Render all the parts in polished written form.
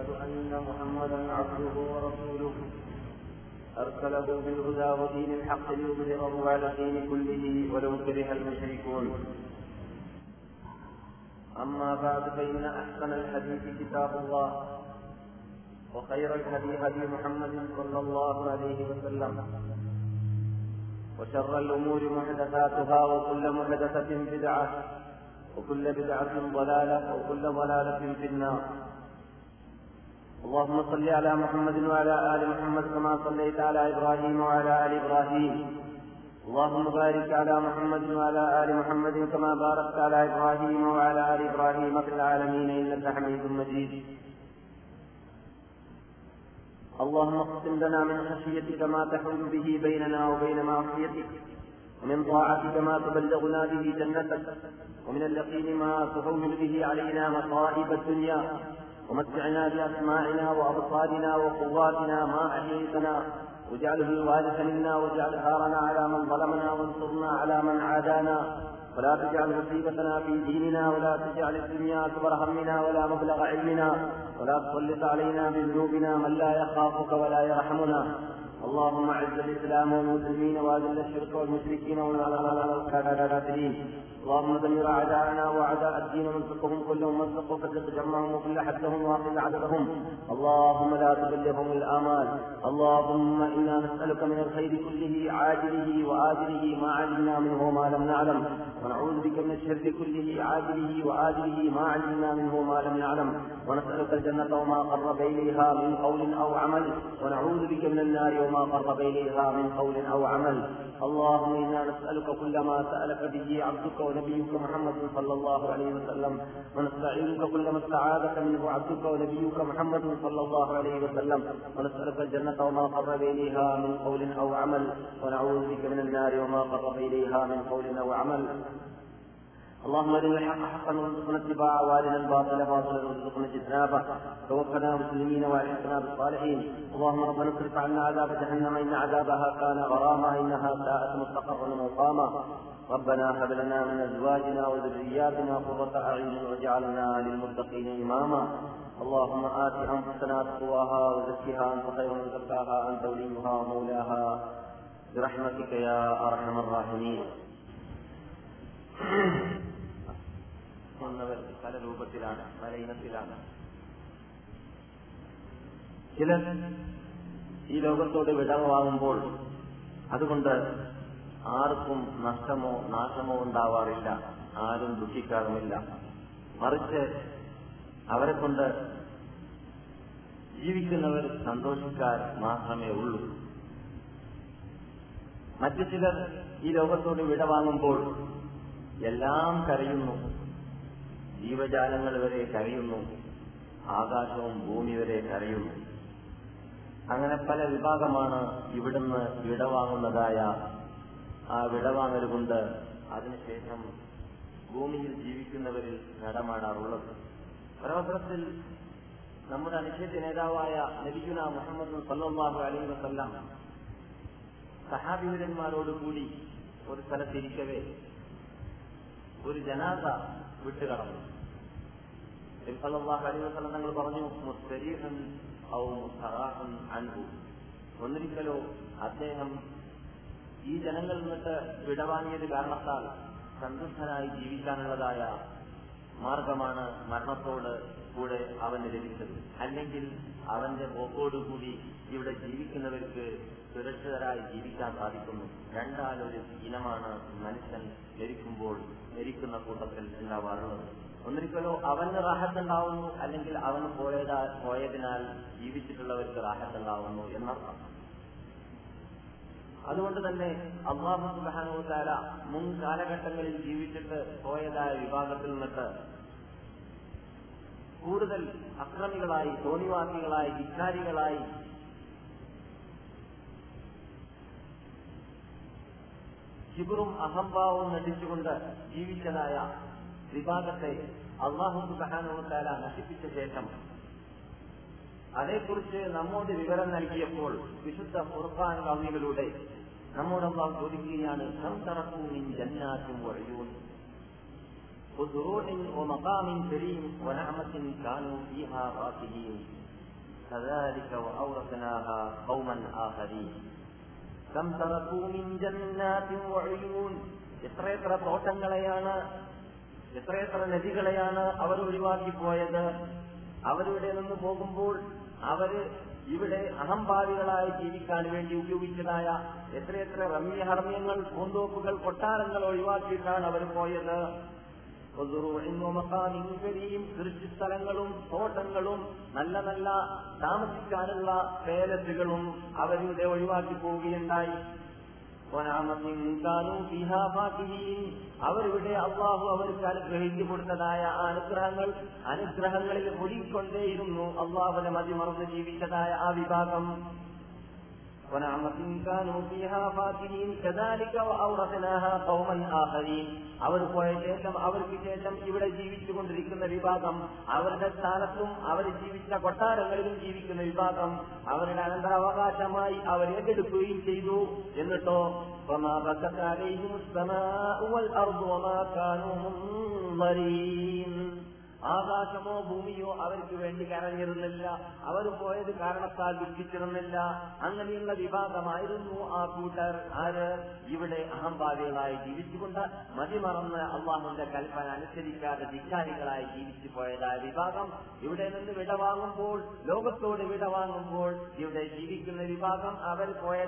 وأشهد أن محمدا عبده ورسوله أرسله بالهدى ودين الحق ليظهره على الدين كله ولو كره المشركون. أما بعد، فإن أحسن الحديث كتاب الله، وخير الهدي هدي محمد صلى الله عليه وسلم، وشر الأمور محدثاتها، وكل محدثة بدعة، وكل بدعة ضلالة، وكل ضلالة في النار. اللهم صل على محمد وعلى آل محمد كما صليت على إبراهيم وعلى آل إبراهيم. اللهم بارك على محمد وعلى آل محمد كما باركت على إبراهيم وعلى آل إبراهيم في العالمين إنك حميد مجيد. اللهم اقسم لنا من خشيتك ما تحول به بيننا وبين معصيتك، ومن طاعتك ما تبلغنا به جنتك، ومن اليقين ما تهون به علينا مصائب الدنيا، ومتعنا بأسماعنا وأبصارنا وقواتنا ما أحييتنا، واجعله الوارث منا، واجعل ثارنا على من ظلمنا، وانصرنا على من عادانا، ولا تجعل مصيبتنا في ديننا، ولا تجعل الدنيا أكبر همنا ولا مبلغ علمنا، ولا تسلط علينا بذنوبنا من لا يخافك ولا يرحمنا. اللهم اعز الإسلام والمسلمين، واذل الشرك والمشركين والكافرين. اللهم دمر أعداءنا وأعداء الدين، وارزقهم كلهم، وارزقهم فرق جمعهم وكل حدهم واقل عددهم. اللهم لا تبلغهم الآمال. اللهم إنا نسألك من الخير كله عاجله وآجله ما علمنا منه وما لم نعلم، ونعوذ بك من الشر كله عاجله وآجله ما علمنا منه وما لم نعلم، ونسألك الجنة وما قرب إليها من قول أو عمل، ونعوذ بك من النار وما قرب إليها من قول أو عمل. اللهم إنا نسألك كل ما سألك به عبدك ونبيك محمد صلى الله عليه وسلم، ونستعينك كل ما استعاذك منه عبدك ونبيك محمد صلى الله عليه وسلم، ونسألك الجنة وما قرب إليها من قول أو عمل، ونعوذ بك من النار وما قرب إليها من قول أو عمل. اللهم ارنا الحق حقا وارزقنا اتباعه، وارنا الباطل باطلا وارزقنا اجتنابه. توفنا مسلمين والحقنا بالصالحين. اللهم ربنا اصرف عنا عذاب جهنم إن عذابها كان غراما إنها ساءت مستقرا ومقاما. ربنا هب لنا من أزواجنا وذرياتنا قرة أعين واجعلنا للمتقين إماما. اللهم آت أنفسنا تقواها وزكها أنت خير من زكاها أنت وليها ومولاها برحمتك يا أرحم الراحمين. പല രൂപത്തിലാണ്, പല ഇനത്തിലാണ്. ചിലർ ഈ ലോകത്തോട് വിടവാങ്ങുമ്പോൾ അതുകൊണ്ട് ആർക്കും നഷ്ടമോ നാശമോ ഉണ്ടാവാറില്ല, ആരും ദുഃഖിക്കാറുമില്ല. മറിച്ച് അവരെ കൊണ്ട് ജീവിക്കുന്നവർ സന്തോഷിക്കാൻ മാത്രമേ ഉള്ളൂ. മറ്റു ചിലർ ഈ ലോകത്തോട് വിടവാങ്ങുമ്പോൾ എല്ലാം കരയുന്നു, ജീവജാലങ്ങൾ വരെ കരയുന്നു, ആകാശവും ഭൂമി വരെ കരയുന്നു. അങ്ങനെ പല വിഭാഗമാണ് ഇവിടുന്ന് വിടവാങ്ങുന്നതായ ആ വിടവാങ്ങൽ കൊണ്ട് അതിനുശേഷം ഭൂമിയിൽ ജീവിക്കുന്നവരിൽ നടമാടാറുള്ളത്. ഒരവസരത്തിൽ നമ്മുടെ അനുശേഷ നേതാവായ നബിയുനാ മുഹമ്മദ് സല്ലല്ലാഹു അലൈഹി വസല്ലം സഹാബിവര്യന്മാരോടുകൂടി ഒരു സ്ഥലത്തിരിക്കവേ ഒരു ജനാസ വിട്ടുകടന്നു. നബി സല്ലല്ലാഹു അലൈഹി വസല്ലം തങ്ങൾ പറഞ്ഞു, മുസ്തരീഹൻ ഔ മുസ്തറാഹൻ അൻഹു. ഒന്നിരിക്കലോ അദ്ദേഹം ഈ ജനങ്ങളിൽ നിന്നിട്ട് വിടവാങ്ങിയത് കാരണത്താൽ സന്തുഷ്ടനായി ജീവിക്കാനുള്ളതായ മാർഗമാണ് മരണത്തോട് കൂടെ അവന് ലഭിച്ചത്, അല്ലെങ്കിൽ അവന്റെ പോക്കോടുകൂടി ഇവിടെ ജീവിക്കുന്നവർക്ക് സുരക്ഷിതരായി ജീവിക്കാൻ സാധിക്കുന്നു. രണ്ടാലൊരു ഇനമാണ് മനുഷ്യൻ മരിക്കുന്ന കൂട്ടത്തിൽ ഉണ്ടാവാറുള്ളത്. ഒന്നിരിക്കലോ അവന് റാഹത്തുണ്ടാവുന്നു, അല്ലെങ്കിൽ അവന് പോയതിനാൽ ജീവിച്ചിട്ടുള്ളവർക്ക് റാഹത്തുണ്ടാവുന്നു എന്നർത്ഥം. അതുകൊണ്ട് തന്നെ അല്ലാഹു സുബ്ഹാനഹു വ തആല മുൻ കാലഘട്ടങ്ങളിൽ ജീവിച്ചിട്ട് പോയതായ വിഭാഗത്തിൽ നിന്നിട്ട് കൂടുതൽ അക്രമികളായി, തോന്നിവാസികളായി, ധിക്കാരികളായി കിബറും അഹംഭാവവും നടിച്ചുകൊണ്ട് ജീവിച്ചതായ വിഭാഗത്തെ അല്ലാഹു സുബ്ഹാനഹു വ തആല നശിപ്പിച്ച ശേഷം അതേക്കുറിച്ച് നമ്മോട് വിവരം നൽകിയപ്പോൾ വിശുദ്ധ ഖുർആൻ കവികളിലൂടെ നമ്മോട് അല്ലാഹു ചോദിക്കുകയാണ്, കം തറക്കൂ മിൻ ജന്നാത്തിൻ വഉയൂൻ വസുറൂഇൻ വമഖാമിൻ കരീം വനഅമത്തിൻ കാനൂ ഫീഹാ റാകിഈൻ. كذلك وأورثناها قوما آخرين كم تركوا من جنات وعيون. എത്രയെത്ര തോട്ടങ്ങളെയാണ്, എത്രയെത്ര നദികളെയാണ് അവർ ഒഴിവാക്കിപ്പോയത്. അവരിവിടെ നിന്ന് പോകുമ്പോൾ അവര് ഇവിടെ അഹംഭാവികളായി ജീവിക്കാൻ വേണ്ടി ഉപയോഗിച്ചതായ എത്രയെത്ര രമ്യഹർമ്മ്യങ്ങൾ, പൂന്തോപ്പുകൾ, കൊട്ടാരങ്ങൾ ഒഴിവാക്കിയിട്ടാണ് അവർ പോയത്. കൃഷിസ്ഥലങ്ങളും തോട്ടങ്ങളും നല്ല നല്ല താമസിക്കാനുള്ള പേലസുകളും അവരിവിടെ ഒഴിവാക്കി പോവുകയുണ്ടായി. അവരിവിടെ അള്ളാഹു അവർക്ക് അനുഗ്രഹിച്ചു കൊടുത്തതായ അനുഗ്രഹങ്ങളിൽ ഒഴുകിക്കൊണ്ടേയിരുന്നു. അള്ളാഹുവിനെ മതിമറന്ന് ജീവിച്ചതായ ആ വിഭാഗം. അവർ പോയ ശേഷം അവർക്ക് ശേഷം ഇവിടെ ജീവിച്ചുകൊണ്ടിരിക്കുന്ന വിഭാഗം, അവരുടെ സ്ഥാനത്തും അവർ ജീവിച്ച കൊട്ടാരങ്ങളിലും ജീവിക്കുന്ന വിഭാഗം അവരുടെ അനന്തരാവകാശമായി അവർ ഏറ്റെടുക്കുകയും ചെയ്തു. എന്നിട്ടോ ആകാശമോ ഭൂമിയോ അവർക്ക് വേണ്ടി കരഞ്ഞിരുന്നില്ല. അവർ പോയത് കാരണത്താൽ ദുഃഖിച്ചിരുന്നില്ല. അങ്ങനെയുള്ള വിഭാഗമായിരുന്നു ആ കൂട്ടർ. ആര്? ഇവിടെ അഹംഭാവികളായി ജീവിച്ചുകൊണ്ട് മതിമറന്ന് അള്ളാഹുവിന്റെ കൽപ്പന അനുസരിക്കാതെ ധിക്കാരികളായി ജീവിച്ചു പോയതായ വിഭാഗം ഇവിടെ നിന്ന് വിടവാങ്ങുമ്പോൾ, ലോകത്തോട് വിടവാങ്ങുമ്പോൾ ഇവിടെ ജീവിക്കുന്ന വിഭാഗം അവർ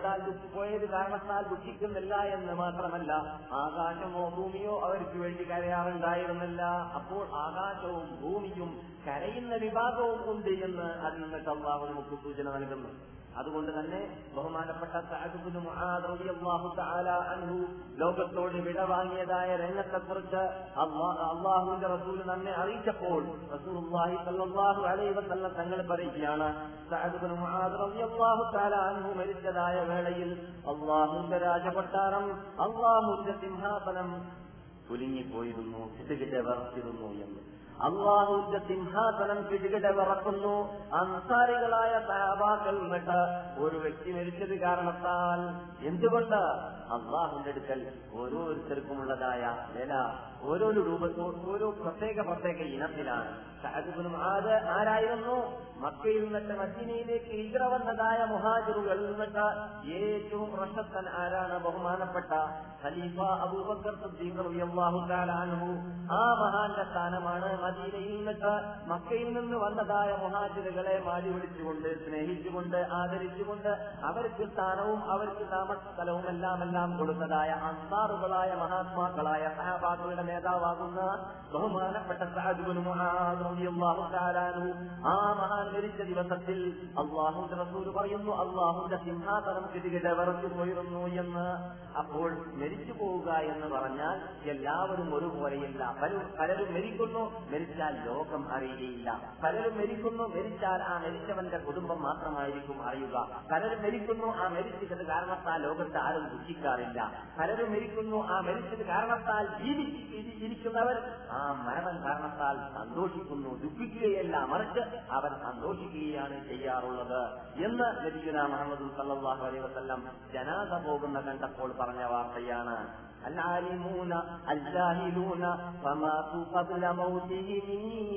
പോയത് കാരണത്താൽ ദുഃഖിക്കുന്നില്ല എന്ന് മാത്രമല്ല, ആകാശമോ ഭൂമിയോ അവർക്ക് വേണ്ടി കരയാറുണ്ടായിരുന്നില്ല. അപ്പോൾ ആകാശവും ഭൂമിയും കരയുന്ന വിഭാഗവും ഉണ്ട് എന്ന് അതിൽ നിന്നിട്ട് അല്ലാഹു നമുക്ക് സൂചന നൽകുന്നു. അതുകൊണ്ട് തന്നെ ബഹുമാനപ്പെട്ട സഅദ് ഇബ്നു മുആദ് റളിയല്ലാഹു തആല അൻഹു ലോകത്തോട് വിടവാങ്ങിയതായ രംഗത്തെക്കുറിച്ച് അല്ലാഹുവിന്റെ റസൂൽ നമ്മെ അറിയിച്ചപ്പോൾ റസൂലുള്ളാഹി സ്വല്ലല്ലാഹു അലൈഹി വസല്ലം തങ്ങൾ പറയുകയാണ്, സഅദ് ഇബ്നു മുആദ് റളിയല്ലാഹു തആല അൻഹു മരിച്ചതായ വേളയിൽ അല്ലാഹുവിന്റെ രാജകൊട്ടാരം, അല്ലാഹുവിന്റെ സിംഹാസനം കുലുങ്ങിപ്പോയിരുന്നു, കിടുകിട വിറച്ചിരുന്നു എന്ന്. അള്ളാഹുവിന്റെ സിംഹാസനം കിടുകിട വിറക്കുന്നു. അൻസാരികളായ സഹാബാക്കൾ എന്നിട്ട് ഒരു വ്യക്തി മരിച്ചത് കാരണത്താൽ, എന്തുകൊണ്ട്? അള്ളാഹുവിന്റെ അടുക്കൽ ഓരോരുത്തർക്കുമുള്ളതായ വില ഓരോ രൂപത്തോട് ഓരോ പ്രത്യേക ഇനത്തിലാണ്. സഅദ് ഇബ്നു മുആദ് ആരായിരുന്നു? മക്കയിൽ നിന്നിട്ട് മദീനയിലേക്ക് ഹിജ്റ വന്നതായ മുഹാജിറുകളിൽ നിന്നിട്ട് ഏറ്റവും പ്രശസ്തൻ ആരാണ്? ബഹുമാനപ്പെട്ട ഖലീഫ അബൂബക്കർ സിദ്ദീഖ് റളിയല്ലാഹു തആല അൻഹു. ആ മഹാന്റെ സ്ഥാനമാണ് മദീനയിൽ നിന്നിട്ട് മക്കയിൽ നിന്ന് വന്നതായ മുഹാജിറുകളെ മാടി വിളിച്ചുകൊണ്ട്, സ്നേഹിച്ചുകൊണ്ട്, ആദരിച്ചുകൊണ്ട് അവർക്ക് സ്ഥാനവും അവർക്ക് താമസസ്ഥലവും എല്ലാം കൊടുത്തതായ അൻസാറുകളായ മഹാത്മാക്കളായ സഹാബാക്കളുടെ നേതാവാകുന്ന ബഹുമാനപ്പെട്ട സഅദ് ഇബ്നു മുആദ് റളിയല്ലാഹു തആല അൻഹു ആ മഹാൻ മരിച്ച ദിവസത്തിൽ അല്ലാഹുവിന്റെ റസൂൽ പറയുന്നു, അല്ലാഹുവിന്റെ സിംഹാസനം കിടുകിട വിറച്ചു പോയിരുന്നു എന്ന്. അപ്പോൾ മരിച്ചു പോവുക എന്ന് പറഞ്ഞാൽ എല്ലാവരും ഒരുപോലെയില്ല. പലരും മരിക്കുന്നു, മരിച്ചാൽ ലോകം അറിയുകയില്ല. പലരും മരിക്കുന്നു, മരിച്ചാൽ ആ മരിച്ചവന്റെ കുടുംബം മാത്രമായിരിക്കും അറിയുക. പലരും മരിക്കുന്നു, ആ മരിച്ചത് കാരണത്താൽ ലോകത്ത് ആരും ദുഃഖിക്കാറില്ല. പലരും മരിക്കുന്നു, ആ മരിച്ചത് കാരണത്താൽ ജീവിച്ചിരിക്കുന്നവർ ആ മരണം കാരണത്താൽ സന്തോഷിക്കുന്നു, ദുഃഖിക്കുകയല്ല, മറിച്ച് അവർ സന്തോഷിക്കുകയാണ് ചെയ്യാറുള്ളത് എന്ന് നബിയുനാ മുഹമ്മദ് സല്ലല്ലാഹു അലൈഹി വസല്ലം ജനാസ പോകുന്ന കണ്ടപ്പോൾ പറഞ്ഞ വാർത്തയാണ്. العالمون الجاهلون فماتوا قبل موتهم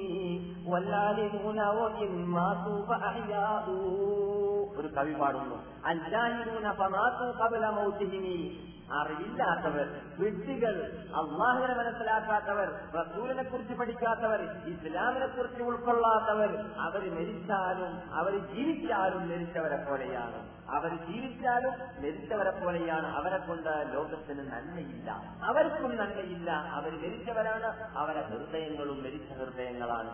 والعالمون وإن ماتوا فأحياء. ഒരു കവി പാടുന്നു, അൽജാഹിലൂന ഫമാതു ഖബല മൗതിഹിം. അറിവില്ലാത്തവർ, വിഡ്ഢികൾ, അല്ലാഹുവിനെ മനസ്സിലാക്കാത്തവർ, റസൂലിനെ കുറിച്ച് പഠിക്കാത്തവർ, ഇസ്ലാമിനെ കുറിച്ച് ഉൾക്കൊള്ളാത്തവർ, അവർ മരിച്ചാലും അവർ ജീവിച്ചാലും മരിച്ചവരെ പോലെയാണ്. അവർ ജീവിച്ചാലും മരിച്ചവരെ പോലെയാണ്. അവരെ കൊണ്ട് ലോകത്തിന് നന്മയില്ല, അവർക്കും നന്മയില്ല. അവർ മരിച്ചവരാണ്, അവരെ ഹൃദയങ്ങളും മരിച്ച ഹൃദയങ്ങളാണ്.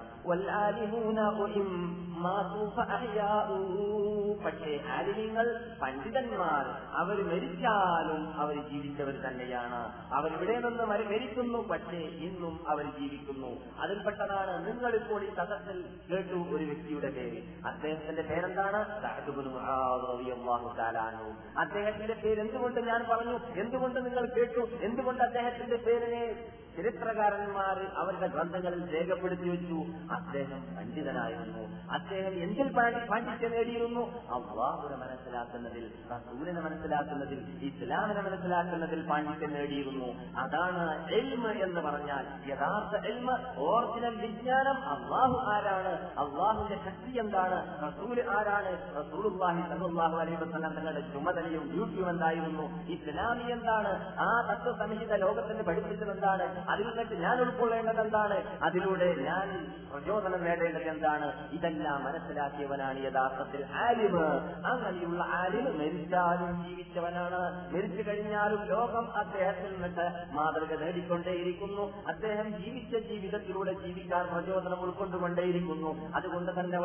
പക്ഷേ ആലിമീങ്ങൾ, പണ്ഡിതന്മാർ, അവർ മരിച്ചാലും അവർ ജീവിച്ചവർ തന്നെയാണ്. അവരിവിടെ നിന്ന് മരിക്കുന്നു, പക്ഷേ ഇന്നും അവർ ജീവിക്കുന്നു. അതിൽപ്പെട്ടതാണ് നിങ്ങളിപ്പോൾ ഈ സദസ്സിൽ കേട്ടു ഒരു വ്യക്തിയുടെ പേര്. അദ്ദേഹത്തിന്റെ പേരെന്താണ്? സഅദ് ഇബ്നു മുആദ് റളിയല്ലാഹു തആല അൻഹു. അദ്ദേഹത്തിന്റെ പേര് എന്തുകൊണ്ട് ഞാൻ പറഞ്ഞു, എന്തുകൊണ്ട് നിങ്ങൾ കേട്ടു, എന്തുകൊണ്ട് അദ്ദേഹത്തിന്റെ പേരിനെ ചരിത്രകാരന്മാർ അവരുടെ ഗ്രന്ഥങ്ങളിൽ രേഖപ്പെടുത്തി വെച്ചു, അദ്ദേഹം പണ്ഡിതനായിരുന്നു, അദ്ദേഹം എന്തിൽ പാണ്ഡിത്യം നേടിയിരുന്നു? അല്ലാഹുവിനെ മനസ്സിലാക്കുന്നതിൽ, റസൂലിനെ മനസ്സിലാക്കുന്നതിൽ, ഇസ്ലാമിനെ മനസ്സിലാക്കുന്നതിൽ പാണ്ഡിത്യം നേടിയിരുന്നു. അതാണ് ഇൽമ് എന്ന് പറഞ്ഞാൽ. യഥാർത്ഥ ഇൽമ്, ഒറിജിനൽ വിജ്ഞാനം, അല്ലാഹു ആരാണ്, അല്ലാഹുവിന്റെ ശക്തി എന്താണ്, റസൂൽ ആരാണ്, റസൂലുള്ളാഹി സ്വല്ലല്ലാഹു അലൈഹി വസല്ലം തങ്ങളുടെ ചുമതലയും ഡ്യൂട്ടിയും എന്തായിരുന്നു, ഇസ്ലാമി എന്താണ്, ആ തത്വസംഹിത ലോകത്തിന് പഠിപ്പിച്ചത് എന്താണ്, അതിൽ നിന്നിട്ട് ഞാൻ ഉൾക്കൊള്ളേണ്ടത് എന്താണ്, അതിലൂടെ ഞാൻ പ്രചോദനം നേടേണ്ടത് എന്താണ്, ഇതെല്ലാം മനസ്സിലാക്കിയവനാണ് യഥാർത്ഥത്തിൽ ആലിമ്. അങ്ങനെയുള്ള ആലിമ് മരിച്ചാലും ജീവിച്ചവനാണ്. മരിച്ചു കഴിഞ്ഞാലും ലോകം അദ്ദേഹത്തിൽ നിന്നിട്ട് മാതൃക നേടിക്കൊണ്ടേയിരിക്കുന്നു. അദ്ദേഹം ജീവിച്ച ജീവിതത്തിലൂടെ ജീവിക്കാൻ പ്രചോദനം ഉൾക്കൊണ്ടുകൊണ്ടേയിരിക്കുന്നു. അതുകൊണ്ട് തന്നെ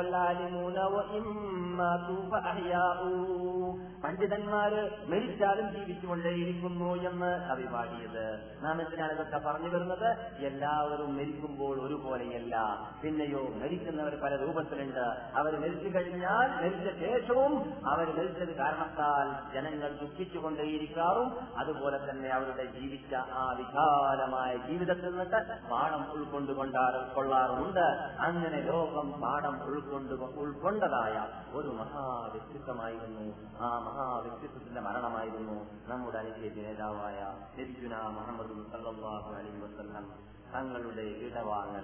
പണ്ഡിതന്മാര് മരിച്ചാലും ജീവിച്ചുകൊണ്ടേയിരിക്കുന്നു എന്ന് അഭിപാടിയത്. നാം എന്തിനാണ് ഇതൊക്കെ പറഞ്ഞു വരുന്നത്? എല്ലാവരും മരിക്കുമ്പോൾ ഒരുപോലെയല്ല. പിന്നെയോ മരിക്കുന്നവർ പല രൂപത്തിലുണ്ട്. അവർ മരിച്ചു കഴിഞ്ഞാൽ, മരിച്ച ശേഷവും അവർ മരിച്ചത് കാരണത്താൽ ജനങ്ങൾ ദുഃഖിച്ചുകൊണ്ടേയിരിക്കാറും അതുപോലെ തന്നെ അവരുടെ ജീവിച്ച ആ വിശാലമായ ജീവിതത്തിൽ നിന്നിട്ട് പാഠം ഉൾക്കൊള്ളാറുമുണ്ട്. അങ്ങനെ ലോകം പാഠം ഉൾക്കൊണ്ടതായ ഒരു മഹാവ്യക്തിത്വമായിരുന്നു. ആ മഹാവ്യക്തിത്വത്തിന്റെ മരണമായിരുന്നു നമ്മുടെ അനുഗ്രഹീത നേതാവായ നബിയുനാ മുഹമ്മദ് സല്ലല്ലാഹു അലൈഹി വസല്ലം തങ്ങളുടെ വിടവാങ്ങൽ.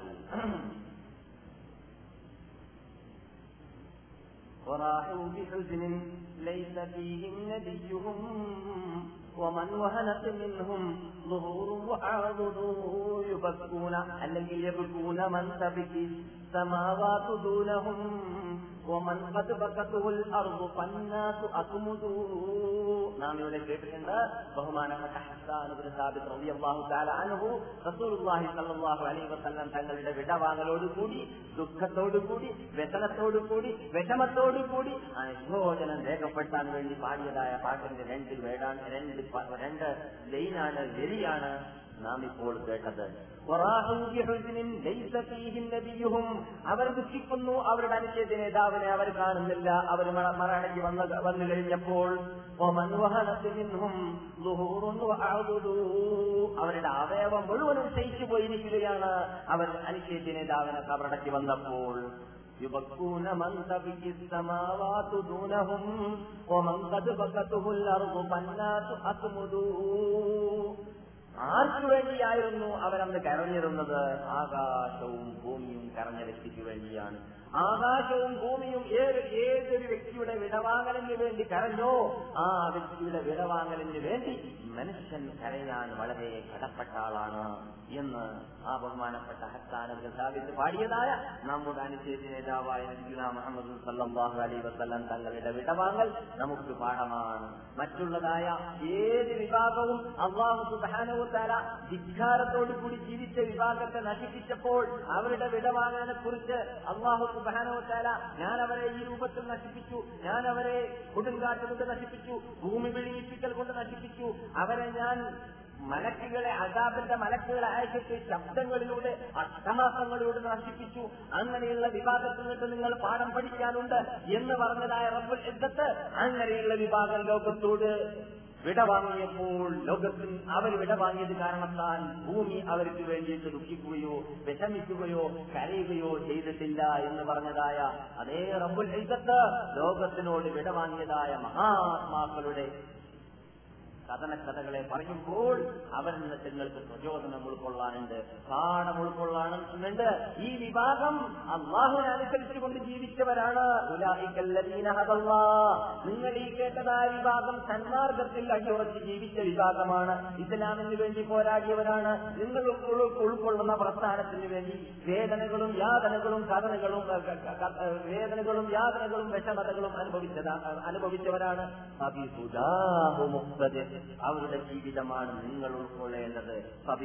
وراحوا بحزن ليس فيهم نبيهم ومن وهنت منهم ظهور وعرض يبكون അല്ലെങ്കിൽ يبكون من تبكي السماوات دونهم ومن قد بكته الارض فالناس اكمدوا. നാം ഇവിടെ കേട്ടിട്ടുണ്ട് ബഹുമാനപ്പെട്ട ഹസ്സാൻ ഇബ്നു സാബിത്ത് റളിയല്ലാഹു തആല അൻഹു റസൂലുള്ളാഹി സ്വല്ലല്ലാഹു അലൈഹി വസല്ലം തങ്ങളുടെ വിടവാങ്ങലോടുകൂടി, ദുഃഖത്തോടുകൂടി, വ്യസനത്തോടുകൂടി, വിഷമത്തോടുകൂടി അനുശോചനം രേഖപ്പെടുത്താൻ വേണ്ടി പാടിയതായ പാട്ടിന്റെ രണ്ട് ലൈനാണ്, വരിയാണ് നാം ഇപ്പോൾ കേട്ടത്. അവർ ദുഃഖിക്കുന്നു, അവരുടെ അനുച്ഛേദ നേതാവിനെ അവർ കാണുന്നില്ല, അവർ മരണയ്ക്ക് വന്നു കഴിഞ്ഞപ്പോൾ. അവരുടെ അവയവം മുഴുവനും ക്ഷയിച്ചു പോയിരിക്കുകയാണ് അവർ അനുച്ഛേദ നേതാവിനെ കബറടക്കി വന്നപ്പോൾ. يبكون من تبكي السماوات دونهم ومن قد بكته الأرض فالناس أكمدوا. ആർക്കു വേണ്ടിയായിരുന്നു അവരന്ന് കരഞ്ഞിരുന്നത്? ആകാശവും ഭൂമിയും കരഞ്ഞ വ്യക്തിക്ക് വേണ്ടിയാണ്. ആകാശവും ഭൂമിയും ഏതൊരു വ്യക്തിയുടെ വിടവാങ്ങലിന് വേണ്ടി കരഞ്ഞോ, ആ വ്യക്തിയുടെ വിടവാങ്ങലിന് വേണ്ടി മനുഷ്യൻ കരയാൻ വളരെ കടപ്പെട്ട ആളാണ് എന്ന് ആ ബഹുമാനപ്പെട്ട ഹസ്സാൻ ഇബ്നു സാബിത്ത് പാടിയതായ നമ്മുടെ അനുച്ഛേദ നേതാവായ നബിയുനാ മുഹമ്മദ് സല്ലല്ലാഹു അലൈഹി വസല്ലം തങ്ങളുടെ വിടവാങ്ങൽ നമുക്ക് പാഠമാണ്. മറ്റുള്ളതായ ഏത് വിഭാഗവും അല്ലാഹു സുബ്ഹാനഹു വ തആല ധിക്കാരത്തോടു കൂടി ജീവിച്ച വിഭാഗത്തെ നശിപ്പിച്ചപ്പോൾ അവരുടെ വിടവാങ്ങലിനെ കുറിച്ച് അല്ലാഹു സുബ്ഹാനഹു വ തആല ഞാൻ അവരെ ഈ രൂപത്തിൽ നശിപ്പിച്ചു, ഞാൻ അവരെ കൊടുങ്കാറ്റ് കൊണ്ട് നശിപ്പിച്ചു, ഭൂമി വിഴുങ്ങിപ്പിക്കൽ കൊണ്ട് നശിപ്പിച്ചു, അവരെ ഞാൻ മലക്കുകളെ, അസാബിന്റെ മലക്കുകളെ അയച്ചിട്ട് ശബ്ദങ്ങളിലൂടെ, അട്ടഹാസങ്ങളിലൂടെ നശിപ്പിച്ചു. അങ്ങനെയുള്ള വിഭാഗത്തിൽ നിന്നിട്ട് നിങ്ങൾ പാഠം പഠിക്കാനുണ്ട് എന്ന് പറഞ്ഞതായ റബ്ബുൽ ഇസ്സത്ത് അങ്ങനെയുള്ള വിഭാഗം ലോകത്തോട് വിടവാങ്ങിയപ്പോൾ, ലോകത്തിൽ അവർ വിടവാങ്ങിയത് കാരണത്താൽ ഭൂമി അവർക്ക് വേണ്ടിയിട്ട് ദുഃഖിക്കുകയോ വിഷമിക്കുകയോ കരയുകയോ ചെയ്തിട്ടില്ല എന്ന് പറഞ്ഞതായ അതേ റബ്ബുൽ ഇസ്സത്ത് ലോകത്തിനോട് വിടവാങ്ങിയതായ മഹാത്മാക്കളുടെ കഥനക്കഥകളെ പറയുമ്പോൾ അവരിൽ നിന്ന് നിങ്ങൾക്ക് പ്രചോദനം ഉൾക്കൊള്ളാനുണ്ട്, പാഠം ഉൾക്കൊള്ളാനുണ്ട്. ഈ വിഭാഗം അല്ലാഹുവിനെ അനുസരിച്ചുകൊണ്ട് ജീവിച്ചവരാണ്. നിങ്ങൾ ഈ കേട്ടതായ വിഭാഗം സന്മാർഗത്തിൽ അടിയുറച്ച് ജീവിച്ച വിഭാഗമാണ്. ഇസ്ലാമിന് വേണ്ടി പോരാടിയവരാണ്. നിങ്ങൾ ഉൾക്കൊള്ളുന്ന പ്രസ്ഥാനത്തിന് വേണ്ടി വേദനകളും യാതനകളും വിഷമതകളും അനുഭവിച്ചവരാണ്. അവരുടെ ജീവിതമാണ് നിങ്ങൾ ഉൾക്കൊള്ളേണ്ടത്.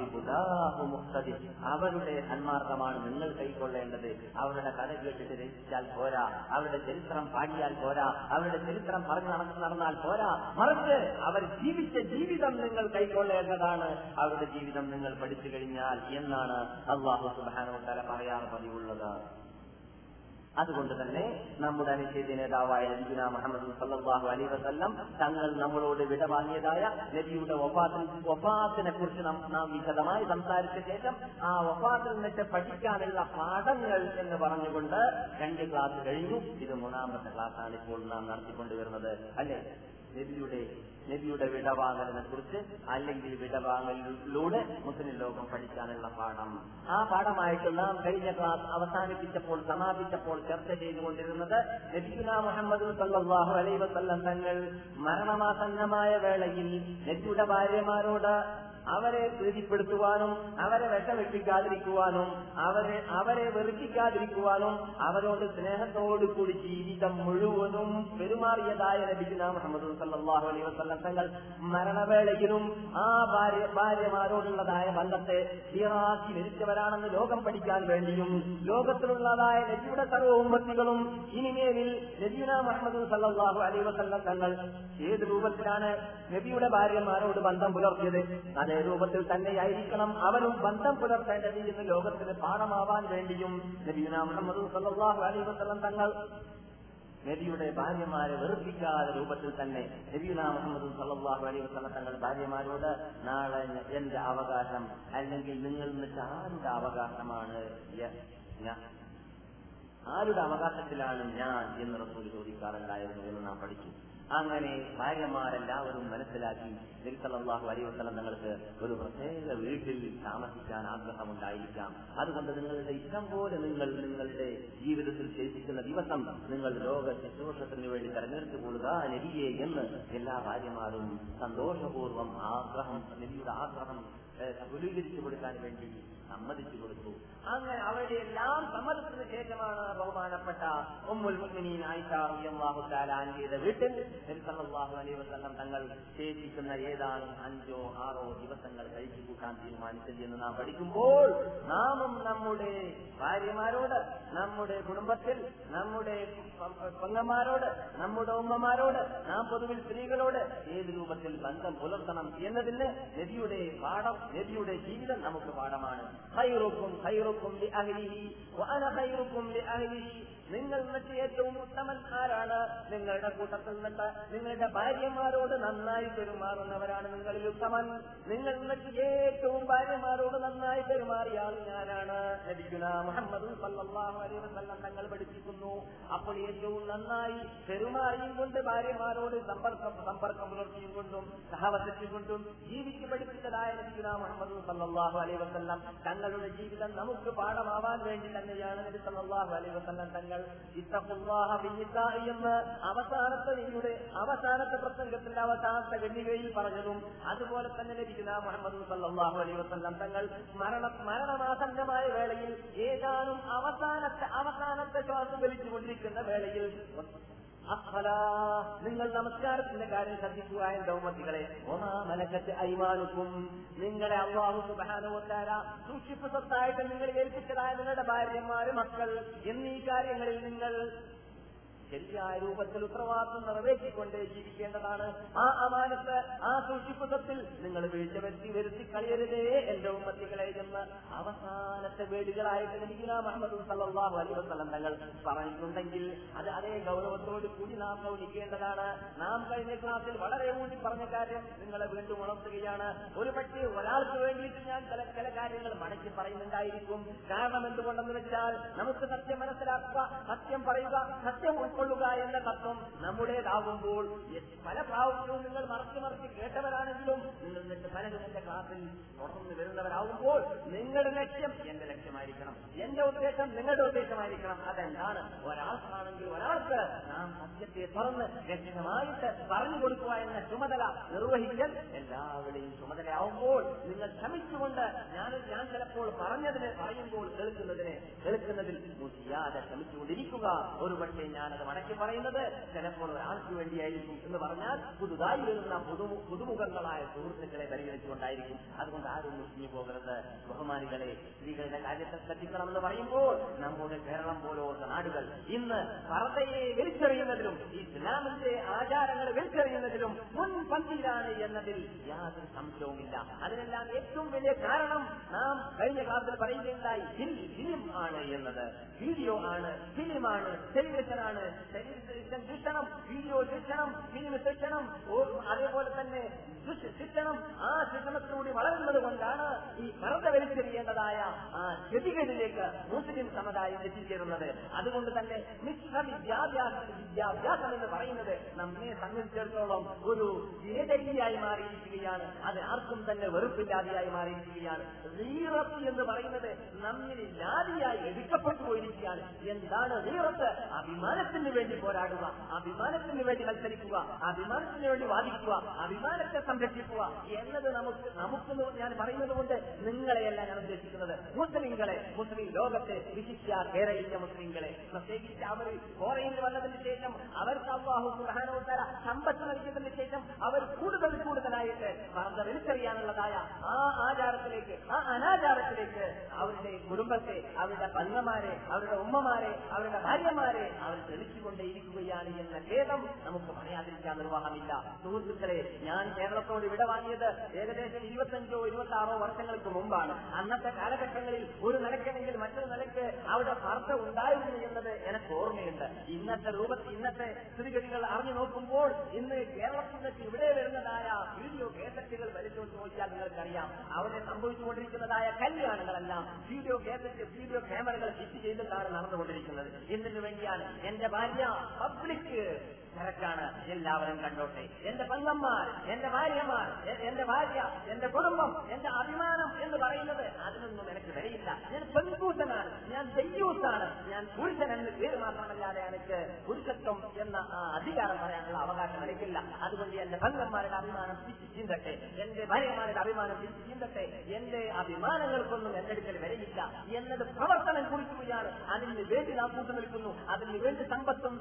അവരുടെ സന്മാർഗമാണ് നിങ്ങൾ കൈക്കൊള്ളേണ്ടത്. അവരുടെ കഥ കേട്ടിട്ട് രചിച്ചാൽ പോരാ, അവരുടെ ചരിത്രം പാടിയാൽ പോരാ, അവരുടെ ചരിത്രം പറഞ്ഞു നടന്നാൽ പോരാ, മറിച്ച് അവർ ജീവിച്ച ജീവിതം നിങ്ങൾ കൈക്കൊള്ളേണ്ടതാണ്. അവരുടെ ജീവിതം നിങ്ങൾ പഠിച്ചു കഴിഞ്ഞാൽ എന്നാണ് അല്ലാഹു സുബ്ഹാനഹു വ തആല പറയാൻ പതിവുള്ളത്. അതുകൊണ്ട് തന്നെ നമ്മുടെ അനുശേദ്യ നേതാവായ നബിയുനാ മുഹമ്മദ് സല്ലല്ലാഹു അലൈഹി വസല്ലം തങ്ങൾ നമ്മളോട് വിടവാങ്ങിയതായ നബിയുടെ വഫാത്തിനെ കുറിച്ച് നാം വിശദമായി സംസാരിച്ച ശേഷം ആ വഫാത്തിൽ നിന്നിട്ട് പഠിക്കാനുള്ള പാഠങ്ങൾ എന്ന് പറഞ്ഞുകൊണ്ട് 2 ക്ലാസ് കഴിഞ്ഞു. ഇത് 3ാമത്തെ ക്ലാസ്സാണ് ഇപ്പോൾ നാം നടത്തിക്കൊണ്ടുവരുന്നത്. അല്ലെ, നബിയുടെ വിടവാങ്ങലിനെ കുറിച്ച്, അല്ലെങ്കിൽ വിടവാങ്ങലിലൂടെ മുസ്ലിം ലോകം പഠിക്കാനുള്ള പാഠം. ആ പാഠമായിട്ട് നാം കഴിഞ്ഞ ക്ലാസ് സമാപിച്ചപ്പോൾ ചർച്ച ചെയ്തുകൊണ്ടിരുന്നത് നബിയുനാ മുഹമ്മദ് സല്ലല്ലാഹു അലൈഹി വസല്ലം തങ്ങൾ മരണമാസന്നമായ വേളയിൽ നബിയുടെ ഭാര്യമാരോട് അവരെ പ്രീതിപ്പെടുത്തുവാനും അവരെ വിഷമിപ്പിക്കാതിരിക്കുവാനും അവരെ വെറുപ്പിക്കാതിരിക്കുവാനും അവരോട് സ്നേഹത്തോടുകൂടി ജീവിതം മുഴുവനും പെരുമാറിയതായ നബിയുനാ മുഹമ്മദ് സല്ലല്ലാഹു അലൈഹി വസല്ലം തങ്ങൾ മരണവേളയിലും ആ ഭാര്യമാരോടുള്ളതായ ബന്ധത്തെ തീറാക്കി മരിച്ചവരാണെന്ന് ലോകം പഠിക്കാൻ വേണ്ടിയും ലോകത്തിലുള്ളതായ നബിയുടെ സർവ്വ ഉമ്മത്തികളും ഇനിമേലിൽ നബിയുനാ മുഹമ്മദ് സല്ലല്ലാഹു അലൈഹി വസല്ലം തങ്ങൾ ഏത് രൂപത്തിലാണ് നബിയുടെ ഭാര്യമാരോട് ബന്ധം പുലർത്തിയത്, അതേ രൂപത്തിൽ തന്നെയായിരിക്കണം അവനും ബന്ധം പുലർത്തേണ്ടത് എന്ന് ലോകത്തിന് പാഠമാവാൻ വേണ്ടിയും നബിയുനാ മുഹമ്മദ് സല്ലല്ലാഹു അലൈഹി വസല്ലം തങ്ങൾ നബിയുടെ ഭാര്യമാരെ വെറുപ്പിക്കാത്ത രൂപത്തിൽ തന്നെ നബിയുനാ മുഹമ്മദ് സല്ലല്ലാഹു അലൈഹി വസല്ലം തങ്ങൾ ഭാര്യമാരോട് നാളെ എന്റെ അവകാശം, അല്ലെങ്കിൽ നിങ്ങൾ എന്നിട്ട് ആരുടെ അവകാശമാണ്, ആരുടെ അവകാശത്തിലാണ് ഞാൻ എന്ന് റസൂൽ ചോദിക്കാറുണ്ടായിരുന്നു എന്ന് നാം പഠിച്ചു. അങ്ങനെ ഭാര്യമാരെല്ലാവരും മനസ്സിലാക്കി നബി സല്ലല്ലാഹു അലൈഹി വസല്ലം തങ്ങൾക്ക് ഒരു പ്രത്യേക വീട്ടിൽ താമസിക്കാൻ ആഗ്രഹമുണ്ടായിരിക്കാം. അതുകൊണ്ട് നിങ്ങളുടെ ഇഷ്ടം പോലെ നിങ്ങളുടെ ജീവിതത്തിൽ ശേഷിക്കുന്ന ദിവസം നിങ്ങൾ ലോക ശുശ്രൂഷത്തിന് വേണ്ടി തെരഞ്ഞെടുത്തു കൊള്ളുക നബിയെ എന്ന് എല്ലാ ഭാര്യമാരും സന്തോഷപൂർവ്വം നബിയുടെ ആഗ്രഹം വിപുലീകരിച്ചു കൊടുക്കാൻ വേണ്ടി സമ്മതിച്ചു കൊടുത്തു. അങ്ങനെ അവരുടെ എല്ലാം സമ്മതത്തിന് ശേഷമാണ് ബഹുമാനപ്പെട്ട ഉമ്മുൽ മുഅ്മിനീൻ ആയിഷ റളിയല്ലാഹു തആല അൻഹയുടെ വീട്ടിൽ നബി സല്ലല്ലാഹു അലൈഹി വസല്ലം തങ്ങൾ ശേഷിക്കുന്ന ഏതാനും 5 or 6 ദിവസങ്ങൾ കഴിച്ചു കൂട്ടാൻ തീരുമാനിച്ചത് എന്ന് നാം പഠിക്കുമ്പോൾ നാമും നമ്മുടെ ഭാര്യമാരോട്, നമ്മുടെ കുടുംബത്തിൽ നമ്മുടെ പെങ്ങന്മാരോട്, നമ്മുടെ ഉമ്മമാരോട്, നാം പൊതുവിൽ സ്ത്രീകളോട് ഏത് രൂപത്തിൽ ബന്ധം പുലർത്തണം എന്നതിന് നബിയുടെ പാഠം, നബിയുടെ ജീവിതം നമുക്ക് പാഠമാണ്. ഖൈറുക്കും ഖൈറുക്കും ലിഅഹ്ലിഹി വഅന ഖൈറുക്കും ലിഅഹ്ലിഹി. നിങ്ങൾ എന്നിട്ട് ഏറ്റവും ഉത്തമൻ ആരാണ്? നിങ്ങളുടെ കൂട്ടത്തിൽ നിന്നിട്ട് നിങ്ങളുടെ ഭാര്യമാരോട് നന്നായി പെരുമാറുന്നവരാണ് നിങ്ങളിൽ ഉത്തമൻ. നിങ്ങൾ എന്നിട്ട് ഏറ്റവും ഭാര്യമാരോട് നന്നായി പെരുമാറിയ ആൾ ഞാനാണ്. നബിയുനാ മുഹമ്മദ് സല്ലല്ലാഹു അലൈഹി വസല്ലം തങ്ങൾ പഠിപ്പിക്കുന്നു. അപ്പോൾ ഏറ്റവും നന്നായി പെരുമാറിയും കൊണ്ട് ഭാര്യമാരോട് സമ്പർക്കം പുലർത്തിയും കൊണ്ടും സഹവസത്തിയും കൊണ്ടും ജീവിച്ച് പഠിപ്പിച്ചതായ നബിയുനാ മുഹമ്മദ് സല്ലല്ലാഹു അലൈഹി വസല്ലം തങ്ങളുടെ ജീവിതം നമുക്ക് പാഠമാവാൻ വേണ്ടി തന്നെയാണ് നബി സല്ലല്ലാഹു അലൈഹി വസല്ലം തങ്ങൾ ഇത്തഖുല്ലാഹ ബിനിസാഇ എന്ന് അവസാനത്തെ പ്രസംഗത്തിന്റെ അവസാനത്തെ ഖണ്ഡികയിൽ പറഞ്ഞതും അതുപോലെ തന്നെ നബിയുനാ മുഹമ്മദ് സല്ലല്ലാഹു അലൈഹി വസല്ലം തങ്ങൾ മരണമാസന്നമായ വേളയിൽ ഏതാനും അവസാനത്തെ ശ്വാസം വലിച്ചുകൊണ്ടിരിക്കുന്ന വേളയിൽ നിങ്ങൾ നമസ്കാരത്തിന്റെ കാര്യം ശ്രദ്ധിക്കുക എന്റെ ഉമ്മത്തികളെ. ഒമാ മലക്കത്ത് അയ്മാനുക്കും, നിങ്ങളെ അല്ലാഹു സുബ്ഹാനഹു വ തആല സൂക്ഷിപ്പ് സ്വത്തായിട്ട് നിങ്ങൾ ഏൽപ്പിച്ചതായ നിങ്ങളുടെ ഭാര്യമാര്, മക്കൾ എന്നീ കാര്യങ്ങളിൽ നിങ്ങൾ ശരിയായ രൂപത്തിൽ ഉത്തരവാദിത്വം നിറവേറ്റിക്കൊണ്ടേ ജീവിക്കേണ്ടതാണ്. ആ അമാനത്ത്, ആ സൂക്ഷിപ്പുതത്തിൽ നിങ്ങൾ വീഴ്ച വരുത്തി കളയരുതേ എന്റെ ഉമ്മത്തികളെ എന്ന് അവസാനത്തെ വേടുകളായിട്ട് നബിയുനാ മുഹമ്മദ് സല്ലല്ലാഹു അലൈഹി വസല്ലം തങ്ങൾ പറഞ്ഞിട്ടുണ്ടെങ്കിൽ അത് അതേ ഗൗരവത്തോട് കൂടി നാം ഗൗനിക്കേണ്ടതാണ്. നാം കഴിഞ്ഞ ക്ലാസ്സിൽ വളരെ ഊന്നി പറഞ്ഞ കാര്യം നിങ്ങളെ വീണ്ടും ഉണർത്തുകയാണ്. ഒരു പക്ഷേ ഒരാൾക്ക് വേണ്ടിയിട്ട് ഞാൻ ചില കാര്യങ്ങൾ മടക്കി പറയുന്നുണ്ടായിരിക്കും. കാരണം എന്തുകൊണ്ടെന്ന് വെച്ചാൽ നമുക്ക് സത്യം മനസ്സിലാക്കുക, സത്യം പറയുക, സത്യം ഉൾക്കൊള്ളുക എന്ന തത്വം നമ്മുടേതാകുമ്പോൾ പല പ്രാവശ്യവും നിങ്ങൾ മറച്ചു കേട്ടവരാണെങ്കിലും നിങ്ങൾ പലരും എന്റെ ക്ലാസ്സിൽ തുടർന്ന് വരുന്നവരാകുമ്പോൾ നിങ്ങളുടെ ലക്ഷ്യം എന്റെ ലക്ഷ്യമായിരിക്കണം, എന്റെ ഉദ്ദേശം നിങ്ങളുടെ ഉദ്ദേശമായിരിക്കണം. അതെന്താണ്? ഒരാൾക്കാണെങ്കിൽ ഒരാൾക്ക് നാം സത്യത്തെ തുറന്ന് ലക്ഷ്യമായിട്ട് പറഞ്ഞു കൊടുക്കുക എന്ന ചുമതല നിർവഹിക്കൽ എല്ലാവരുടെയും ചുമതലയാവുമ്പോൾ നിങ്ങൾ ശ്രമിച്ചുകൊണ്ട് ഞാൻ ചിലപ്പോൾ പറയുമ്പോൾ കേൾക്കുന്നതിൽ മുഷിയാതെ ശ്രമിച്ചുകൊണ്ടിരിക്കുക. ഒരുപക്ഷെ ഞാനത് മടക്കി പറയുന്നത് ചിലപ്പോൾ ഒരാൾക്ക് വേണ്ടിയായിരിക്കും എന്ന് പറഞ്ഞാൽ പുതുതായി വരുന്ന പുതുമുഖങ്ങളായ സുഹൃത്തുക്കളെ പരിഗണിച്ചുകൊണ്ടായിരിക്കും. അതുകൊണ്ട് ആരും മുഷിഞ്ഞു പോകരുത്. ബഹുമാനികളെ, സ്ത്രീകളുടെ കാര്യത്തെ ശ്രദ്ധിക്കണമെന്ന് പറയുമ്പോൾ നമ്മുടെ കേരളം പോലോത്ത നാടുകൾ ഇന്ന് പർദ്ദയെ വലിച്ചെറിയുന്നതിലും ഇസ്ലാമിന്റെ ആചാരങ്ങളെ വലിച്ചെറിയുന്നതിലും മുൻപന്തിയിലാണ് എന്നതിൽ യാതൊരു സംശയവുമില്ല. അതിനെല്ലാം ഏറ്റവും വലിയ കാരണം നാം കഴിഞ്ഞ ക്ലാസ്സിൽ പറയുകയുണ്ടായി, ഫിലിം ആണ് എന്നത്. വീഡിയോ ആണ്, ഫിലിമാണ്, ടെലിവിഷനാണ്. ടെലിവിഷൻ ശിക്ഷണം, വീഡിയോ ശിക്ഷണം, ഫിലിം ശിക്ഷണം, അതേപോലെ തന്നെ ശിക്ഷണം. ആ ശിക്ഷണത്തിലൂടെ വളരുന്നത് കൊണ്ടാണ് ഈ പർദ്ദ വലിച്ചെറിയേണ്ടതായ ആ ഗതികളിലേക്ക് മുസ്ലിം സമുദായം എത്തിച്ചേരുന്നത്. അതുകൊണ്ട് തന്നെ മിശ്ര വിദ്യാഭ്യാസം എന്ന് പറയുന്നത് നമ്മെ സംബന്ധിച്ചിടത്തോളം ഒരു വേദനയായി മാറിയിരിക്കുകയാണ്. അത് ആർക്കും തന്നെ വെറുപ്പില്ലാതെയായി മാറിയിരിക്കുകയാണ്. ഗീറത്ത് എന്ന് പറയുന്നത് നമ്മിൽ ജാതിയായി എടുക്കപ്പെട്ടു പോയിരിക്കുകയാണ്. എന്താണ് ഗീറത്ത്? അഭിമാനത്തിന് വേണ്ടി പോരാടുക, അഭിമാനത്തിന് വേണ്ടി മത്സരിക്കുക, അഭിമാനത്തിന് വേണ്ടി വാദിക്കുക, അഭിമാനത്തെ സംരക്ഷിക്കുക എന്നത് നമുക്ക് ഞാൻ പറയുന്നത് കൊണ്ട് നിങ്ങളെയല്ല ഞാൻ ഉദ്ദേശിക്കുന്നത്, മുസ്ലിങ്ങളെ, മുസ്ലിം ലോകത്തെ, വിശിഷ്യ കേരളീയ മുസ്ലിങ്ങളെ. പ്രത്യേകിച്ച് അവർ ഫോറയിൽ വന്നതിന് ശേഷം അവർക്ക് അല്ലാഹു സുബ്ഹാനഹു വ തആല സമ്പത്ത് നൽകിയതിന് ശേഷം അവർ കൂടുതലായിട്ട് പർദ്ദ വലിച്ചെറിയാനുള്ളതായ ആ ആചാരത്തിലേക്ക്, ആ അനാചാരത്തിലേക്ക് അവരുടെ കുടുംബത്തെ, അവരുടെ പെങ്ങന്മാരെ, അവരുടെ ഉമ്മമാരെ, അവരുടെ ഭാര്യമാരെ അവർ തെളിച്ചുകൊണ്ടേയിരിക്കുകയാണ് എന്ന ഖേദം നമുക്ക് പറയാതിരിക്കാൻ നിർവാഹമില്ല. സുഹൃത്തുക്കളെ, ഞാൻ കേരളത്തോട് വിട വാങ്ങിയത് ഏകദേശം 25-26 വർഷങ്ങൾക്ക് മുമ്പാണ്. അന്നത്തെ കാലഘട്ടങ്ങളിൽ ഒരു നിലയ്ക്കണെങ്കിൽ മറ്റൊരു നിലയ്ക്ക് അവിടെ പർദ്ദ ഉണ്ടായിരുന്നു എന്നത് എനിക്ക് ഓർമ്മയുണ്ട്. ഇന്നത്തെ സ്ഥിതിഗതികൾ അറിഞ്ഞു നോക്കുമ്പോൾ ഇന്ന് കേരളത്തിൽ നിന്ന് ഇവിടെ വരുന്നതായ വീഡിയോ കേസറ്റുകൾ വലിച്ചോട്ട് നോക്കിയാൽ നിങ്ങൾക്കറിയാം അവിടെ സംഭവിച്ചുകൊണ്ടിരിക്കുന്നതായ കല്യാണങ്ങളെല്ലാം വീഡിയോ കേസറ്റ്, വീഡിയോ ക്യാമറകൾ ഫിറ്റ് ചെയ്തിട്ടാണ് നടന്നുകൊണ്ടിരിക്കുന്നത്. എന്തിനു വേണ്ടിയാണ്? എന്റെ ഭാര്യ പബ്ലിക് തിരക്കാണ്, എല്ലാവരും കണ്ടോട്ടെ. എന്റെ പെങ്ങന്മാർ, എന്റെ ഭാര്യമാർ, എന്റെ ഭാര്യ, എന്റെ കുടുംബം, എന്റെ അഭിമാനം എന്ന് പറയുന്നത് അതിനൊന്നും എനിക്ക് വിലയില്ല. ഞാൻ പെൺകൂട്ടനാണ്, ഞാൻ ദയ്യൂസാണ്, ഞാൻ പുരുഷൻ എന്ന് പേര് മാത്രമല്ലാതെ എനിക്ക് പുരുഷത്വം എന്ന അധികാരം പറയാനുള്ള അവകാശം എനിക്കില്ല. അതുകൊണ്ട് എന്റെ പെങ്ങന്മാരുടെ അഭിമാനം തിരിച്ചു ചീന്തട്ടെ, എന്റെ ഭാര്യമാരുടെ അഭിമാനം തിരിച്ചു ചീന്തട്ടെ, എന്റെ അഭിമാനങ്ങൾക്കൊന്നും എന്റെ അടുക്കൽ വിലയില്ല എന്നത് പ്രവർത്തനം കുറിക്കുകയാണ്. അതിന് വേണ്ടി നാം കൂട്ടുനിൽക്കുന്നു, അതിന് വേണ്ടി സമ്പത്തും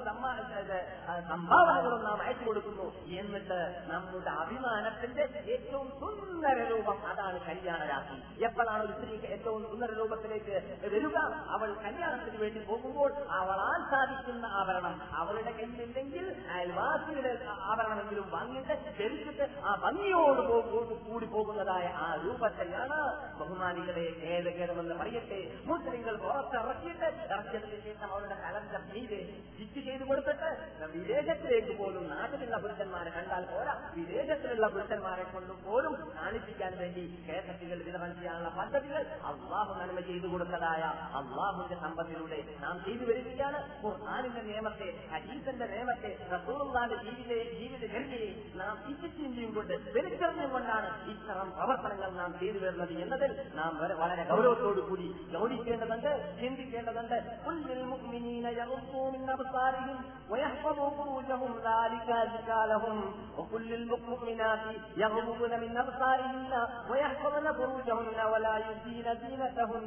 സംഭാവനകളും നാം അയച്ചു കൊടുക്കുന്നു. എന്നിട്ട് നമ്മുടെ അഭിമാനത്തിന്റെ ഏറ്റവും സുന്ദര രൂപം അതാണ് കല്യാണരാത്രി. എപ്പോഴാണ് ഒരു സ്ത്രീക്ക് ഏറ്റവും സുന്ദര രൂപത്തിലേക്ക് വരിക? അവൾ കല്യാണത്തിന് വേണ്ടി പോകുമ്പോൾ അവളാൽ സാധിക്കുന്ന ആഭരണം അവളുടെ കയ്യിലില്ലെങ്കിൽ അയൽവാസിയുടെ ആഭരണമെങ്കിലും വാങ്ങിയിട്ട് ധരിച്ചിട്ട് ആ ഭംഗിയോട് കൂടി പോകുന്നതായ ആ രൂപത്തെയാണ് ബഹുമാനികളെ ഖേദമെന്ന് പറയട്ടെ മുസ്ലിങ്ങൾ ഇറക്കിയതിന് ശേഷം അവരുടെ കലന്റെ മീതെ സ്റ്റിച്ച് ചെയ്ത് കൊടുത്തിട്ട് വിദേശത്തിലേക്ക് പോലും നാട്ടിലുള്ള പുരുഷന്മാരെ കണ്ടാൽ പോരാ, വിദേശത്തിലുള്ള പുരുഷന്മാരെ കൊണ്ട് പോലും കാണിപ്പിക്കാൻ വേണ്ടി കേസറ്റുകൾ വിതരണം ചെയ്യാനുള്ള പദ്ധതികൾ അള്ളാഹു നന്മ ചെയ്തു കൊടുത്തതായ അള്ളാഹുവിന്റെ സമ്പത്തിലൂടെ നാം ചെയ്തു വരികയാണ്. ഖുർആനിന്റെ നിയമത്തെ, ഹദീസിന്റെ നിയമത്തെ, റസൂലുള്ളാഹിന്റെ ജീവിതചര്യയെ നാം ഇച്ഛിന്റെയും കൊണ്ട് വെളിച്ചെറിഞ്ഞുകൊണ്ടാണ് ഇത്തരം പ്രവർത്തനങ്ങൾ നാം ചെയ്തു വരുന്നത് എന്നതിൽ നാം വളരെ ഗൗരവത്തോടു കൂടി ഗൗനിക്കേണ്ടതുണ്ട്, ചിന്തിക്കേണ്ടതുണ്ട്. കുല്ലിൽ മുഅ്മിനീന യഗ്ദൂ മിൻ അബ്സാരിഹിം വയഹ്ഫദൂ ഫുറൂജഹും ദാലിക അസ്കാ ലഹും വകുല്ലിൽ മുഅ്മിനാതി യഗ്ദൂന മിൻ അബ്സാരിഹിന്ന വയഹ്ഫദൂന ഫുറൂജഹുന്ന വലാ യുസീന സീനതഹും.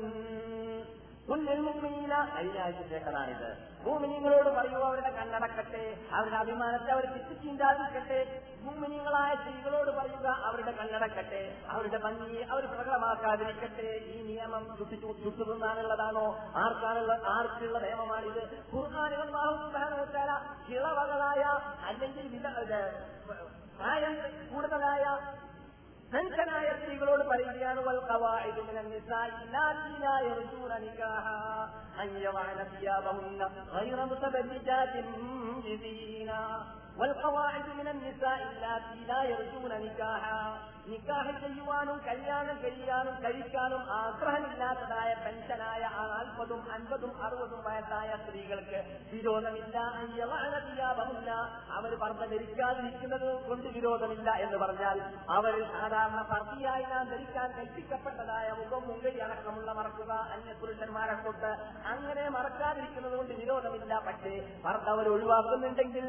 കേട്ടതാണിത്. ഭൂമിനിങ്ങളോട് പറയുക അവരുടെ കണ്ണടക്കട്ടെ, അവരുടെ അഭിമാനത്തെ അവർ ചിന്താതിരിക്കട്ടെ. ഭൂമിനിങ്ങളായ സ്ത്രീകളോട് പറയുക അവരുടെ കണ്ണടക്കട്ടെ, അവരുടെ ഭംഗിയെ അവർ പ്രകടമാക്കാതിരിക്കട്ടെ. ഈ നിയമം ചുട്ടുതിന്നാനുള്ളതാണോ? ആർക്കുള്ള നിയമമാണിത്? ഖുർആനിൽ അല്ലാഹു സുബ്ഹാനഹു വ തആല കിളവകളായ അല്ലെങ്കിൽ പ്രായം കൂടുതലായ ധൻഷനായ സ്ത്രീകളോട് പറയുകയാണ് വൽഖവാഇദു മിനൻ നിസാഇ അല്ലാത്തി ലാ യർജൂന നികാഹ അൻ യവഅന സിയാബഹുന്ന ഗൈറ മുതബജ്ജിജാതിൻ ബിദീന. വൽഖവാഇദു മിനൻ നിസാഇ അല്ലാത്തി ലാ യർജൂന നികാഹ, നിക്കാഹ് ചെയ്യുവാനും കല്യാണം ചെയ്യാനും കഴിക്കാനും ആഗ്രഹമില്ലാത്തതായ പെൻഷനായ 40, 50, 60 വയസ്സായ സ്ത്രീകൾക്ക് വിരോധമില്ല. അവർ പർദ്ദ ധരിക്കാതിരിക്കുന്നത് കൊണ്ട് വിരോധമില്ല എന്ന് പറഞ്ഞാൽ അവർ സാധാരണ പർദ്ദയായി നാം ധരിക്കാൻ കൽപ്പിക്കപ്പെട്ടതായ മുഖം, മുങ്കരി അടക്കമുള്ള മറക്കുക അന്യപുരുഷന്മാരെ തൊട്ട് അങ്ങനെ മറക്കാതിരിക്കുന്നത് കൊണ്ട് വിരോധമില്ല. പക്ഷേ പർദ്ദ അവർ ഒഴിവാക്കുന്നുണ്ടെങ്കിൽ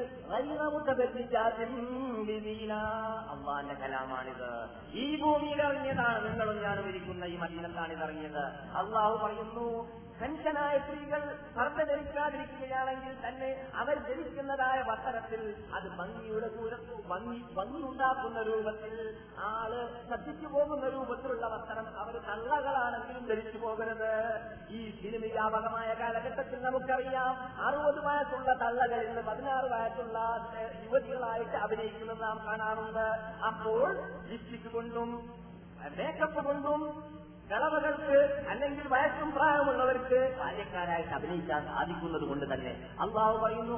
അള്ളാന്റെ കലാമാണിത്. ഈ ഭൂമിയിൽ ഇറങ്ങിയതാണ്, നിങ്ങളും ഞാനും ഇരിക്കുന്ന ഈ മദീനത്താണ് ഇതറിഞ്ഞത്. അള്ളാഹു പറയുന്നു പെൻഷനായ സ്ത്രീകൾ പർദ്ദ ധരിക്കാതിരിക്കുകയാണെങ്കിൽ തന്നെ അവർ ധരിക്കുന്നതായ വസ്ത്രത്തിൽ അത് ഭംഗി ഉണ്ടാക്കുന്ന രൂപത്തിൽ, ആള് ശ്രദ്ധിച്ചു പോകുന്ന രൂപത്തിലുള്ള വസ്ത്രം അവർ തള്ളകളാണെങ്കിലും ധരിച്ചു പോകരുത്. ഈ സിനിമ വ്യാപകമായ കാലഘട്ടത്തിൽ നമുക്കറിയാം 60 വയസ്സുള്ള തള്ളകൾ ഇന്ന് 16 വയസ്സുള്ള യുവതികളായിട്ട് അഭിനയിക്കുന്നത് നാം കാണാറുണ്ട്. അപ്പോൾ ലിപ്സ്റ്റിക് കൊണ്ടും മേക്കപ്പ് കൊണ്ടും കളവകൾക്ക് അല്ലെങ്കിൽ വയസ്സും പ്രായമുള്ളവർക്ക് ബാല്യക്കാരായിട്ട് അഭിനയിക്കാൻ സാധിക്കുന്നത് കൊണ്ട് തന്നെ അള്ളാഹു പറയുന്നു,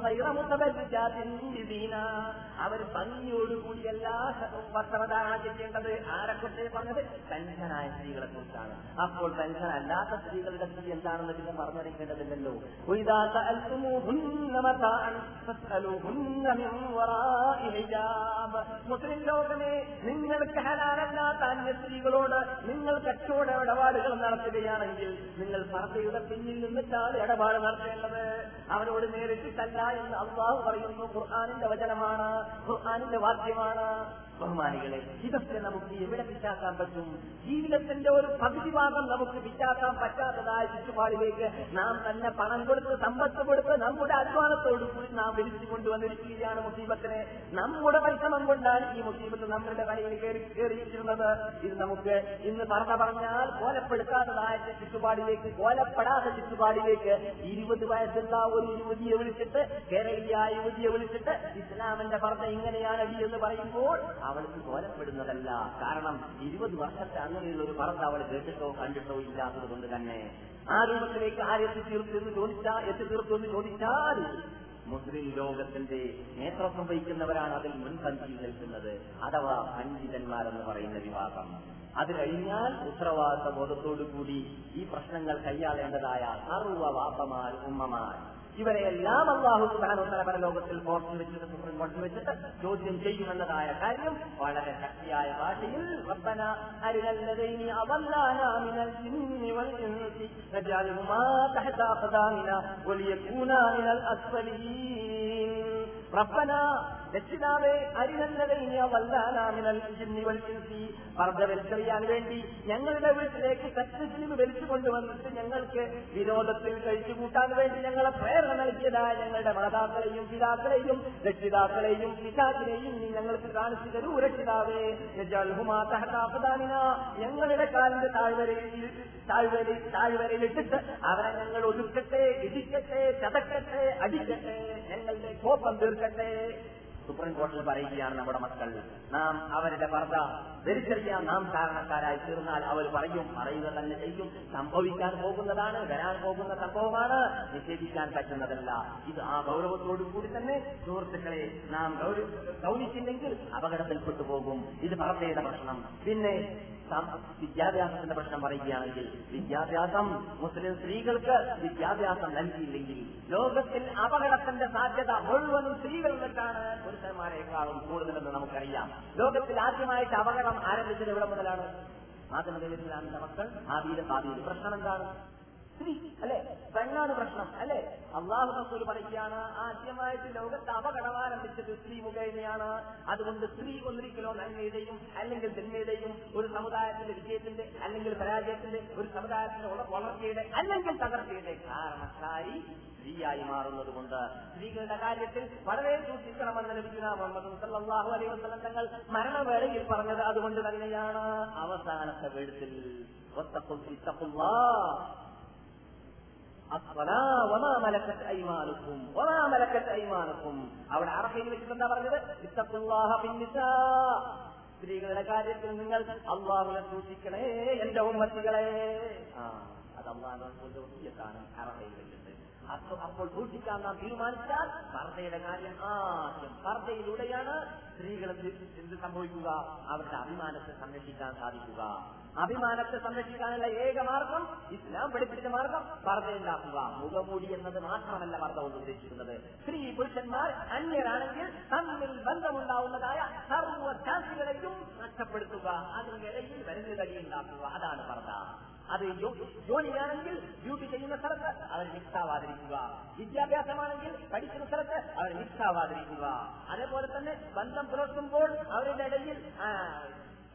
അവർ ഭംഗിയോടുകൂടി എല്ലാ വസ്ത്രധാരണം ചെയ്യേണ്ടത്. ആരെക്കുറിച്ച് പറഞ്ഞത്? പെൻഷനായ സ്ത്രീകളെ കുറിച്ചാണ്. അപ്പോൾ പെൻഷൻ അല്ലാത്ത സ്ത്രീകളുടെ സ്ഥിതി എന്താണെന്ന് പിന്നെ പറഞ്ഞറിയിക്കേണ്ടതില്ലല്ലോ. മുസ്ലിം ലോകമേ, നിങ്ങൾക്ക് ഹലാലല്ലാത്ത അന്യ സ്ത്രീകളോട് നിങ്ങൾ കച്ചവട ഇടപാടുകൾ നടത്തുകയാണെങ്കിൽ നിങ്ങൾ പർദ്ദയുടെ പിന്നിൽ നിന്നിട്ടാണ് ഇടപാട് നടത്തേണ്ടത്. അവരോട് നേരിട്ടിട്ടല്ല എന്ന് അല്ലാഹു പറയുന്നു. ഖുർആനിന്റെ വചനമാണ്, ഖുർആനിന്റെ വാക്യമാണ്. ബഹുമാനികളെ, ഇതൊക്കെ നമുക്ക് എവിടെ പിച്ചാക്കാൻ പറ്റും? ജീവിതത്തിന്റെ ഒരു പകുതി ഭാഗം നമുക്ക് പിച്ചാക്കാൻ പറ്റാത്തതായ ചുറ്റുപാടിലേക്ക് നാം തന്നെ പണം കൊടുത്ത് സമ്പത്ത് കൊടുത്ത് നമ്മുടെ അധ്വാനത്തോടുകൂടി നാം വിളിച്ചു കൊണ്ടുവന്നിരിക്കുകയാണ് മുസീബത്തിനെ. നമ്മുടെ പരിശ്രമം കൊണ്ടാണ് ഈ മുസീബത്ത് നമ്മുടെ കയ്യിൽ കയറിയിരിക്കുന്നത്. ഇത് നമുക്ക് ഇന്ന് പറഞ്ഞാൽ കോലപ്പെടുത്താത്തതായ ചുറ്റുപാടിലേക്ക്, കോലപ്പെടാത്ത ചുറ്റുപാടിലേക്ക് 20 വയസ്സുള്ള ഒരു യുവതിയെ വിളിച്ചിട്ട്, കേരളീയ യുവതിയെ വിളിച്ചിട്ട് ഇസ്ലാമിന്റെ പർദ്ദ ഇങ്ങനെയാണ് എന്ന് പറയുമ്പോൾ അവൾക്ക് കോലപ്പെടുന്നതല്ല. കാരണം 20 വർഷത്തെ അങ്ങനെയുള്ള ഒരു പർദ്ദ അവൾ കേട്ടിട്ടോ കണ്ടിട്ടോ ഇല്ലാത്തത് കൊണ്ട് തന്നെ ആ രൂപത്തിലേക്ക് എത്തിത്തീർത്തെന്ന് ചോദിച്ചാൽ മുസ്ലിം ലോകത്തിന്റെ നേതൃത്വം വഹിക്കുന്നവരാണ് അതിൽ മുൻപന്തിയിൽ നിൽക്കുന്നത്, അഥവാ പണ്ഡിതന്മാരെന്ന് പറയുന്ന വിഭാഗം. അത് കഴിഞ്ഞാൽ ഉത്തരവാദിത്ത ബോധത്തോടുകൂടി ഈ പ്രശ്നങ്ങൾ കൈയാളേണ്ടതായ സർവ്വ വാപ്പമാർ, ഉമ്മമാർ, ഇവരെയെല്ലാം അല്ലാഹു സുബ്ഹാനഹു വ തആല പരലോകത്തിൽ കോർത്ത് വെച്ചിട്ട് സുപ്രീം കോടതി വെച്ചിട്ട് ചോദ്യം ചെയ്യുമെന്നതായ കാര്യം വളരെ ശക്തിയായ ഭാഷയിൽ റബ്ബനാ അരിനല്ലദൈനി അദല്ലാനാ മിനൽ ജിന്നി വൽ ഇൻസി നജഅലുഹുമാ തഹത ഖദാമിനാ വലിയകൂനാ മിനൽ അസ്ഫലീൻ. റബ്ബനാ, രക്ഷിതാവേ, അരിനല്ലദൈനി അദല്ലാനാ മിനൽ ജിന്നി വൽ ഇൻസി, പർദ്ദ വലിച്ചെറിയാൻ വേണ്ടി ഞങ്ങളുടെ വീട്ടിലേക്ക് സത്യസിനിമ വലിച്ചു കൊണ്ടുവന്നിട്ട് ഞങ്ങൾക്ക് വിരോധത്തിൽ കഴിച്ചുകൂട്ടാൻ വേണ്ടി ഞങ്ങളെ പ്രേരണ നൽകിയതായ ഞങ്ങളുടെ മാതാക്കളെയും പിതാക്കളെയും രക്ഷിതാക്കളെയും പിതാക്കളെയും നീ ഞങ്ങൾക്ക് കാണിച്ചു തരൂ രക്ഷിതാവേ. ഞങ്ങളുടെ കാലിന്റെ താഴ്വരയിലിട്ടിട്ട് അവരെ ഞങ്ങൾ ഒതുക്കട്ടെ, ഇടിക്കട്ടെ, ചതക്കട്ടെ, അടിക്കട്ടെ, ഞങ്ങളുടെ കോപം തീർക്കട്ടെ. സുപ്രീം കോടതിയിൽ പറയുകയാണ് നമ്മുടെ മക്കൾ, നാം അവരുടെ പർദ്ദ ധരിച്ചറിയാൻ നാം കാരണക്കാരായി തീർന്നാൽ അവർ പറയുക തന്നെ ചെയ്യും. സംഭവിക്കാൻ പോകുന്നതാണ്, വരാൻ പോകുന്ന സംഭവമാണ്, നിഷേധിക്കാൻ പറ്റുന്നതല്ല. ഇത് ആ ഗൗരവത്തോടു കൂടി തന്നെ സുഹൃത്തുക്കളെ നാം ഗൗനിച്ചില്ലെങ്കിൽ അപകടത്തിൽപ്പെട്ടു പോകും. ഇത് പർദ്ദയുടെ പ്രശ്നം. പിന്നെ വിദ്യാഭ്യാസത്തിന്റെ പ്രശ്നം പറയുകയാണെങ്കിൽ, വിദ്യാഭ്യാസം മുസ്ലിം സ്ത്രീകൾക്ക് വിദ്യാഭ്യാസം നൽകിയില്ലെങ്കിൽ ലോകത്തിൽ അപകടത്തിന്റെ സാധ്യത മുഴുവനും സ്ത്രീകളിലേക്കാണ് പുരുഷന്മാരെക്കാളും കൂടുതലെന്ന് നമുക്കറിയാം. ലോകത്തിൽ ആദ്യമായിട്ട് അപകടം ആരംഭിച്ചത് എവിടെ മുതലാണ്? ആദ്യം ഇസ്ലാമിന്റെ മക്കൾ ഭാവിയിൽ പ്രശ്നം എന്താണ്? സ്ത്രീ അല്ലെ, പെണ്ണാണ് പ്രശ്നം അല്ലെ. അല്ലാഹു റസൂൽ പറയുകയാണ്, ആദ്യമായിട്ട് ലോകത്ത് അപകടം ആരംഭിച്ചത് സ്ത്രീ മുഖേനയാണ്. അതുകൊണ്ട് സ്ത്രീ ഒന്നിരിക്കലോ നന്മയുടെയും അല്ലെങ്കിൽ തിന്മയുടെയും, ഒരു സമുദായത്തിന്റെ വിജയത്തിന്റെ അല്ലെങ്കിൽ പരാജയത്തിന്റെ, ഒരു സമുദായത്തിന്റെ വളർച്ചയുടെ അല്ലെങ്കിൽ തകർച്ചയുടെ കാരണക്കാരി സ്ത്രീയായി മാറുന്നത് കൊണ്ട് സ്ത്രീകളുടെ കാര്യത്തിൽ വളരെ സൂക്ഷിക്കണമെന്ന് നബിയുനാ മുഹമ്മദ് സല്ലല്ലാഹു അലൈഹി വസല്ലം തങ്ങൾ മരണവേളയിൽ പറഞ്ഞത് അതുകൊണ്ട് തന്നെയാണ്. അവസാനത്തെ വേഴ്ത്തിൽ അവിടെ അറബിയിൽ വെച്ചിട്ട് എന്താ പറഞ്ഞത്? ഇത്തഖുല്ലാഹ ഫിന്നിസാ, സ്ത്രീകളുടെ കാര്യത്തിൽ നിങ്ങൾ അല്ലാഹുവിനെ സൂക്ഷിക്കണേ എന്റെ ഉമ്മത്തികളെ. അത് അല്ലാഹുവിന്റെ വസിയത്താണ് അറബിയിൽ വെച്ചിട്ട്. അപ്പോൾ സൂക്ഷിക്കാൻ നാം തീരുമാനിച്ചാൽ പർദ്ദയുടെ കാര്യം ആദ്യം പർദ്ദയിലൂടെയാണ് സ്ത്രീകൾക്ക് എന്ത് സംഭവിക്കുക? അവരുടെ അഭിമാനത്തെ സംരക്ഷിക്കാൻ സാധിക്കുക. അഭിമാനത്തെ സംരക്ഷിക്കാനുള്ള ഏക മാർഗം, ഇസ്ലാം പഠിപ്പിച്ച മാർഗം, പർദ്ദയുണ്ടാക്കുക. മുഖമൂടി എന്നത് മാത്രമല്ല പർദ്ദ കൊണ്ട് ഉദ്ദേശിക്കുന്നത്. സ്ത്രീ പുരുഷന്മാർ അന്യരാണെങ്കിൽ തമ്മിൽ ബന്ധമുണ്ടാവുന്നതായ സർവ്വ ചാൻസുകളെയും നഷ്ടപ്പെടുത്തുക, അതിനിടയിൽ വരുന്ന കഴിയുണ്ടാക്കുക. അതാണ് പർദ്ദ. അത് ജോലിയാണെങ്കിൽ ഡ്യൂട്ടി ചെയ്യുന്ന സ്ഥലത്ത് അവർ മിക്സാവാതിരിക്കുക, വിദ്യാഭ്യാസമാണെങ്കിൽ പഠിക്കുന്ന സ്ഥലത്ത് അവർ മിക്സാവാതിരിക്കുക. അതേപോലെ തന്നെ ബന്ധം പുലർത്തുമ്പോൾ അവരുടെ ഇടയിൽ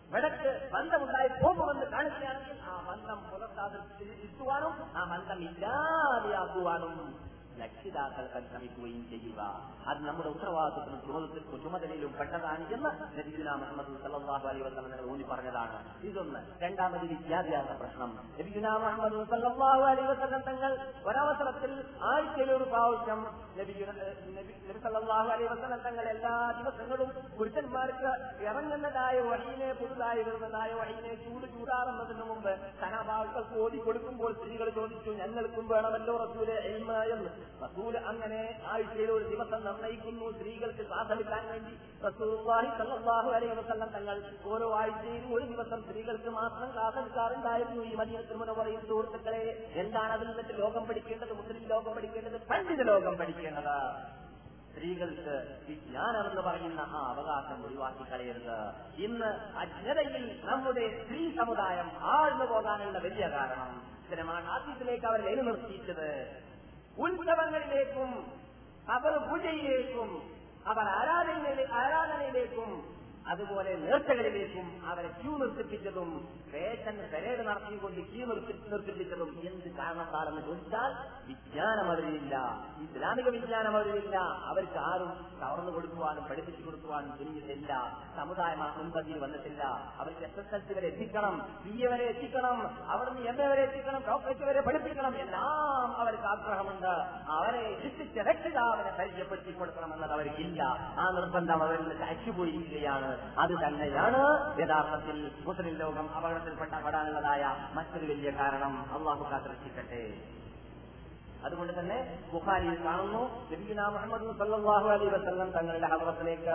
ഇടയ്ക്ക് ബന്ധമുണ്ടായി പോകുമെന്ന് കാണിക്കുകയാണെങ്കിൽ ആ ബന്ധം പുലർത്താതെ തിരിച്ചുവാനും ആ ബന്ധം ഇല്ലാതെയാക്കുവാനും രക്ഷിതാക്കൾ പരിശ്രമിക്കുകയും ചെയ്യുക. അത് നമ്മുടെ ഉത്തരവാദിത്വത്തിനും ചുമതലയിലും പെട്ടതാണ് എന്ന് നബിയുനാ മുഹമ്മദ് സല്ലല്ലാഹു അലൈഹി വസല്ലം ഊന്നി പറഞ്ഞതാണ്. ഇതൊന്ന്. രണ്ടാമത് വിദ്യാഭ്യാസ പ്രശ്നം. നബിയുനാ മുഹമ്മദ് സല്ലല്ലാഹു അലൈഹി വസല്ലം തങ്ങൾ ഒരവസരത്തിൽ ആഴ്ചയിൽ ഒരു പ്രാവശ്യം നബി സല്ലല്ലാഹു അലൈഹി വസല്ലം തങ്ങൾ എല്ലാ ദിവസങ്ങളും പുരുഷന്മാർക്ക് ഇറങ്ങുന്നതായ വഹീനെ, പുതുതായി വരുന്നതായ വഹീനെ ചൂടാറുന്നതിന് മുമ്പ് സഹാബാക്കൾക്ക് ഓതി കൊടുക്കുമ്പോൾ സ്ത്രീകൾ ചോദിച്ചു, ഞങ്ങൾക്കും വേണമല്ലോ റസൂലെ ഇൽമ എന്ന്. റസൂൽ അങ്ങനെ ആഴ്ചയിൽ ഒരു ദിവസം നിർണയിക്കുന്നു സ്ത്രീകൾക്ക് ക്ലാസ്സെടുക്കാൻ വേണ്ടി. റസൂലുള്ളാഹി സ്വല്ലല്ലാഹു അലൈഹി വസല്ലം തങ്ങൾ ഓരോ ആഴ്ചയിലും ഒരു ദിവസം സ്ത്രീകൾക്ക് മാത്രം ക്ലാസ്സെടുക്കാറുണ്ടായിരുന്നു. ഈ മദീനത്തുൽ മുനവ്വറയിൽ സുഹൃത്തുക്കളെ, എന്താണ് അതിൽ നിന്നിട്ട് ലോകം പഠിക്കേണ്ടത്? മുസ്ലിം ലോകം പഠിക്കേണ്ടത്, പണ്ഡിത ലോകം പഠിക്കേണ്ടത്. സ്ത്രീകൾക്ക് വിജ്ഞാനമെന്ന് പറയുന്ന ആ അവകാശം ഒഴിവാക്കി കളയരുത്. ഇന്ന് അജ്ഞതയിൽ നമ്മുടെ സ്ത്രീ സമുദായം ആഴ്ന്നു പോകാനുള്ള വലിയ കാരണം ഇത്തരമാണ്. ആദ്യത്തിലേക്ക് അവർ നിലനിർത്തിയിട്ടത് ഉത്സവങ്ങളിലേക്കും അവർ പൂജയിലേക്കും അവർ ആരാധനയിലേക്കും അതുപോലെ നേർച്ചകളിലേക്കും അവരെ ക്യൂ നിർത്തിപ്പിച്ചതും ഫാഷൻ പരേഡ് നടത്തിക്കൊണ്ട് ക്യൂ നിർത്തിപ്പിച്ചതും എന്ത് കാരണത്താണെന്ന് ചോദിച്ചാൽ വിജ്ഞാനം അവരിലില്ല, ഇസ്ലാമിക വിജ്ഞാനം അവരിലില്ല. അവർക്ക് ആരും കവർന്നു കൊടുക്കുവാനും പഠിപ്പിച്ചു കൊടുക്കുവാനും തുനിഞ്ഞിട്ടില്ല. സമുദായം മുൻപന്തിയിൽ വന്നിട്ടില്ല. അവർക്ക് SSLC വരെ എത്തിക്കണം, BA വരെ എത്തിക്കണം, അവിടുന്ന് MA വരെ എത്തിക്കണം, ഡോക്ടറേറ്റ് വരെ പഠിപ്പിക്കണം, എല്ലാം അവർക്ക് ആഗ്രഹമുണ്ട്. അവരെ ശിക്ഷിച്ച് രക്ഷിതാവിനെ പരിചയപ്പെടുത്തി കൊടുക്കണമെന്നത് അവർക്കില്ല. ആ നിർബന്ധം അവരിൽ നിന്ന് അയച്ചുപോയിരിക്കുകയാണ്. അത് തന്നെയാണ് യഥാർത്ഥത്തിൽ മുസ്ലിം ലോകം അപകടത്തിൽപ്പെടാനുള്ളതായ മറ്റൊരു വലിയ കാരണം. അല്ലാഹു കാത്തുരക്ഷിക്കട്ടെ. അതുകൊണ്ട് തന്നെ ബുഖാരിയിൽ കാണുന്നു, നബിയുനാ മുഹമ്മദ് സല്ലല്ലാഹു അലൈഹി വസല്ലം തങ്ങളുടെ ഹദ്റത്തിലേക്ക്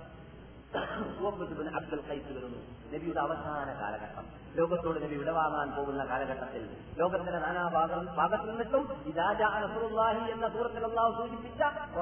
അബ്ദുൽ ഖൈസ് വരുന്നു. നബിയുടെ അവസാന കാലഘട്ടം, ലോകത്തോട് നബി വിടവാങ്ങാൻ പോകുന്ന കാലഘട്ടത്തിൽ ലോകത്തിന്റെ നാനാഭാഗത്തിൽ നിന്നിട്ടും ഇദാ ജാഅ നസ്റുല്ലാഹി എന്ന സൂറത്തിൽ അല്ലാഹു സൂചിപ്പിച്ച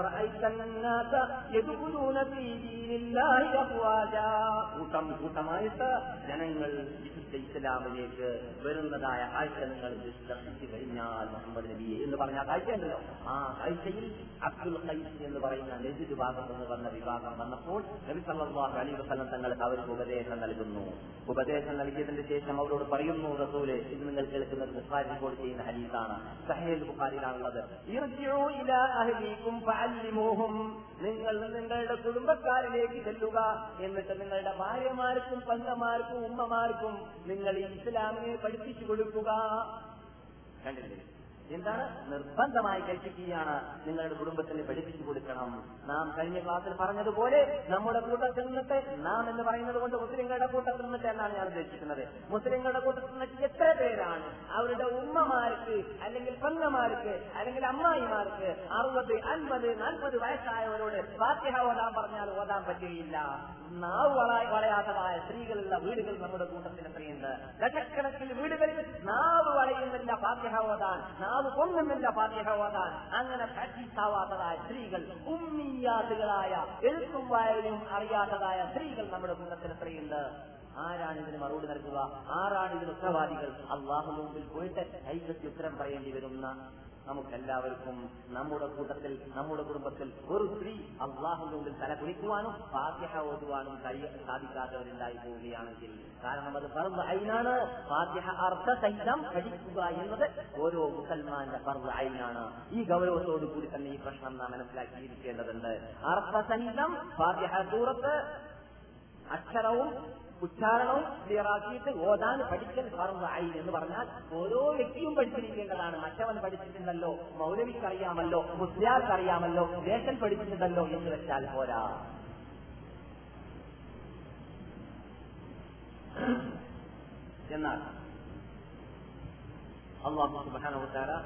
കൂട്ടം കൂട്ടമായിട്ട് ജനങ്ങൾ വിശുദ്ധ ഇസ്ലാമിലേക്ക് വരുന്നതായ കാഴ്ച നിങ്ങൾ ദർശിച്ചു കഴിഞ്ഞാൽ മുഹമ്മദ് നബിയെ എന്ന് പറഞ്ഞ കാഴ്ചയുണ്ടല്ലോ, ആ കാഴ്ചയിൽ അബ്ദുൽ ഖൈസ് എന്ന് പറയുന്ന നജിദ് ഭാഗത്ത് നിന്ന് വന്ന വിഭാഗം വന്നപ്പോൾ നബി സല്ലല്ലാഹു അലൈഹി വസല്ലം തങ്ങൾക്ക് അവർക്ക് ഉപദേശം നൽകുന്നു. ഉപദേശം നൽകിയതിന്റെ ശേഷം അവരോട് പറയുന്നു, റസൂലേ, ഇത് നിങ്ങൾ കേൾക്കുന്നത് ബുഖാരി റിപ്പോർട്ട് ചെയ്യുന്ന ഹദീസാണ്, സഹീഹുൽ ബുഖാരിയിലാണുള്ളത്. ഇർജിഉ ഇലാ അഹ്ലീകും ഫഅല്ലിമൂഹും, നിങ്ങൾ നിങ്ങളുടെ കുടുംബക്കാരിലേക്ക് ചെല്ലുക, എന്നിട്ട് നിങ്ങളുടെ ഭാര്യമാർക്കും പെങ്ങന്മാർക്കും ഉമ്മമാർക്കും നിങ്ങൾ ഇസ്ലാമിനെ പഠിപ്പിച്ചു കൊടുക്കുക. കണ്ടില്ലേ? എന്താണ്? നിർബന്ധമായി കൽപ്പിക്കുകയാണ്, നിങ്ങളുടെ കുടുംബത്തിന് പഠിപ്പിച്ചു കൊടുക്കണം. നാം കഴിഞ്ഞ ക്ലാസ്സിൽ പറഞ്ഞതുപോലെ നമ്മുടെ കൂട്ടത്തിൽ നിന്നിട്ട്, നാം എന്ന് പറയുന്നത് കൊണ്ട് മുസ്ലിങ്ങളുടെ കൂട്ടത്തിൽ നിന്നിട്ട് എന്നാണ് ഞാൻ ഉദ്ദേശിക്കുന്നത്. മുസ്ലിങ്ങളുടെ കൂട്ടത്തിൽ നിന്നിട്ട് എത്ര പേരാണ് അവരുടെ ഉമ്മമാർക്ക് അല്ലെങ്കിൽ പെങ്ങന്മാർക്ക് അല്ലെങ്കിൽ അമ്മായിമാർക്ക് 60, 50, 40 വയസ്സായവരോട് ഫാത്തിഹ ഓതാൻ പറഞ്ഞാൽ ഓതാൻ പറ്റുകയില്ല? നാവ് വളയാത്തതായ സ്ത്രീകളുള്ള വീടുകൾ നമ്മുടെ കൂട്ടത്തിൽ എത്രയുണ്ട്? ലക്ഷക്കണക്കിന് വീടുകളിൽ നാവ് വളയുന്നില്ല ഫാത്തിഹ ഓതാൻ, നാവ് പൊങ്ങുന്നില്ല ഫാത്തിഹ ഓതാൻ. അങ്ങനെ പ്രാക്ടീസ് ആവാത്തതായ സ്ത്രീകൾ, ഉമ്മീയാത്തുകളായ, എഴുത്തും വായനയും അറിയാത്തതായ സ്ത്രീകൾ നമ്മുടെ കൂട്ടത്തിൽ എത്രയുണ്ട്? ആരാണ് ഇതിന് മറുപടി നൽകുക? ആരാണ് ഇതിന് ഉത്തരവാദികൾ? അല്ലാഹുവിന്റെ മുമ്പിൽ പോയിട്ട് ഐക്യത്തിൽ ഉത്തരം പറയേണ്ടി വരുന്ന നമുക്കെല്ലാവർക്കും നമ്മുടെ കൂട്ടത്തിൽ, നമ്മുടെ കുടുംബത്തിൽ ഒരു സ്ത്രീ അല്ലാഹുവിന്റെ മുമ്പിൽ തല കുനിക്കുവാനും ഫാത്തിഹ ഓതുവാനും സാധിക്കാത്തവരുണ്ടായി പോവുകയാണെങ്കിൽ, കാരണം അത് ഫർദ് ഐനാണ്. ഫാത്തിഹ അർത്ഥസഹിതം പഠിക്കുക എന്നത് ഓരോ മുസൽമാന്റെ ഫർദ് ഐനാണ്. ഈ ഗൗരവത്തോടു കൂടി തന്നെ ഈ പ്രശ്നം നാം മനസ്സിലാക്കിയിരിക്കേണ്ടതുണ്ട്. അർത്ഥസഹിതം ഫാത്തിഹ സൂറത്ത് അക്ഷരവും ഉച്ചാരണവും ക്ലിയറാക്കിയിട്ട് ഓതാൻ പഠിക്കൽ ഫർദ് ഐൻ എന്ന് പറഞ്ഞാൽ ഓരോ വ്യക്തിയും പഠിച്ചിരിക്കേണ്ടതാണ്. മറ്റവൻ പഠിച്ചിട്ടുണ്ടല്ലോ, മൗലവിക്കറിയാമല്ലോ, മുസ്ലിയാർക്കറിയാമല്ലോ, ദേശൻ പഠിച്ചിട്ടുണ്ടല്ലോ എന്ന് വെച്ചാൽ പോരാ. എന്നാൽ അല്ലാഹു സുബ്ഹാനഹു വ തആല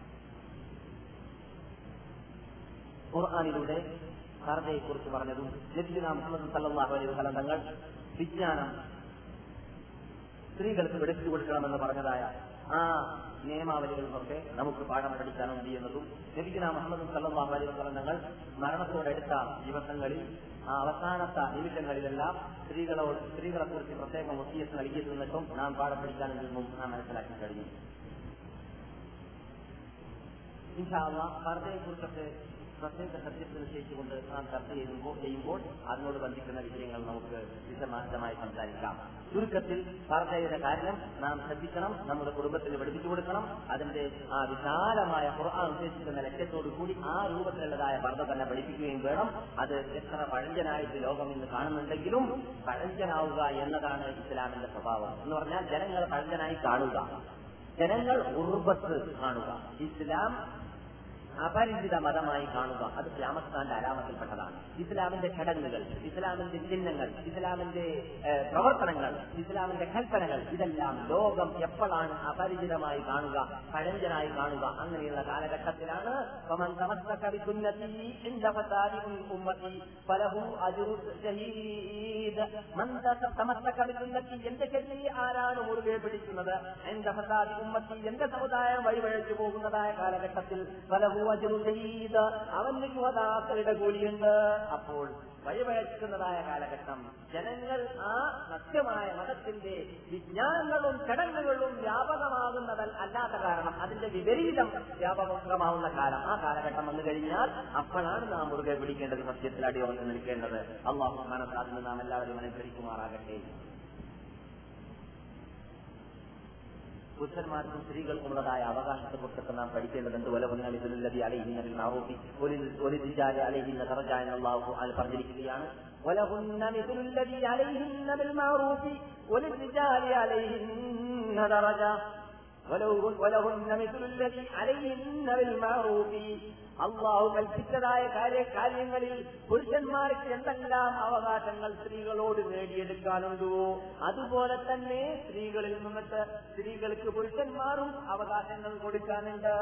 ഖുർആനിലൂടെ ഫർദയെക്കുറിച്ച് പറഞ്ഞതും നബിയുനാ മുഹമ്മദ് സല്ലല്ലാഹു അലൈഹി വസല്ലം തങ്ങൾ വിജ്ഞാനം സ്ത്രീകൾക്ക് പഠിപ്പിച്ചു കൊടുക്കണമെന്ന് പറഞ്ഞതായ ആ നിയമാവലികളിലൊക്കെ നമുക്ക് പാഠം പഠിക്കാനുണ്ട് എന്നതും നബിയുനാ മുഹമ്മദ് സല്ലല്ലാഹു അലൈഹി വസല്ലം തങ്ങൾ മരണത്തോടടുത്ത ദിവസങ്ങളിൽ, ആ അവസാനത്തെ നിമിഷങ്ങളിലെല്ലാം സ്ത്രീകളെ കുറിച്ച് പ്രത്യേകം വസിയത്ത് നൽകിയിട്ടുണ്ടെന്നും നാം പാഠം പഠിക്കാനുണ്ടെന്നും നാം മനസ്സിലാക്കി കഴിഞ്ഞു. ഇൻഷാ അല്ലാഹ് ഫർദയെ കുറിച്ചൊക്കെ പ്രത്യേക സബ്ജക്ട് നിശ്ചയിച്ചുകൊണ്ട് നാം ചർച്ച ചെയ്യുമ്പോൾ അതിനോട് ബന്ധിക്കുന്ന വിഷയങ്ങൾ നമുക്ക് വിശദമായി സംസാരിക്കാം. ചുരുക്കത്തിൽ പർദ്ദയുടെ കാര്യം നാം ശ്രദ്ധിക്കണം, നമ്മുടെ കുടുംബത്തിന് പഠിപ്പിച്ചു കൊടുക്കണം. അതിന്റെ ആ വിശാലമായ ഖുർആൻ ഉദ്ദേശിക്കുന്ന ലക്ഷ്യത്തോടു കൂടി ആ രൂപത്തിലുള്ളതായ പർദ്ദ തന്നെ പഠിപ്പിക്കുകയും വേണം. അത് എത്ര പഴഞ്ചനായിട്ട് ലോകം ഇന്ന് കാണുന്നുണ്ടെങ്കിലും പഴഞ്ചനാവുക എന്നതാണ് ഇസ്ലാമിന്റെ സ്വഭാവം. എന്ന് പറഞ്ഞാൽ ജനങ്ങൾ പഴഞ്ചനായി കാണുക, ജനങ്ങൾ ഉർബത്ത് കാണുക, ഇസ്ലാം അപരിചിത മതമായി കാണുക. അത് ഖിയാമത്തിന്റെ അലാമത്തിൽപ്പെട്ടതാണ്. ഇസ്ലാമിന്റെ ചടങ്ങുകൾ, ഇസ്ലാമിന്റെ ചിഹ്നങ്ങൾ, ഇസ്ലാമിന്റെ പ്രവർത്തനങ്ങൾ, ഇസ്ലാമിന്റെ കൽപ്പനകൾ ഇതെല്ലാം ലോകം എപ്പോഴാണ് അപരിചിതമായി കാണുക, പഴഞ്ചനായി കാണുക? അങ്ങനെയുള്ള കാലഘട്ടത്തിലാണ് എന്റെ ശരീരം ആരാണ് മുറുകെ പിടിക്കുന്നത്, എന്റെ സമുദായം വഴിവഴച്ചു പോകുന്നതായ കാലഘട്ടത്തിൽ അവന് ശുഹദാക്കളുടെ കൂലിയുണ്ട്. അപ്പോൾ വഴിവഴക്കുന്നതായ കാലഘട്ടം ജനങ്ങൾ ആ സത്യമായ മതത്തിന്റെ വിജ്ഞാനങ്ങളും ചടങ്ങുകളും വ്യാപകമാകുന്നത് അല്ലാത്ത കാരണം അതിന്റെ വിപരീതം വ്യാപകമാവുന്ന കാലം, ആ കാലഘട്ടം വന്നു കഴിഞ്ഞാൽ അപ്പോഴാണ് നാം മുറുകെ പിടിക്കേണ്ടത്, സത്യത്തിൽ അടിയുറച്ചു നിൽക്കേണ്ടത്. അല്ലാഹു സുബ്ഹാനഹു വ തആല നാം എല്ലാവരും അനുഗ്രഹിക്കുമാറാകട്ടെ. പുരുഷന്മാർക്കും സ്ത്രീകൾക്കുമുള്ളതായ അവകാശത്തെ കുറിച്ചൊക്കെ നാം പഠിക്കേണ്ടതുണ്ട്. വലഹുന്നമിതുല്ലദി അലൈഹിന്ന ബിൽ മഅറൂഫി വലിർരിജാലി അലൈഹിന്ന ദറജ എന്ന് അല്ലാഹു പറഞ്ഞിരിക്കുകയാണ്. വലഹുന്നമിതുല്ലദി അലൈഹിന്ന ബിൽ മഅറൂഫി വലിർരിജാലി അലൈഹിന്ന ദറജ വലഹുന്നമിതുല്ലദി അലൈഹിന്ന ബിൽ മഅറൂഫി. അള്ളാഹു കൽപ്പിച്ചതായ കാര്യങ്ങളിൽ പുരുഷന്മാർക്ക് എന്തെല്ലാം അവകാശങ്ങൾ സ്ത്രീകളോട് നേടിയെടുക്കാനുണ്ടോ അതുപോലെ തന്നെ സ്ത്രീകളിൽ നിന്നിട്ട് സ്ത്രീകൾക്ക് പുരുഷന്മാരും അവകാശങ്ങൾ കൊടുക്കാനുണ്ട്.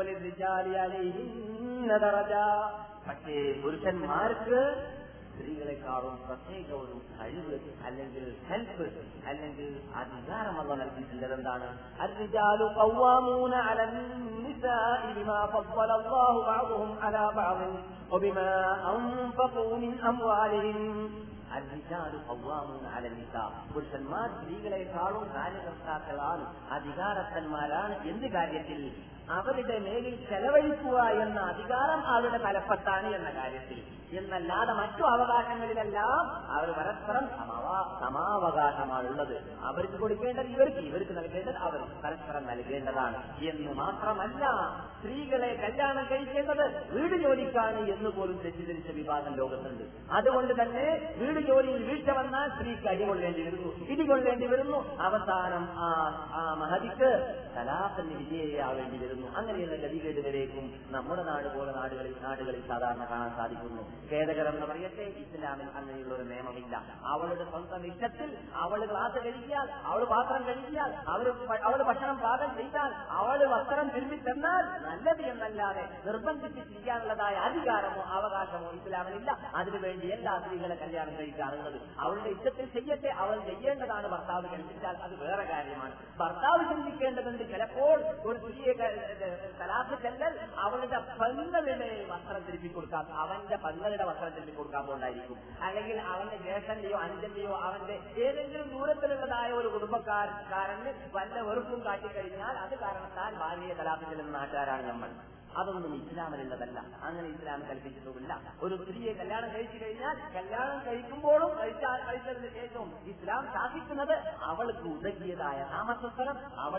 പക്ഷേ പുരുഷന്മാർക്ക് സ്ത്രീകളെക്കാളും പ്രത്യേക ഒരു കഴിവ് അല്ലെങ്കിൽ ഹെൽപ്പ് അല്ലെങ്കിൽ അധികാരം അല്ല നൽകിയിട്ടുള്ളത്. എന്താണ്? അർരിജാലു ഖവ്വാമൂന അലൻ നിസാഇ ബിമാ ഫദ്ദല അല്ലാഹു ബഅദഹും അലാ ബഅദിൻ വബിമാ അൻഫഖൂ മിൻ അംവാലിഹിം. അർരിജാലു ഖവ്വാമൂന അലൻ നിസാ, പുരുഷന്മാർ സ്ത്രീകളെക്കാളും കാര്യകർത്താക്കളാണ്, അധികാരസ്ഥന്മാരാണ്. എന്ത് കാര്യത്തിൽ? അവരുടെ മേലിൽ ചെലവഴിക്കുക എന്ന അധികാരം അവരുടെ തലപ്പത്താണ് എന്ന കാര്യത്തിൽ. എന്നല്ലാതെ മറ്റു അവകാശങ്ങളിലെല്ലാം അവർ പരസ്പരം സമാവകാശമാണുള്ളത്. അവർക്ക് കൊടുക്കേണ്ടത് ഇവർക്ക് നൽകേണ്ടത് അവർ പരസ്പരം നൽകേണ്ടതാണ് എന്ന് മാത്രമല്ല, സ്ത്രീകളെ കല്യാണം കഴിക്കേണ്ടത് വീട് ജോലിക്കാണ് എന്ന് പോലും തെറ്റിദ്ധരിച്ച വിഭാഗം ലോകത്തുണ്ട്. അതുകൊണ്ട് തന്നെ വീട് ജോലിയിൽ വീഴ്ച വന്നാൽ സ്ത്രീക്ക് ഇടികൊള്ളേണ്ടി വരുന്നു. അവസാനം ആ മഹതിക്ക് തലാഖിന് വിധേയയാവേണ്ടി വരുന്നു. അങ്ങനെയുള്ള ഗതികേട് വരേക്കും നമ്മുടെ നാട് പോലെ നാടുകളിൽ സാധാരണ കാണാൻ സാധിക്കുന്നു. ഖേദകരം എന്ന് പറയട്ടെ, ഇസ്ലാമിൽ അങ്ങനെയുള്ള ഒരു നിയമമില്ല. അവളുടെ സ്വന്തം ഇഷ്ടത്തിൽ അവള് ഗ്ലാസ് കഴിച്ചാൽ, അവള് പാത്രം കഴിച്ചാൽ, അവള് ഭക്ഷണം പാകം ചെയ്താൽ, അവള് വസ്ത്രം തിരുമ്പി തന്നാൽ നല്ലത് എന്നല്ലാതെ നിർബന്ധിച്ച് ചെയ്യാനുള്ളതായ അധികാരമോ അവകാശമോ ഇസ്ലാമിലില്ല. അതിനുവേണ്ടി എല്ലാ സ്ത്രീകളെ കല്യാണം കഴിക്കാറുള്ളത് അവളുടെ ഇഷ്ടത്തിൽ ചെയ്യട്ടെ, അവൾ ചെയ്യേണ്ടതാണ്. ഭർത്താവ് കൽപ്പിച്ചാൽ അത് വേറെ കാര്യമാണ്. ഭർത്താവ് ചിന്തിക്കേണ്ടതുണ്ട്, ചിലപ്പോൾ ഒരു സ്ത്രീയെ തലാഖ് ചെല്ലൽ അവളുടെ പങ്ങളുടെ വസ്ത്രം തിരുപ്പി കൊടുക്കാം, അവന്റെ പങ്ങളുടെ വസ്ത്രം തിരുപ്പി കൊടുക്കാത്തതുകൊണ്ടായിരിക്കും. അല്ലെങ്കിൽ അവന്റെ ജ്യേഷ്ഠന്റെയോ അനുജന്റെയോ അവന്റെ ഏതെങ്കിലും ദൂരത്തിലുള്ളതായ ഒരു കുടുംബക്കാരന് വല്ല വെറുപ്പും കാട്ടിക്കഴിഞ്ഞാൽ അത് കാരണത്താൽ ഭാര്യയെ തലാഖ് ചെല്ലുന്ന നാട്ടുകാരാണ് നമ്മൾ. അതൊന്നും ഇസ്ലാമിലുള്ളതല്ല. അങ്ങനെ ഇസ്ലാം കൽപ്പിച്ചിട്ടുമില്ല. ഒരു സ്ത്രീയെ കല്യാണം കഴിച്ചു കഴിഞ്ഞാൽ കല്യാണം കഴിക്കുമ്പോഴും കഴിച്ചതിന് ശേഷവും ഇസ്ലാം ശാസിക്കുന്നത് അവൾക്ക് ഉതകിയതായ താമസസ്ഥലം,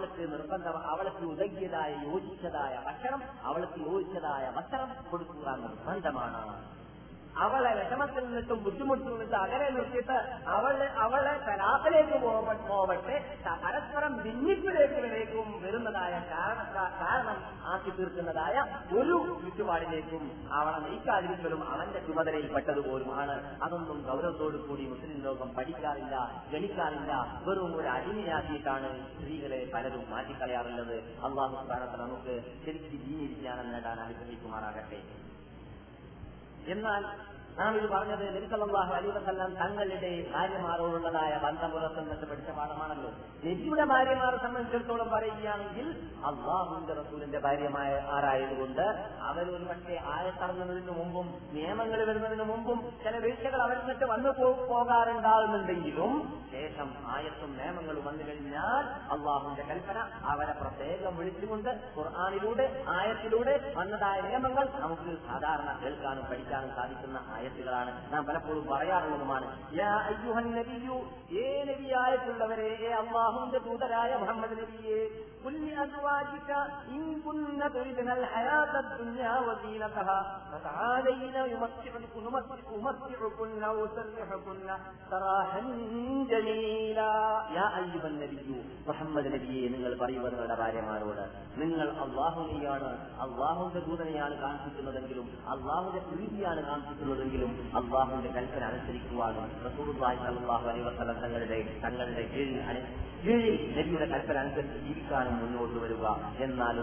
അവൾക്ക് ഉതകിയതായ യോജിച്ചതായ ഭക്ഷണം, അവൾക്ക് യോജിച്ചതായ വസ്ത്രം കൊടുക്കുക നിർബന്ധമാണ്. അവളെ വിഷമത്തിൽ നിന്നിട്ടും ബുദ്ധിമുട്ടിൽ നിന്നിട്ട് അകലെ നിർത്തിയിട്ട് അവളെ തലാഖിലേക്ക് പോവട്ടെ, പരസ്പരം ഭിന്നിപ്പിലേക്ക് വരേക്കും വരുന്നതായ കാരണം ആക്കി തീർക്കുന്നതായ ഒരു ചുറ്റുപാടിലേക്കും അവളെ നയിക്കാതിരിക്കലും അവന്റെ ചുമതലയിൽപ്പെട്ടതുപോലുമാണ്. അതൊന്നും ഗൗരവത്തോടു കൂടി മുസ്ലിം ലോകം പഠിക്കാറില്ല, ഗണിക്കാറില്ല. വെറും ഒരു അടിമയാക്കിയിട്ടാണ് സ്ത്രീകളെ പലരും മാറ്റിക്കളയാറുള്ളത്. അല്ലാഹു സുബ്ഹാനഹു വ തആല നമുക്ക് ശരിക്കും ദീനീ വിജ്ഞാനം നേടാൻ അനുഗ്രഹിക്കുമാറാകട്ടെ. എന്നാൽ നാം ഇത് പറഞ്ഞത് നബി സല്ലല്ലാഹു അലൈഹി വസല്ലം തങ്ങളുടെ ഭാര്യമാരോടുള്ളതായ ബന്ധം പുലർത്തുന്നത് പഠിച്ച പാഠമാണല്ലോ. നബിയുടെ ഭാര്യമാരെ സംബന്ധിച്ചിടത്തോളം പറയുകയാണെങ്കിൽ അള്ളാഹുവിന്റെ റസൂലിന്റെ ഭാര്യമായ ആരായതുകൊണ്ട് അവരൊരു പക്ഷേ ആയത്തിറങ്ങുന്നതിന് മുമ്പും നിയമങ്ങൾ വരുന്നതിന് മുമ്പും ചില വീഴ്ചകൾ അവരിൽ നിന്നിട്ട് വന്നു പോകാറുണ്ടാകുന്നുണ്ടെങ്കിലും ശേഷം ആയത്തും നിയമങ്ങളും വന്നു കഴിഞ്ഞാൽ അള്ളാഹുവിന്റെ കൽപ്പന അവരെ പ്രത്യേകം വിളിച്ചുകൊണ്ട് ഖുർആനിലൂടെ ആയത്തിലൂടെ വന്നതായ നിയമങ്ങൾ നമുക്ക് സാധാരണ കേൾക്കാനും പഠിക്കാനും സാധിക്കുന്ന ആയത്തുകളാണ്. നാം പലപ്പോഴും പറയാറുള്ളതുമാണ്. യാ അയ്യുഹൻ നബിയു, ഏ നബിയായിട്ടുള്ളവരെ, ഏ അല്ലാഹുവിന്റെ ദൂതരായ മുഹമ്മദ് നബിയെ, കുല്ലി അസ്വാജിക ഇൻ കുന്ന തുരിദുനൽ ഹയാത്തദ് ദുനിയാ വസീനതഹാ ഫതആലൈന യുമത്തിഉകുന്ന വസർഹുകുന്ന സറാഹൻ ജമീലാ. യാ അയ്യുഹൻ നബിയു, മുഹമ്മദ് നബിയെ, നിങ്ങൾ പറയുക നിങ്ങളുടെ ഭാര്യമാരോട്, നിങ്ങൾ അല്ലാഹുവിനെയാണ് അല്ലാഹുവിന്റെ ദൂതനെയാണ് കാണിക്കുന്നതെങ്കിലും അല്ലാഹുവിന്റെ പ്രീതിയാണ് കാണിക്കുന്നതെങ്കിലും അല്ലാഹുവിന്റെ കൽപ്പന അനുസരിക്കുവാനും റസൂലുള്ളാഹി സ്വല്ലല്ലാഹു അലൈഹി വസല്ലം തങ്ങളുടെ കീഴിൽ നബിയുടെ കൽപ്പന അനുസരിച്ച് ജീവിക്കാനും മുന്നോട്ട് വരിക. എന്നാൽ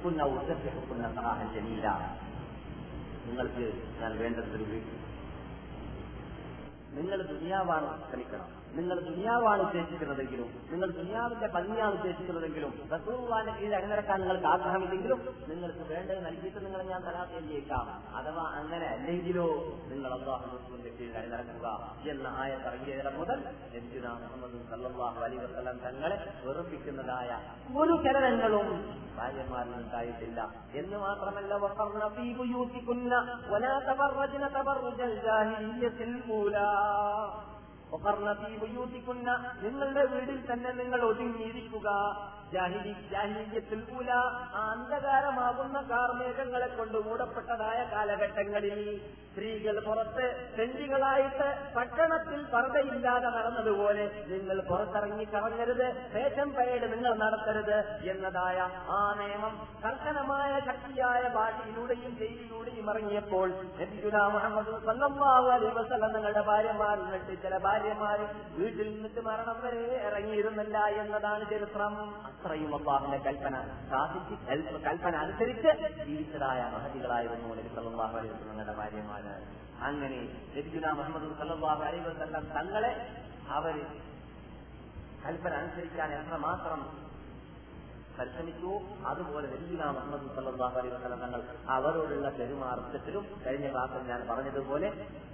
നിങ്ങൾക്ക് ഞാൻ വേണ്ടതൊരു നിങ്ങൾ ദുനിയാവാണ് ശ്രമിക്കണം. നിങ്ങൾ ദുനിയാവാണ് ഉദ്ദേശിക്കുന്നതെങ്കിലും നിങ്ങൾ ദുനിയാവിന്റെ ഭംഗിയാണ് ഉദ്ദേശിക്കുന്നതെങ്കിലും റസൂലുള്ളാഹിന്റെ കീഴിൽ അണിനിരക്കാൻ നിങ്ങൾക്ക് ആഗ്രഹമില്ലെങ്കിലും നിങ്ങൾക്ക് വേണ്ടത് നൽകിയിട്ട് നിങ്ങളെ ഞാൻ തലാഖിയേക്കാം. അഥവാ അങ്ങനെ അല്ലെങ്കിലോ നിങ്ങൾ അല്ലാഹു റസൂലിന്റെ കീഴിൽ അണിനിരക്കുക എന്ന ആയത്ത് ഇറങ്ങിയത് മുതൽ നബിയുനാ മുഹമ്മദ് സല്ലല്ലാഹു അലൈഹി വസല്ലം തങ്ങളെ വെറുപ്പിക്കുന്നതായ ഒരു ചലനങ്ങളും ഭാര്യമാരിൽ ഉണ്ടായിട്ടില്ല എന്ന് മാത്രമല്ല, വഖർന ഫീ ബുയൂതികുന്ന വലാ തബറജ്ന തബറുജൽ ജാഹിലിയ്യത്തിൽ ഊലാ. നിങ്ങളുടെ വീട്ടിൽ തന്നെ നിങ്ങൾ ഒതുങ്ങിയിരിക്കുക. ജാഹിലിയ്യത്തിൽ ഊല, അന്ധകാരമാകുന്ന കാർമേഘങ്ങളെ കൊണ്ട് മൂടപ്പെട്ടതായ കാലഘട്ടങ്ങളിൽ സ്ത്രീകൾ പുറത്ത് സെഞ്ചികളായിട്ട് പട്ടണത്തിൽ പർദ്ദയില്ലാതെ നടന്നതുപോലെ നിങ്ങൾ പുറത്തിറങ്ങി കറങ്ങരുത്, ഫാഷൻ പരേഡ് നിങ്ങൾ നടത്തരുത് എന്നതായ ആ നിയമം കർശനമായ ശക്തിയായ ഭാഷയിലൂടെയും ജയിലിലൂടെയും ഇറങ്ങിയപ്പോൾ നബിയുനാ മുഹമ്മദ് സല്ലല്ലാഹു അലൈഹി വസല്ലം നിങ്ങളുടെ ഭാര്യമാരിൽ നിന്നിട്ട് ചില ഭാര്യമാർ വീട്ടിൽ നിന്നിട്ട് മരണം വരെ ഇറങ്ങിയിരുന്നില്ല എന്നതാണ് ചരിത്രം. അത്രയും അല്ലാഹുവിന്റെ കൽപ്പന അനുസരിച്ച് ജീവിച്ചതായ മഹതികളായിരുന്നു നബി സല്ലല്ലാഹു അലൈഹി വസല്ലം നിങ്ങളുടെ ഭാര്യമാര്. അങ്ങനെ നബിയുനാ മുഹമ്മദ് സല്ലല്ലാഹു അലൈഹി വസല്ലം തങ്ങളെ അവര് കൽപ്പന അനുസരിക്കാൻ എത്രമാത്രം പരിശ്രമിച്ചു, അതുപോലെ നബിയുനാ മുഹമ്മദ് സല്ലല്ലാഹു അലൈഹി വസല്ലം തങ്ങൾ അവരോടുള്ള പെരുമാറ്റത്തിലും കഴിഞ്ഞ ക്ലാസ്സിൽ ഞാൻ പറഞ്ഞതുപോലെ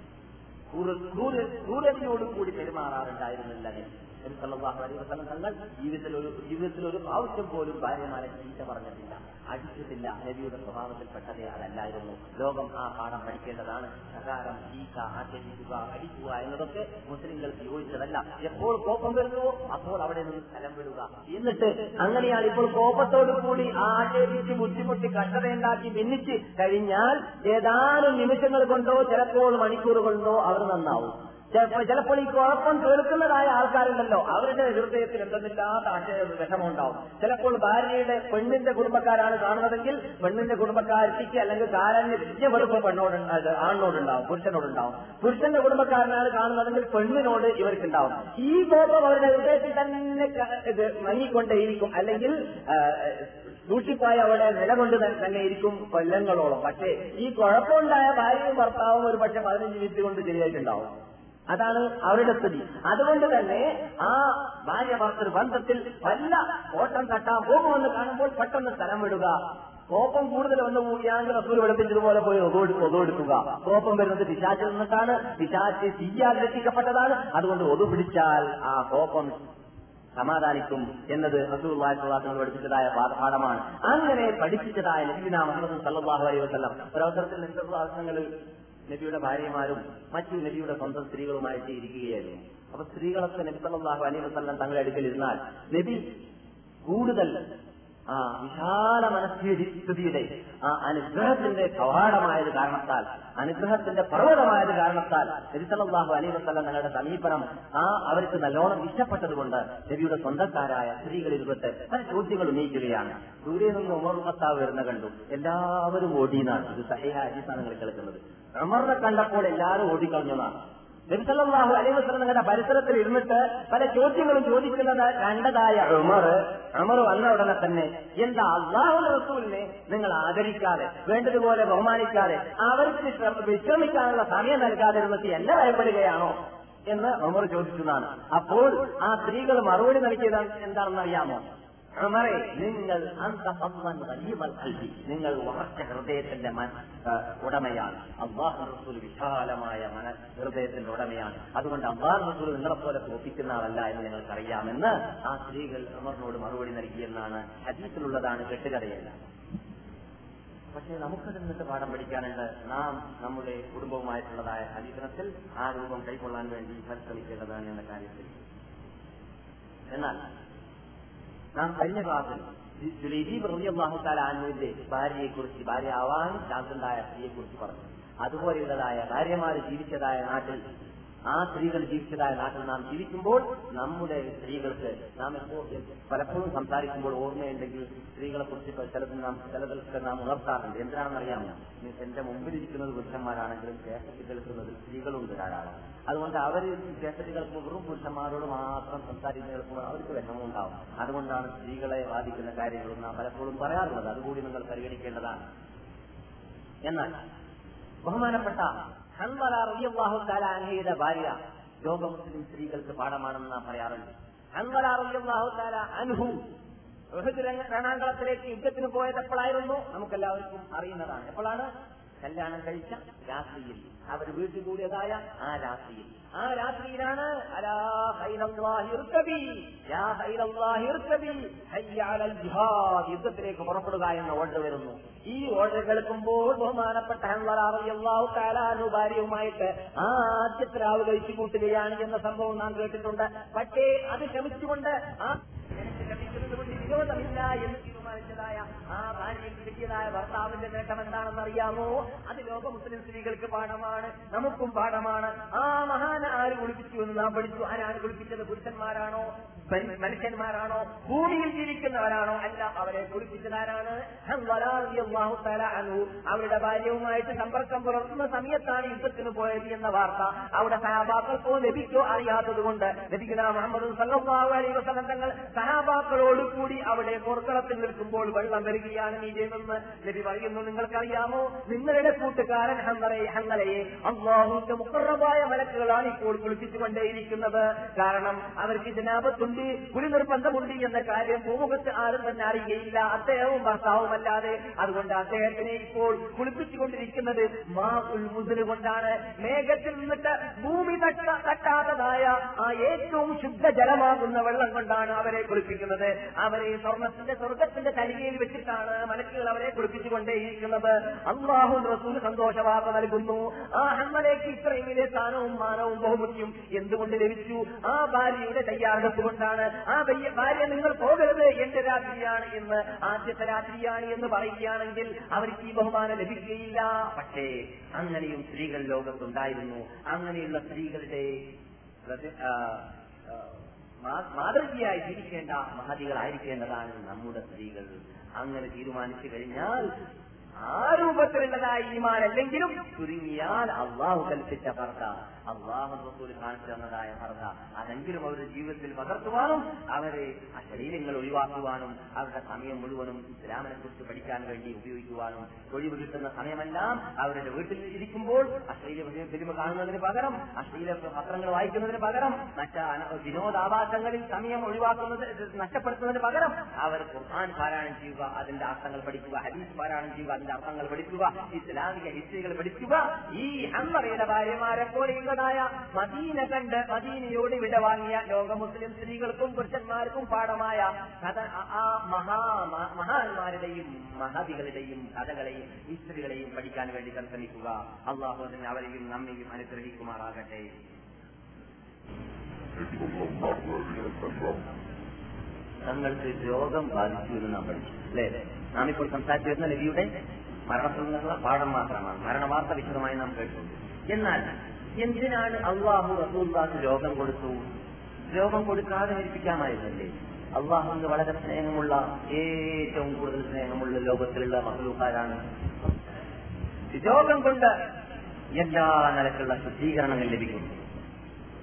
ക്രൂരതയോടുകൂടി പെരുമാറാറുണ്ടായിരുന്നില്ല. നബി സല്ലല്ലാഹു അലൈഹി വസല്ലം തങ്ങൾ ജീവിതത്തിൽ ഒരു പ്രാവശ്യം പോലും ഭാര്യമാരെ ചീത്ത പറഞ്ഞിട്ടില്ല, അടിച്ചിട്ടില്ല. നബിയുടെ സ്വഭാവത്തിൽപ്പെട്ടതേ അതല്ലായിരുന്നു. ലോകം ആ പാഠം പഠിക്കേണ്ടതാണ്. പ്രകാരം ചീത്ത, ആക്ഷേപിക്കുക, അടിക്കുക എന്നതൊക്കെ മുസ്ലിങ്ങൾക്ക് യോജിച്ചതല്ല. എപ്പോൾ കോപം വരുന്നുവോ അപ്പോൾ അവിടെ നിന്ന് സ്ഥലം വിടുക. എന്നിട്ട് അങ്ങനെയാണ് ഇപ്പോൾ കോപത്തോടുകൂടി ആക്ഷേപിച്ച് ബുദ്ധിമുട്ടി കഷ്ടതയുണ്ടാക്കി ഭിന്നിച്ച് കഴിഞ്ഞാൽ ഏതാനും നിമിഷങ്ങൾ കൊണ്ടോ ചിലപ്പോൾ മണിക്കൂർ കൊണ്ടോ അവർ നന്നാവും. ചിലപ്പോൾ ഈ കുഴപ്പം കേൾക്കുന്നതായ ആൾക്കാരുണ്ടല്ലോ, അവരുടെ ഹൃദയത്തിൽ എന്തെന്നില്ലാത്ത വിഷമമുണ്ടാവും. ചിലപ്പോൾ ഭാര്യയുടെ പെണ്ണിന്റെ കുടുംബക്കാരാണ് കാണുന്നതെങ്കിൽ പെണ്ണിന്റെ കുടുംബക്കാരിക്ക് അല്ലെങ്കിൽ കാരന് വലിയ വെറുപ്പ് ആണിനോടുണ്ടാവും, പുരുഷനോടുണ്ടാവും. പുരുഷന്റെ കുടുംബക്കാരനാണ് കാണുന്നതെങ്കിൽ പെണ്ണിനോട് ഇവർക്കുണ്ടാവും. ഈ കോപം അവരുടെ ഹൃദയത്തിൽ തന്നെ മങ്ങിക്കൊണ്ടേയിരിക്കും, അല്ലെങ്കിൽ സൂക്ഷിപ്പായി അവിടെ നിലകൊണ്ട് തന്നെ ഇരിക്കും കൊല്ലങ്ങളോളം. പക്ഷേ ഈ കുഴപ്പമുണ്ടായ ഭാര്യയും ഭർത്താവും ഒരു പക്ഷെ 15 മിനിറ്റ് കൊണ്ട് ശരിയായിട്ടുണ്ടാവും. അതാണ് അവരുടെ സ്ഥിതി. അതുകൊണ്ട് തന്നെ ആ ഭാര്യ ഭർത്തൃ ബന്ധത്തിൽ വല്ല ഓട്ടം തട്ടാൻ പോകുമെന്ന് കാണുമ്പോൾ പെട്ടെന്ന് സ്ഥലം വിടുക. കോപം കൂടുതൽ വന്നു പോവുകയാണെങ്കിൽ റസൂൽ വെളുപ്പിച്ചതുപോലെ പോയി ഒതുവെടുക്കുക. കോപം വരുന്നത് പിശാചിൽ നിന്നിട്ടാണ്, പിശാച് തീയാൽ രക്ഷിക്കപ്പെട്ടതാണ്. അതുകൊണ്ട് ഒതു പിടിച്ചാൽ ആ കോപം സമാധാനിക്കും എന്നത് റസൂലുള്ളാഹി സ്വല്ലല്ലാഹു അലൈഹി വസല്ലം പഠിപ്പിച്ചതായ പാഠമാണ്. അങ്ങനെ പഠിപ്പിച്ചതായ നബിയുനാ മുഹമ്മദ് സല്ലല്ലാഹു അലൈഹി വസല്ലം ഒരവസരത്തിൽ നബിയുടെ നബിയുടെ ഭാര്യമാരും മറ്റു നബിയുടെ സ്വന്തം സ്ത്രീകളുമായിട്ട് ഇരിക്കുകയായിരുന്നു. അപ്പൊ സ്ത്രീകളൊക്കെ നബി സല്ലല്ലാഹു അലൈഹി വസല്ലം തങ്ങളുടെ അടുക്കലിരുന്നാൽ നബി കൂടുതൽ വിശാല മനസ്ഥിതിയുടെ ആ അനുഗ്രഹത്തിന്റെ കവാടമായത് കാരണത്താൽ, അനുഗ്രഹത്തിന്റെ പർവ്വതമായത് കാരണത്താൽ നബി സല്ലല്ലാഹു അലൈഹി വസല്ലം തങ്ങളുടെ സമീപനം അവർക്ക് നല്ലോണം ഇഷ്ടപ്പെട്ടതുകൊണ്ട് നബിയുടെ സ്വന്തക്കാരായ സ്ത്രീകളിരുപത്ത് പല ചോദ്യങ്ങൾ ഉന്നയിക്കുകയാണ്. ദൂരെ നിന്ന് ഉമർ ഖത്താബ് വരുന്ന കണ്ടു, എല്ലാവരും ഓടിയെന്നാണ്. ഇത് സഹീഹ ഹദീസാണ് നിങ്ങൾ കേൾക്കുന്നത്. ഉമറിനെ കണ്ടപ്പോൾ എല്ലാവരും ഓടിക്കളഞ്ഞതാണ്. നബി സല്ലല്ലാഹു അലൈഹി വസല്ലം തങ്ങളുടെ പരിസരത്തിൽ ഇരുന്നിട്ട് പല ചോദ്യങ്ങളും ചോദിക്കുന്നത് കണ്ടതായ ഉമർ വന്ന ഉടനെ തന്നെ എന്താ അല്ലാഹുവിന്റെ റസൂലിനെ നിങ്ങൾ ആദരിക്കാതെ വേണ്ടതുപോലെ ബഹുമാനിക്കാതെ അവർക്ക് വിശ്രമിക്കാനുള്ള സമയം നൽകാതിരുന്നിട്ട് എന്നെ ഭയപ്പെടുകയാണോ എന്ന് ഉമർ ചോദിച്ചതാണ്. അപ്പോൾ ആ സ്ത്രീകൾ മറുപടി നൽകിയത് എന്താണെന്ന് അറിയാമോ? ഉമറേ, നിങ്ങൾ ഉറച്ച ഹൃദയത്തിന്റെ ഉടമയാണ്. അല്ലാഹു റസൂൽ വിശാലമായ ഹൃദയത്തിന്റെ ഉടമയാണ്. അതുകൊണ്ട് അല്ലാഹു റസൂൽ നിങ്ങളെപ്പോലെ തോപ്പിക്കുന്ന ആളല്ല എന്ന് നിങ്ങൾക്കറിയാമെന്ന് ആ സ്ത്രീകൾ ഉമറിനോട് മറുപടി നൽകിയെന്നാണ് ഹദീസിലുള്ളതാണ്, കെട്ടുകഥയല്ല. പക്ഷേ നമുക്കത് നിന്നിട്ട് പാഠം പഠിക്കാനുണ്ട്. നാം നമ്മുടെ കുടുംബവുമായിട്ടുള്ളതായ സമീപനത്തിൽ ആ രൂപം കൈക്കൊള്ളാൻ വേണ്ടി പരിശ്രമിക്കേണ്ടതാണ് എന്ന കാര്യത്തിൽ. എന്നാൽ നാം കഴിഞ്ഞ ക്ലാസ്സിൽ ജുലൈബീബ് റളിയല്ലാഹു തആല അൻഹുവിന്റെ ഭാര്യ ആവാൻ ചാൻസുണ്ടായ സ്ത്രീയെക്കുറിച്ച് പറഞ്ഞു. അതുപോലെയുള്ളതായ ഭാര്യമാര് ജീവിച്ചതായ നാട്ടിൽ, ആ സ്ത്രീകൾ ജീവിച്ചതായ നാട്ടിൽ നാം ജീവിക്കുമ്പോൾ നമ്മുടെ സ്ത്രീകൾക്ക് നാം പലപ്പോഴും സംസാരിക്കുമ്പോൾ ഓർമ്മയുണ്ടെങ്കിൽ സ്ത്രീകളെ കുറിച്ച് ചിലതൊക്കെ നാം ഉണർത്താറുണ്ട്. എന്തിനാണെന്നറിയാമോ? എന്റെ മുമ്പിലിരിക്കുന്നത് പുരുഷന്മാരാണെങ്കിലും കേസറ്റ് കേൾക്കുന്നതിൽ സ്ത്രീകളുണ്ട് ധാരാളം. അതുകൊണ്ട് അവർ കേസറ്റ് കേൾക്കുമ്പോൾ വെറും പുരുഷന്മാരോട് മാത്രം സംസാരിക്കുന്ന കേൾക്കുമ്പോൾ അവർക്ക് വിഷമമുണ്ടാവും. അതുകൊണ്ടാണ് സ്ത്രീകളെ ബാധിക്കുന്ന കാര്യങ്ങളും നാം പലപ്പോഴും പറയാറുള്ളത്. അതുകൂടി നിങ്ങൾ പരിഗണിക്കേണ്ടതാണ്. എന്നാൽ ബഹുമാനപ്പെട്ട ഹൻവല റളിയല്ലാഹു തആല അൻഹയുടെ ഭാര്യ ലോക മുസ്ലിം സ്ത്രീകൾക്ക് പാഠമാണെന്ന് നാം പറയാറുണ്ട്. ഹൻവല റളിയല്ലാഹു തആല അൻഹു ഉഹദ് രണാങ്കളത്തിലേക്ക് യുദ്ധത്തിന് പോയത് എപ്പോഴായിരുന്നു? നമുക്കെല്ലാവർക്കും അറിയുന്നതാണ്. എപ്പോഴാണ്? കല്യാണം കഴിച്ച രാത്രിയിൽ, അവർ വീട്ടിൽ കൂടിയതായ ആ രാത്രിയിലാണ് യുദ്ധത്തിലേക്ക് പുറപ്പെടുക എന്ന ഓർഡർ വരുന്നു. ഈ ഓർഡർ കേൾക്കുമ്പോൾ ബഹുമാനപ്പെട്ട ഹൻവല റളിയല്ലാഹു തആല അൻഹു ഭാര്യയുമായിട്ട് ആദ്യത്തെ രാവ് കഴിച്ചു കൂട്ടുകയാണ് എന്ന സംഭവം നാം കേട്ടിട്ടുണ്ട്. പക്ഷേ അത് ക്ഷമിച്ചുകൊണ്ട് വിരോധമില്ല എന്ന് തീരുമാനിച്ചതായ ആ ഭാര്യയ്ക്ക് കിട്ടിയതായ ഭർത്താവിന്റെ നേട്ടം എന്താണെന്ന് അറിയാമോ? അത് ലോക മുസ്ലിം സ്ത്രീകൾക്ക് പാഠമാണ്, നമുക്കും പാഠമാണ്. ആ മഹാന ആര് കുളിപ്പിച്ചു എന്ന് നാം പഠിച്ചു. ആരാണ് കുളിപ്പിച്ചത്? പുരുഷന്മാരാണോ മനുഷ്യന്മാരാണോ ഭൂമിയിൽ ജീവിക്കുന്നവരാണോ? അല്ല, അവരെ കുളിപ്പിച്ചതാരാണ്? അവരുടെ ഭാര്യയുമായിട്ട് സമ്പർക്കം പുലർത്തുന്ന സമയത്താണ് യുദ്ധത്തിന് പോയത് എന്ന വാർത്ത അവിടെ സഹാബാക്കൾക്കോ നബിക്കോ അറിയാത്തത് കൊണ്ട് നബിയുനാ മുഹമ്മദ് സല്ലല്ലാഹു അലൈഹി വസല്ലം തങ്ങൾ സഹാബാക്കളോട് കൂടി അവിടെ പോർക്കളത്തിൽ നിൽക്കുമ്പോൾ വെള്ളം വരികയാണ് നീരെന്ന് നബി പറയുന്നു. നിങ്ങൾക്കറിയാമോ, നിങ്ങളുടെ കൂട്ടുകാരൻ ഹൻവലയെ അല്ലാഹുവിന്റെ മുഖറബായ മലക്കുകളാണ് ഇപ്പോൾ കുളിപ്പിച്ചുകൊണ്ടേയിരിക്കുന്നത്. കാരണം അവർക്ക് ജനാബത്തുണ്ട്, കുളി നിർബന്ധമുണ്ട് എന്ന കാര്യം ഭൂമുഖത്ത് ആരും തന്നെ അറിയുകയില്ല, അദ്ദേഹവും ഭർത്താവുമല്ലാതെ. അതുകൊണ്ട് അദ്ദേഹത്തിനെ ഇപ്പോൾ കുളിപ്പിച്ചുകൊണ്ടിരിക്കുന്നത് മാഉൽ മുസ്ലി കൊണ്ടാണ്. മേഘത്തിൽ നിന്നിട്ട് ഭൂമി തട്ടാത്തതായ ആ ഏറ്റവും ശുദ്ധജലമാകുന്ന വെള്ളം കൊണ്ടാണ് അവരെ കുളിപ്പിക്കുന്നത്. അവരെ സ്വർഗത്തിന്റെ തലികയിൽ വെച്ചിട്ടാണ് മലക്കുകൾ അവരെ കുളിപ്പിച്ചുകൊണ്ടേയിരിക്കുന്നത്. അല്ലാഹു റസൂൽ സന്തോഷവാർത്ത നൽകുന്നു. ആ ഹൻവലയ്ക്ക് ഇത്രയും വലിയ സ്ഥാനവും മാനവും ബഹുമതിയും എന്തുകൊണ്ട് ലഭിച്ചു? ആ ഭാര്യയുടെ തയ്യാറെടുപ്പ് കൊണ്ടാണ്. ആ ഭാര്യ നിങ്ങൾ പോകരുത്, എന്റെ രാത്രിയാണ് എന്ന്, ആദ്യത്തെ രാത്രിയാണ് എന്ന് പറയുകയാണെങ്കിൽ അവർക്ക് ഈ ബഹുമാനം ലഭിക്കുകയില്ല. പക്ഷേ അങ്ങനെയും സ്ത്രീകൾ ലോകത്തുണ്ടായിരുന്നു. അങ്ങനെയുള്ള സ്ത്രീകളുടെ മാതൃകയായി ജീവിക്കേണ്ട മഹതികളായിരിക്കേണ്ടതാണ് നമ്മുടെ സ്ത്രീകൾ. അങ്ങനെ തീരുമാനിച്ചു കഴിഞ്ഞാൽ ആ രൂപത്തിലുള്ളതായ ഈമാൻ അല്ലെങ്കിലും ചുരുങ്ങിയാൽ അള്ളാഹു കൽപ്പിച്ച പർദ്ദ, അള്ളാഹു റസൂൽ കാണിച്ചു തന്നതായ പർദ്ദ, അതെങ്കിലും അവരുടെ ജീവിതത്തിൽ പകർത്തുവാനും അവരെ ആ ശരീരങ്ങൾ ഒഴിവാക്കുവാനും അവരുടെ സമയം മുഴുവനും ഇസ്ലാമിനെ കുറിച്ച് പഠിക്കാൻ വേണ്ടി ഉപയോഗിക്കുവാനും ഒഴിവ് കിട്ടുന്ന സമയമെല്ലാം അവരുടെ വീട്ടിൽ ഇരിക്കുമ്പോൾ അശ്ലീല ഫിലിം കാണുന്നതിന് പകരം, അശ്ലീല പത്രങ്ങൾ വായിക്കുന്നതിന് പകരം, വിനോദാഭാസങ്ങളിൽ സമയം ഒഴിവാക്കുന്നത് നഷ്ടപ്പെടുത്തുന്നതിന് പകരം അവർ ഖുർആൻ പാരായണം ചെയ്യുക, അതിന്റെ അർത്ഥങ്ങൾ പഠിക്കുക, ഹദീസ് പാരായണം ചെയ്യുക, അതിന്റെ അർത്ഥങ്ങൾ പഠിക്കുക, ഇസ്ലാമിക ഹിസ്റ്ററികൾ പഠിക്കുക. ഈ ഹൻവലയുടെ ഭാര്യമാരെ പോലെയുള്ളതായ മദീന കണ്ട് മദീനയോട് വിട വാങ്ങിയ ലോക മുസ്ലിം സ്ത്രീകൾക്കും പുരുഷന്മാർക്കും പാഠമായ ആ മഹാന്മാരുടെയും മഹതികളുടെയും കഥകളെയും ഹിസ്റ്ററികളെയും പഠിക്കാൻ വേണ്ടി ശ്രമിക്കുക. അല്ലാഹു അതിനെ അവരെയും നമ്മയും അനുഗ്രഹിക്കുമാറാകട്ടെ. തങ്ങൾക്ക് രോഗം ബാധിച്ചു എന്ന് നാം പഠിച്ചു അല്ലേ? നാം ഇപ്പോൾ സംസാരിച്ചു വരുന്ന നബിയുടെ മരണത്തിൽ നിന്നുള്ള പാഠം മാത്രമാണ്. മരണവാർത്ത വിശദമായി നാം കേട്ടു. എന്നാൽ എന്തിനാണ് അല്ലാഹു റസൂലുള്ളാഹിക്ക് രോഗം കൊടുത്തു? രോഗം കൊടുക്കാതെ മരിപ്പിക്കാമായിരുന്നല്ലേ? അല്ലാഹുവിന് വളരെ സ്നേഹമുള്ള, ഏറ്റവും കൂടുതൽ സ്നേഹമുള്ള ലോകത്തിലുള്ള മഖ്ലൂഖാരാണ്. രോഗം കൊണ്ട് എല്ലാ നിലക്കുള്ള ശുദ്ധീകരണങ്ങൾ ലഭിക്കും.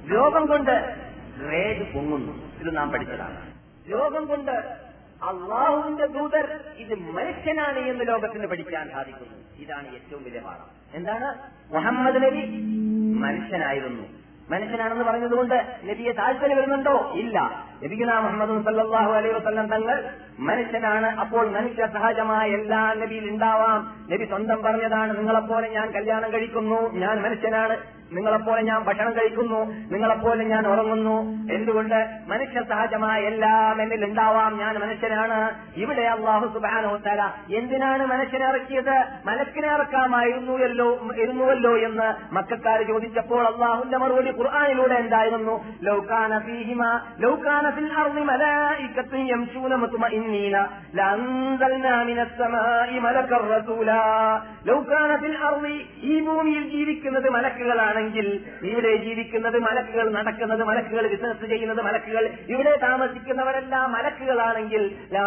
രോഗം കൊണ്ട് ഗ്രേഡ് പൊങ്ങുന്നു. ഇത് നാം പഠിച്ചതാണ്. രോഗം കൊണ്ട് അള്ളാഹുവിന്റെ ദൂതർ ഇത് മനുഷ്യനാണ് എന്ന് ലോകത്തിന് പഠിക്കാൻ സാധിക്കുന്നു. ഇതാണ് ഏറ്റവും വലിയ പാഠം. എന്താണ്? മുഹമ്മദ് നബി മനുഷ്യനായിരുന്നു. മനുഷ്യനാണെന്ന് പറഞ്ഞതുകൊണ്ട് നബിയെ താഴ്ത്തൽ വരുന്നുണ്ടോ? ഇല്ല. നബിയുനാ മുഹമ്മദ് സല്ലല്ലാഹു അലൈഹി വസല്ലം തങ്ങൾ മനുഷ്യനാണ്. അപ്പോൾ മനുഷ്യ സഹജമായ എല്ലാ നബിയിൽ ഉണ്ടാവാം. നബി സ്വന്തം പറഞ്ഞതാണ്, നിങ്ങളെപ്പോലെ ഞാൻ കല്യാണം കഴിക്കുന്നു, ഞാൻ മനുഷ്യനാണ്. നിങ്ങളെപ്പോലെ ഞാൻ ഭക്ഷണം കഴിക്കുന്നു, നിങ്ങളെപ്പോലെ ഞാൻ ഉറങ്ങുന്നു. എന്തുകൊണ്ട്? മനുഷ്യ സഹജമായ എല്ലാം എന്നിൽ ഉണ്ടാവാം, ഞാൻ മനുഷ്യനാണ്. ഇവിടെ അല്ലാഹു സുബ്ഹാനഹു വ തആല എന്തിനാണ് മനുഷ്യനെ ഇറക്കിയത്? മലക്കിനെ ഇറക്കാമായിരുന്നുവല്ലോ എന്ന് മക്കക്കാർ ചോദിച്ചപ്പോൾ അല്ലാഹുവിന്റെ മറുപടി ഖുർആനിലൂടെ എന്തായിരുന്നു? ലൗ കാന ഫിൽ അർളി മലായികത്തുൻ യംശൂന മുത്മഇന്നീന ലഅൻസൽനാ മിനസ് സമാഇ മലക്കർ റസൂലാ. ലൗ കാന ഫിൽ അർളി, ഈ ഭൂമിയിൽ ജീവിക്കുന്നത് മലക്കുകളാണ്, ഇവിടെ ജീവിക്കുന്നത് മലക്കുകൾ, നടക്കുന്നത് മലക്കുകൾ, ബിസിനസ് ചെയ്യുന്നത് മലക്കുകൾ, ഇവിടെ താമസിക്കുന്നവരെല്ലാം മലക്കുകളാണെങ്കിൽ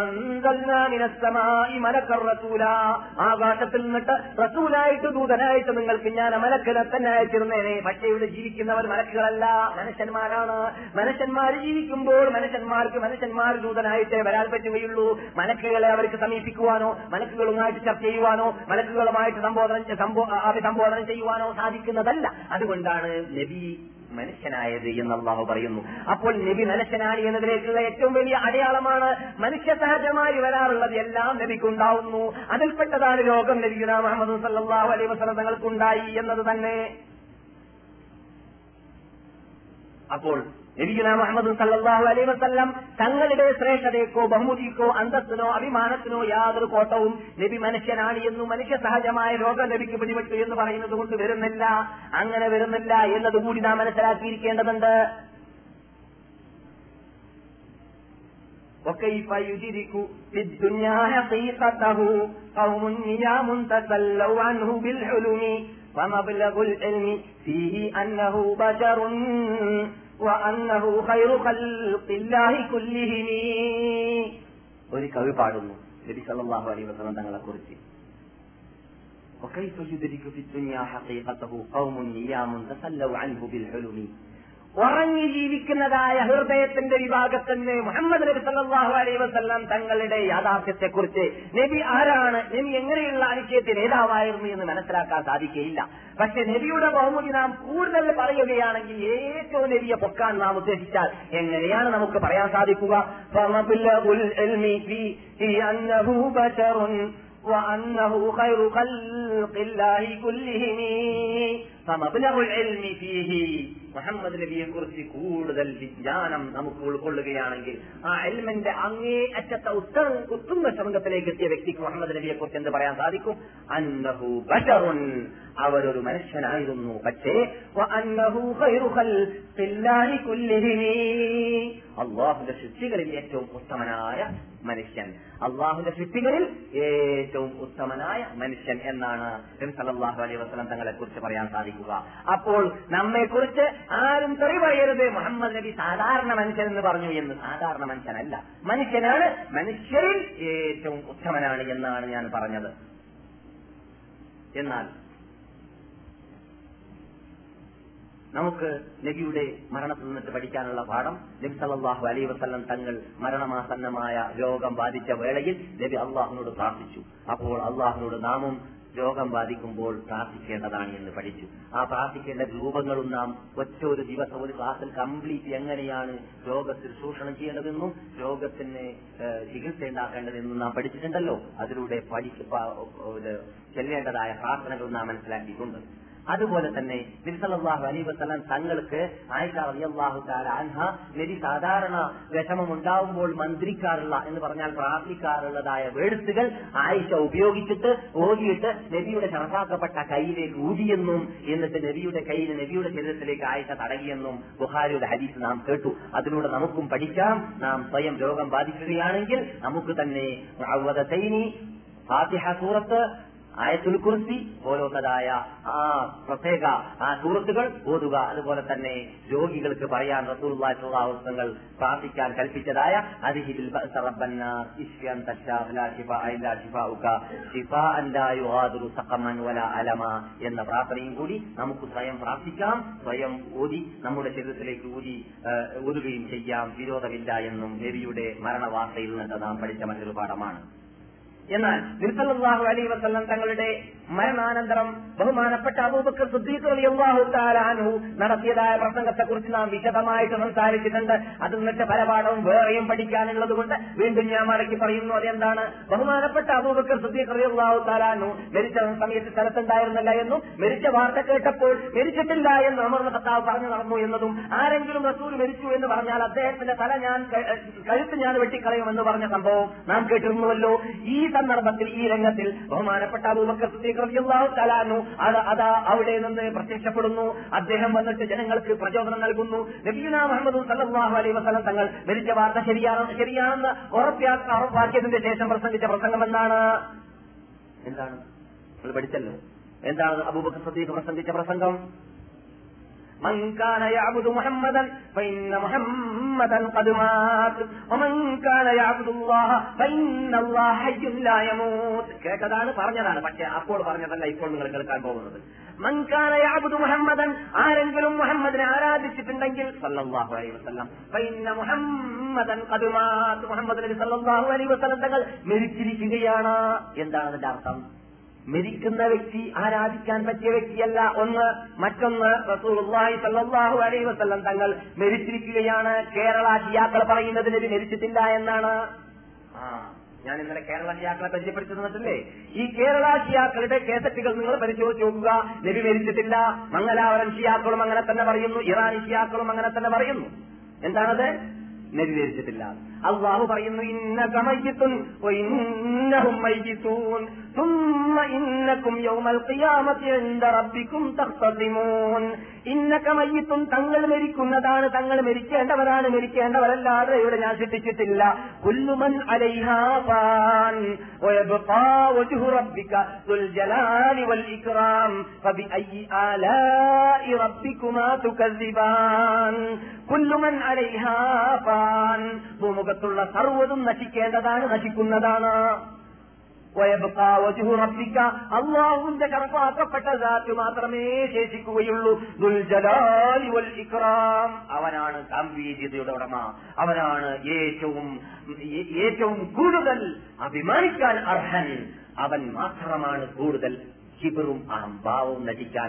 ആകാശത്തിൽ നിന്നിട്ട് റസൂലായിട്ട് ദൂതനായിട്ട് നിങ്ങൾക്ക് ഞാൻ മലക്കുകളെ തന്നെ അയച്ചിരുന്നേനെ. പക്ഷേ ഇവിടെ ജീവിക്കുന്നവർ മലക്കുകളല്ല, മനുഷ്യന്മാരാണ്. മനുഷ്യന്മാർ ജീവിക്കുമ്പോൾ മനുഷ്യന്മാർ ദൂതനായിട്ടേ വരാൻ പറ്റുകയുള്ളൂ. മലക്കുകളെ അവർക്ക് സമീപിക്കുവാനോ മലക്കുകളുമായിട്ട് ചർച്ച ചെയ്യുവാനോ മലക്കുകളുമായിട്ട് അഭിസംബോധന ചെയ്യുവാനോ സാധിക്കുന്നതല്ല. അതുകൊണ്ടാണ് നബി മനുഷ്യനായത് എന്ന് അല്ലാഹു പറയുന്നു. അപ്പോൾ നബി മനുഷ്യനാണ് എന്നതിലേക്കുള്ള ഏറ്റവും വലിയ അടയാളമാണ് മനുഷ്യ സഹജമായി വരാറുള്ളത് എല്ലാം നബിക്കുണ്ടാവുന്നു. അതിൽപ്പെട്ടതാണ് രോഗം നബിയുനാ മുഹമ്മദ് സല്ലല്ലാഹു അലൈഹി വസല്ലം തങ്ങൾക്കുണ്ടായി എന്നത് തന്നെ. അപ്പോൾ നബിയുനാ മുഹമ്മദ് സല്ലല്ലാഹു അലൈഹി വസല്ലം തങ്ങളുടെ ശ്രേഷ്ഠതയ്ക്കോ ബഹുമതിക്കോ അന്തസ്സിനോ അഭിമാനത്തിനോ യാതൊരു കോട്ടവും നബി മനുഷ്യനാണ് എന്നും മനുഷ്യ സഹജമായ രോഗം നബിക്ക് പിടിപെട്ടു എന്ന് പറയുന്നത് കൊണ്ട് വരുന്നില്ല. അങ്ങനെ വരുന്നില്ല എന്നതുകൂടി നാം മനസ്സിലാക്കിയിരിക്കേണ്ടതുണ്ട്. وكيف يدرك في الدنيا حقيقته قوم نيام تسلوا عنه بالحلم فمبلغ العلم فيه أنه بشر وأنه خير خلق الله كلهم. ഒരു കവി പാടുന്നു നബി സല്ലല്ലാഹു അലൈഹി വസല്ലം തങ്ങളെ കുറിച്ച്. وكيف يدرك في الدنيا حقيقته قوم نيام تسلوا عنه بالحلم. ഉറങ്ങി ജീവിക്കുന്നതായ ഹൃദയത്തിന്റെ വിഭാഗത്തിന് മുഹമ്മദ് നബി സല്ലല്ലാഹു അലൈഹി വസല്ലം തങ്ങളുടെ യാഥാർത്ഥ്യത്തെക്കുറിച്ച് നബി ആരാണ്, നബി എങ്ങനെയുള്ള ഐക്യത്തിന് നേതാവായിരുന്നു എന്ന് മനസ്സിലാക്കാൻ സാധിക്കുകയില്ല. പക്ഷെ നബിയുടെ ബഹുമതി നാം കൂടുതൽ പറയുകയാണെങ്കിൽ ഏറ്റവും നബിയെ പൊക്കാൻ നാം ഉദ്ദേശിച്ചാൽ എങ്ങനെയാണ് നമുക്ക് പറയാൻ സാധിക്കുക? وأنه خير خلق الله كلهم فمبلغ العلم فيه. മുഹമ്മദ് നബിയെ കുറിച്ച് കൂടുതൽ വിജ്ഞാനം നമുക്ക് ഉൾക്കൊള്ളുകയാണെങ്കിൽ ആ ഇൽമിന്റെ അങ്ങേ അറ്റത്തെ ഉത്തുംഗ ശൃംഗത്തിലേക്ക് എത്തിയ വ്യക്തിക്ക് മുഹമ്മദ് നബിയെ കുറിച്ച് എന്ത് പറയാൻ സാധിക്കും? അന്നഹു ബശറുൻ, അവരൊരു മനുഷ്യനായിരുന്നു. പക്ഷേ വഅന്നഹു ഖൈറു ഖൽഖില്ലാഹി കുല്ലിഹിം, അല്ലാഹുവിന്റെ സൃഷ്ടികളിൽ ഏറ്റവും ഉത്തമനായ മനുഷ്യൻ, അല്ലാഹുവിന്റെ സൃഷ്ടികളിൽ ഏറ്റവും ഉത്തമനായ മനുഷ്യൻ എന്നാണ് നബി സല്ലല്ലാഹു അലൈഹി വസല്ലം തങ്ങളെ കുറിച്ച് പറയാൻ സാധിക്കുക. അപ്പോൾ നമ്മെ കുറിച്ച് ആരും തെറി പറയരുത് മുഹമ്മദ് നബി സാധാരണ മനുഷ്യൻ എന്ന് പറഞ്ഞു എന്ന്. സാധാരണ മനുഷ്യനല്ല, മനുഷ്യനാണ്, മനുഷ്യരിൽ ഏറ്റവും ഉത്തമനാണ് എന്നാണ് ഞാൻ പറഞ്ഞത്. എന്നാൽ നമുക്ക് നബിയുടെ മരണത്തിൽ നിന്നിട്ട് പഠിക്കാനുള്ള പാഠം, നബി സല്ലല്ലാഹു അലൈഹി വസല്ലം തങ്ങൾ മരണമാസന്നമായ രോഗം ബാധിച്ച വേളയിൽ നബി അള്ളാഹുവിനോട് പ്രാർത്ഥിച്ചു. അപ്പോൾ അള്ളാഹുവിനോട് നാമും രോഗം ബാധിക്കുമ്പോൾ പ്രാർത്ഥിക്കേണ്ടതാണ് എന്ന് പഠിച്ചു. ആ പ്രാർത്ഥിക്കേണ്ട രൂപങ്ങളും നാം ഒറ്റ ഒരു ദിവസം ഒരു ക്ലാസ്സിൽ കംപ്ലീറ്റ് എങ്ങനെയാണ് രോഗത്തിൽ ചൂഷണം ചെയ്യേണ്ടതെന്നും രോഗത്തിന് ചികിത്സ ഉണ്ടാക്കേണ്ടതെന്നും നാം പഠിച്ചിട്ടുണ്ടല്ലോ. അതിലൂടെ ചെല്ലേണ്ടതായ പ്രാർത്ഥനകൾ നാം മനസ്സിലാക്കിയിട്ടുണ്ട്. അതുപോലെ തന്നെ നബി സല്ലല്ലാഹു അലൈഹി വസല്ലം തങ്ങൾക്ക് ആയിഷ റളിയല്ലാഹു തആല അൻഹ നബി സാധാരണ വിഷമമുണ്ടാവുമ്പോൾ മന്ത്രിക്കാറുള്ള എന്ന് പറഞ്ഞാൽ പ്രാർത്ഥിക്കാറുള്ളതായ വേഴ്സുകൾ ആയിഷ ഉപയോഗിച്ചിട്ട് ഓതിയിട്ട് നബിയുടെ ശറഫാക്കപ്പെട്ട കൈയിലേക്ക് ഊതിയെന്നും എന്നിട്ട് നബിയുടെ കൈയിന് നബിയുടെ ശരീരത്തിലേക്ക് ആയിഷ തടകിയെന്നും ബുഖാരിയുടെ ഹദീസ് നാം കേട്ടു. അതിലൂടെ നമുക്കും പഠിക്കാം. നാം സ്വയം രോഗം ബാധിക്കുകയാണെങ്കിൽ നമുക്ക് തന്നെ മുഅവ്വദതൈനി, ഫാത്തിഹ സൂറത്ത്, ആയത്തുൽ കുർസി പോലത്തതായ ആ പ്രത്യേക സൂറത്തുകൾ ഓതുക. അതുപോലെ തന്നെ രോഗികൾക്ക് പറയാൻ റസൂലുള്ളാഹി സ്വല്ലല്ലാഹു അലൈഹി വസല്ലം പ്രാർത്ഥിക്കാൻ കൽപ്പിച്ചതായ അദ്ഹിബിൽ ബഅസ റബ്ബന്നാസ് ഇശ്ഫിഅൻ തശാഅ ലാ ശിഫാഅ ഇല്ലാ ശിഫാഉക ശിഫാഅൻ ലാ യുഗാദിറു സഖമൻ വലാ അലമ എന്ന പ്രാർത്ഥനയും കൂടി നമുക്ക് സ്വയം പ്രാർത്ഥിക്കാം, സ്വയം ഓതി നമ്മുടെ ശരീരത്തിലേക്ക് ഊതുകയും ചെയ്യാം. വിരോധമില്ല എന്നും നബിയുടെ മരണവാർത്തയിൽ നിന്ന് നാം പഠിച്ച മറ്റൊരു പാഠമാണ്. എന്നാൽ നബി സല്ലല്ലാഹു അലൈഹി വസല്ലം തങ്ങളുടെ മരണാനന്തരം ബഹുമാനപ്പെട്ട അബൂബക്കർ സിദ്ദീഖ് റളിയല്ലാഹു തആല അൻഹു നടത്തിയതായ പ്രസംഗത്തെക്കുറിച്ച് നാം വിശദമായിട്ട് സംസാരിച്ചിട്ടുണ്ട്. അതിൽ നിന്നിട്ട് പല പാഠവും വേറെയും പഠിക്കാനുള്ളത് കൊണ്ട് വീണ്ടും ഞാൻ മടക്കി പറയുന്നു. അതെന്താണ്? ബഹുമാനപ്പെട്ട അബൂബക്കർ സിദ്ദീഖ് റളിയല്ലാഹു തആല അൻഹു മരിച്ച സമയത്ത് സ്ഥലത്തുണ്ടായിരുന്നില്ല എന്നും മരിച്ച വാർത്ത കേട്ടപ്പോൾ മരിച്ചിട്ടില്ല എന്ന് ഉമർ ഇബ്നു ഖത്താബ് പറഞ്ഞു നടന്നു എന്നതും ആരെങ്കിലും റസൂൽ മരിച്ചു എന്ന് പറഞ്ഞാൽ അദ്ദേഹത്തിന്റെ തല കഴുത്ത് ഞാൻ വെട്ടിക്കളയുമെന്ന് പറഞ്ഞ സംഭവം നാം കേട്ടിരുന്നുവല്ലോ. ഈ സന്ദർഭത്തിൽ ഈ രംഗത്തിൽ ബഹുമാനപ്പെട്ട അബൂബക്കർ സിദ്ദീഖ് റളിയല്ലാഹു തആല അൻഹു അതാ അവിടെ നിന്ന് പ്രത്യക്ഷപ്പെടുന്നു. അദ്ദേഹം വന്നിട്ട് ജനങ്ങൾക്ക് പ്രചോദനം നൽകുന്നു. നബിയുനാ മുഹമ്മദ് സല്ലല്ലാഹു അലൈഹി വസല്ലം തങ്ങൾ മരിച്ച വാർത്ത ശരിയാണെന്ന് ഉറപ്പാക്കിയതിന്റെ ശേഷം പ്രസംഗിച്ച പ്രസംഗം എന്താണ്? നിങ്ങൾ പഠിച്ചല്ലോ. എന്താണ് അബൂബക്കർ സിദ്ദീഖ് പ്രസംഗിച്ച പ്രസംഗം? من كان يعبد محمدا فإن محمدا قد مات ومن كان يعبد الله فإن الله حي لا يموت. കേട്ടതാണ്, പറഞ്ഞതാണ്. പക്ഷേ അപ്പോൾ പറഞ്ഞതല്ല ഇപ്പോൾ നിങ്ങൾ കേൾക്കാൻ പോകുന്നത്. من كان يعبد محمدا, ആരെങ്കിലും മുഹമ്മദിനെ ആരാധിച്ചിട്ടുണ്ടെങ്കിൽ സല്ലല്ലാഹു അലൈഹി വസല്ലം فإن محمدا قد مات, മുഹമ്മദ് നബി സല്ലല്ലാഹു അലൈഹി വസല്ലം തങ്ങൾ മരിച്ചിരിക്കുകയാണ്. എന്താണ് അതിന്റെ അർത്ഥം? മരിക്കുന്ന വ്യക്തി ആരാധിക്കാൻ പറ്റിയ വ്യക്തിയല്ല ഒന്ന്. മറ്റൊന്ന്, റസൂലുള്ളാഹി സ്വല്ലല്ലാഹു അലൈഹി വസല്ലം തങ്ങൾ മരിച്ചിരിക്കുകയാണ്. കേരള ഷിയാക്കൾ പറയുന്നത് നബി മരിച്ചിട്ടില്ല എന്നാണ്. ഞാൻ ഇന്നലെ കേരള ഷിയാക്കളെ പരിചയപ്പെടുത്തി തന്നിട്ടില്ലേ? ഈ കേരള ഷിയാക്കളുടെ കേസറ്റുകൾ നിങ്ങൾ പരിശോധിച്ച് നോക്കുക. നബി മരിച്ചിട്ടില്ല. മംഗലാപുരം ഷിയാക്കളും അങ്ങനെ തന്നെ പറയുന്നു, ഇറാനി ഷിയാക്കളും അങ്ങനെ തന്നെ പറയുന്നു. എന്താണത്? നബി മരിച്ചിട്ടില്ല. അല്ലാഹു പറയുന്നു, ഇന്നക മയ്യിത്തുൻ വഇന്നഹും മയ്യിത്തൂൻ ثم إنكم يوم القيامة عند ربكم تختصمون. ഇന്നക മയ്യിത്തുൻ, തങ്ങൾ മരിക്കുന്നതാണ്, തങ്ങൾ മരിക്കേണ്ടവരാണ്, മരിക്കേണ്ടവരല്ലാതെ ഇവിടെ ഞാൻ സൃഷ്ടിച്ചിട്ടില്ല. കുല്ലു മൻ അലൈഹാ ഫാൻ വയബ്ഖാ വജ്ഹു റബ്ബിക ദുൽ ജലാലി വൽ ഇക്റാം ഫബിഅയ്യി ആലാഇ റബ്ബികുമാ തുകസ്സിബാൻ. കുല്ലു മൻ അലൈഹാ ഫാൻ, ഭൂമുഖത്തുള്ള സർവ്വതും നശിക്കേണ്ടതാണ്, നശിക്കുന്നതാണ്. വയബ്ഖാ വജ്ഹു റബ്ബിക, അല്ലാഹുവിന്റെ കറപ്പാക്കപ്പെട്ട ദാത്ത് മാത്രമേ ശേഷിക്കുകയുള്ളൂ. ദുൽ ജലാലി വൽ ഇക്റാം, അവനാണ് ഗാംഭീര്യതയുടെ ഉടമ, അവനാണ് ഏറ്റവും കൂടുതൽ അഭിമാനിക്കാൻ അർഹൻ, അവൻ മാത്രമാണ് കൂടുതൽ കിബറും അഹംഭാവവും നടിക്കാൻ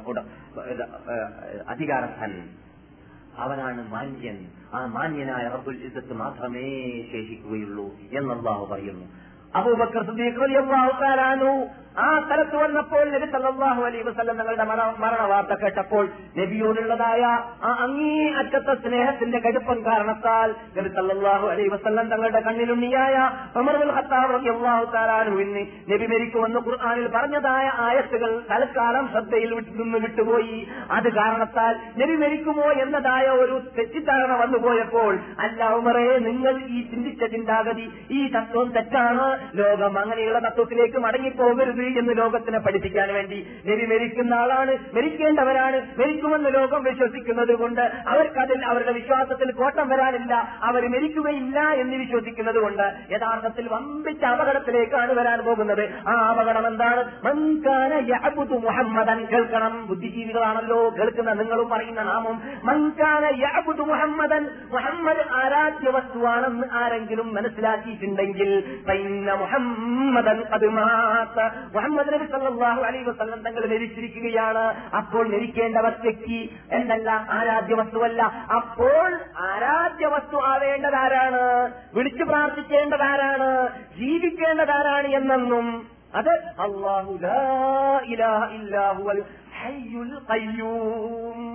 അധികാരസ്ഥൻ. അവനാണ് മാന്യൻ. ആ മാന്യനായ റബ്ബുൽ ഇസ്സത്ത് മാത്രമേ ശേഷിക്കുകയുള്ളൂ എന്ന് അല്ലാഹു പറയുന്നു. അബൂബക്കർ സിദ്ദീഖ് റളിയല്ലാഹു തആല അൻഹു ആ സ്ഥലത്ത് വന്നപ്പോൾ നബി സല്ലല്ലാഹു അലൈഹി വസല്ലം തങ്ങളുടെ മരണവാർത്ത കേട്ടപ്പോൾ നബിയോടുള്ളതായ ആ അങ്ങേയറ്റത്തെ സ്നേഹത്തിന്റെ കടുപ്പം കാരണത്താൽ നബി സല്ലല്ലാഹു അലൈഹി വസല്ലം തങ്ങളുടെ കണ്ണിലുണ്ണിയായ ഉമർ ഇബ്നുൽ ഖത്താബ് റളിയല്ലാഹു തആല അൻഹുവിന് നബി മരിക്കുമെന്ന് ഖുർആനിൽ പറഞ്ഞതായ ആയത്തുകൾ തൽക്കാലം ശ്രദ്ധയിൽ നിന്ന് വിട്ടുപോയി. അത് കാരണത്താൽ നബി മരിക്കുമോ എന്നതായ ഒരു തെറ്റിദ്ധാരണ വന്നുപോയപ്പോൾ, അല്ല ഉമറേ, നിങ്ങൾ ഈ ചിന്തിച്ച ചിന്താഗതി, ഈ തത്വം തെറ്റാണ്, ലോകം അങ്ങനെയുള്ള തത്വത്തിലേക്ക് മടങ്ങിപ്പോകരുത് എന്ന് ലോകത്തിനെ പഠിപ്പിക്കാൻ വേണ്ടി നബി മരിക്കുന്ന ആളാണ്, മരിക്കേണ്ടവരാണ്, മരിക്കുമെന്ന് ലോകം വിശ്വസിക്കുന്നത് കൊണ്ട് അവർക്കതിൽ അവരുടെ വിശ്വാസത്തിൽ കോട്ടം വരാനില്ല, അവർ മരിക്കുകയില്ല എന്ന് വിശ്വസിക്കുന്നത് കൊണ്ട് യഥാർത്ഥത്തിൽ വമ്പിച്ച അപകടത്തിലേക്കാണ് വരാൻ പോകുന്നത്. ആ അപകടം എന്താണ്? മൻ കാന യഅബുദു മുഹമ്മദൻ, കേൾക്കണം, ബുദ്ധിജീവികളാണല്ലോ കേൾക്കുന്ന നിങ്ങളും പറയുന്ന നാമം. മൻ കാന യഅബുദു മുഹമ്മദൻ, മുഹമ്മദ് ആരാധ്യ വസ്തുവാണെന്ന് ആരെങ്കിലും മനസ്സിലാക്കിയിട്ടുണ്ടെങ്കിൽ മുഹമ്മദൻ ഖദ് മാത, മുഹമ്മദ് നബി സല്ലല്ലാഹു അലൈഹി വസല്ലം തങ്ങൾ മരിച്ചിരിക്കുകയാണ്. അപ്പോൾ മരിക്കേണ്ട വ്യക്തി എന്തല്ല, ആരാധ്യ വസ്തുവല്ല. അപ്പോൾ ആരാധ്യ വസ്തു ആവേണ്ടതാരാണ്? വിളിച്ചു പ്രാർത്ഥിക്കേണ്ടതാരാണ്? ജീവിക്കേണ്ടതാരാണ് എന്നെന്നും അത് അല്ലാഹു ലാ ഇലാഹ ഇല്ലാ ഹുവൽ ഹയ്യുൽ ഖയ്യൂം.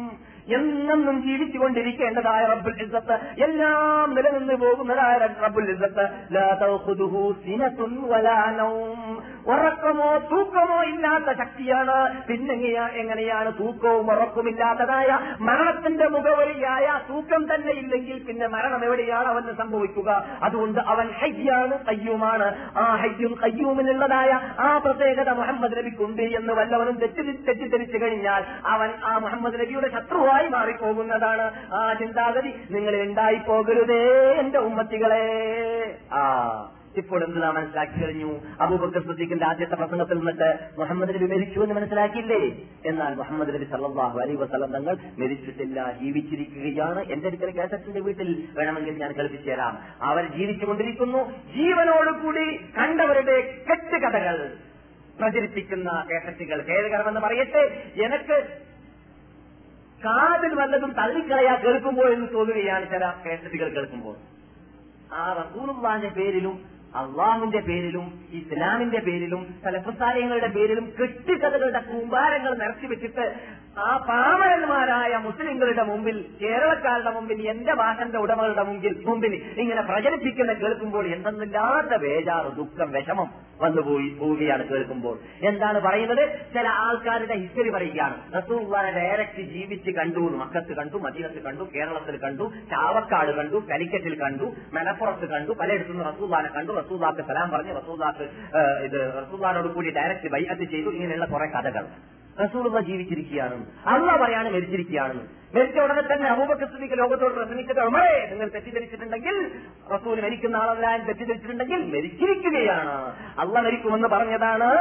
എന്നും ജീവിച്ചുകൊണ്ടിരിക്കേണ്ടതായ റബ്ബുൽ ഇസ്സത്ത്, എല്ലാം നിലനിന്ന് പോകുന്നതായ റബ്ബുൽ ഇസ്സത്ത്, ലാ തഖുദുഹു സിനത്തുൻ വലാ നൗം, ഉറക്കമോ തൂക്കമോ ഇല്ലാത്ത ശക്തിയാണ്. പിന്നെ എങ്ങനെയാണ് തൂക്കവും ഉറക്കമില്ലാത്തതായ മരണത്തിന്റെ മുഖവരിയായ തൂക്കം തന്നെ ഇല്ലെങ്കിൽ പിന്നെ മരണം എവിടെയാണ് അവന് സംഭവിക്കുക? അതുകൊണ്ട് അവൻ ഹയ്യാണ്, ഖയ്യൂമാണ്. ആ ഹയ്യും ഖയ്യൂമിനുള്ളതായ ആ പ്രത്യേകത മുഹമ്മദ് നബിക്കുണ്ട് എന്ന് വല്ലവനും തെറ്റിദ്ധരിച്ചു കഴിഞ്ഞാൽ അവൻ ആ മുഹമ്മദ് നബിയുടെ ശത്രുവായി മാറിപ്പോകുന്നതാണ്. ആ ചിന്താഗതി നിങ്ങൾ ഉണ്ടായി പോകരുതേ എന്റെ ഉമ്മത്തികളെ. ഇപ്പോൾ എന്ത് നാം മനസ്സിലാക്കി കഴിഞ്ഞു? അബൂബക്കർ സിദ്ദീഖിന്റെ ആദ്യത്തെ പ്രസംഗത്തിൽ നിന്നിട്ട് മുഹമ്മദ് നബി മരിച്ചു എന്ന് മനസ്സിലാക്കിയില്ലേ? എന്നാൽ മുഹമ്മദ് നബി സല്ലല്ലാഹു അലൈഹി വസല്ലം തങ്ങൾ മരിച്ചിട്ടില്ല, ജീവിച്ചിരിക്കുകയാണ്. എന്റെ അടുക്കൽ കാസറ്റിന്റെ വീട്ടിൽ വേണമെങ്കിൽ ഞാൻ കളിപ്പിച്ചു തരാം. അവർ ജീവിച്ചുകൊണ്ടിരിക്കുന്നു. ജീവനോടുകൂടി കണ്ടവരുടെ കെട്ടുകഥകൾ പ്രചരിപ്പിക്കുന്ന കാസറ്റുകൾ. ഖേദകരമെന്ന് പറയട്ടെ, എനിക്ക് കാതിൽ വല്ലതും തള്ളിക്കളയാ കേൾക്കുമ്പോൾ എന്ന് തോന്നുകയാണ് ചില കാസറ്റുകൾ കേൾക്കുമ്പോൾ. ആ റസൂലുള്ളാഹിന്റെ പേരിലും അള്ളാഹുവിന്റെ പേരിലും ഇസ്ലാമിന്റെ പേരിലും സലഫുസാലിഹ്യങ്ങളുടെ പേരിലും കെട്ടുകഥകളുടെ കൂമ്പാരങ്ങൾ നിറച്ചു വെച്ചിട്ട് ആ പാമരന്മാരായ മുസ്ലിങ്ങളുടെ മുമ്പിൽ, കേരളക്കാരുടെ മുമ്പിൽ, എന്റെ ഭാഷന്റെ ഉടമകളുടെ മുമ്പിൽ ഇങ്ങനെ പ്രചരിപ്പിക്കുന്ന കേൾക്കുമ്പോൾ എന്തെന്നില്ലാത്ത ബേജാറ്, ദുഃഖം, വിഷമം വന്നു പോവുകയാണ് കേൾക്കുമ്പോൾ. എന്താണ് പറയുന്നത്? ചില ആൾക്കാരുടെ ഹിസ്റ്ററി പറയുകയാണ്. റസൂലുള്ളാഹിനെ ഡയറക്റ്റ് ജീവിച്ച് കണ്ടു, മക്കത്ത് കണ്ടു, മദീനത്ത് കണ്ടു, കേരളത്തിൽ കണ്ടു, ചാവക്കാട് കണ്ടു, കാലിക്കറ്റിൽ കണ്ടു, മലപ്പുറത്ത് കണ്ടു, പലയിടത്തുനിന്ന് റസൂലുള്ളാഹിനെ കണ്ടു, റസൂലുള്ളാഹിക്ക് സലാം പറഞ്ഞു, റസൂലുള്ളാഹിനോട് കൂടി ഡയറക്റ്റ് ബൈഅത്ത് ചെയ്തു. ഇങ്ങനെയുള്ള കുറെ കഥകൾ. റസൂലുള്ളാഹി ജീവിച്ചിരിക്കുകയാണെന്ന്, അല്ലാഹു പറയാണ് മരിച്ചിരിക്കുകയാണെന്ന്. മരിച്ച ഉടനെ തന്നെ അബൂബക്കർ സിദ്ദീഖ് ലോകത്തോട് പ്രസംഗിച്ചിട്ട്, ഉമറേ, നിങ്ങൾ തെറ്റിദ്ധരിച്ചിട്ടുണ്ടെങ്കിൽ, റസൂൽ മരിക്കുന്ന ആളല്ല തെറ്റിദ്ധരിച്ചിട്ടുണ്ടെങ്കിൽ മരിച്ചിരിക്കുകയാണ്, അല്ലാഹു മരിക്കുമെന്ന് പറഞ്ഞതാണ്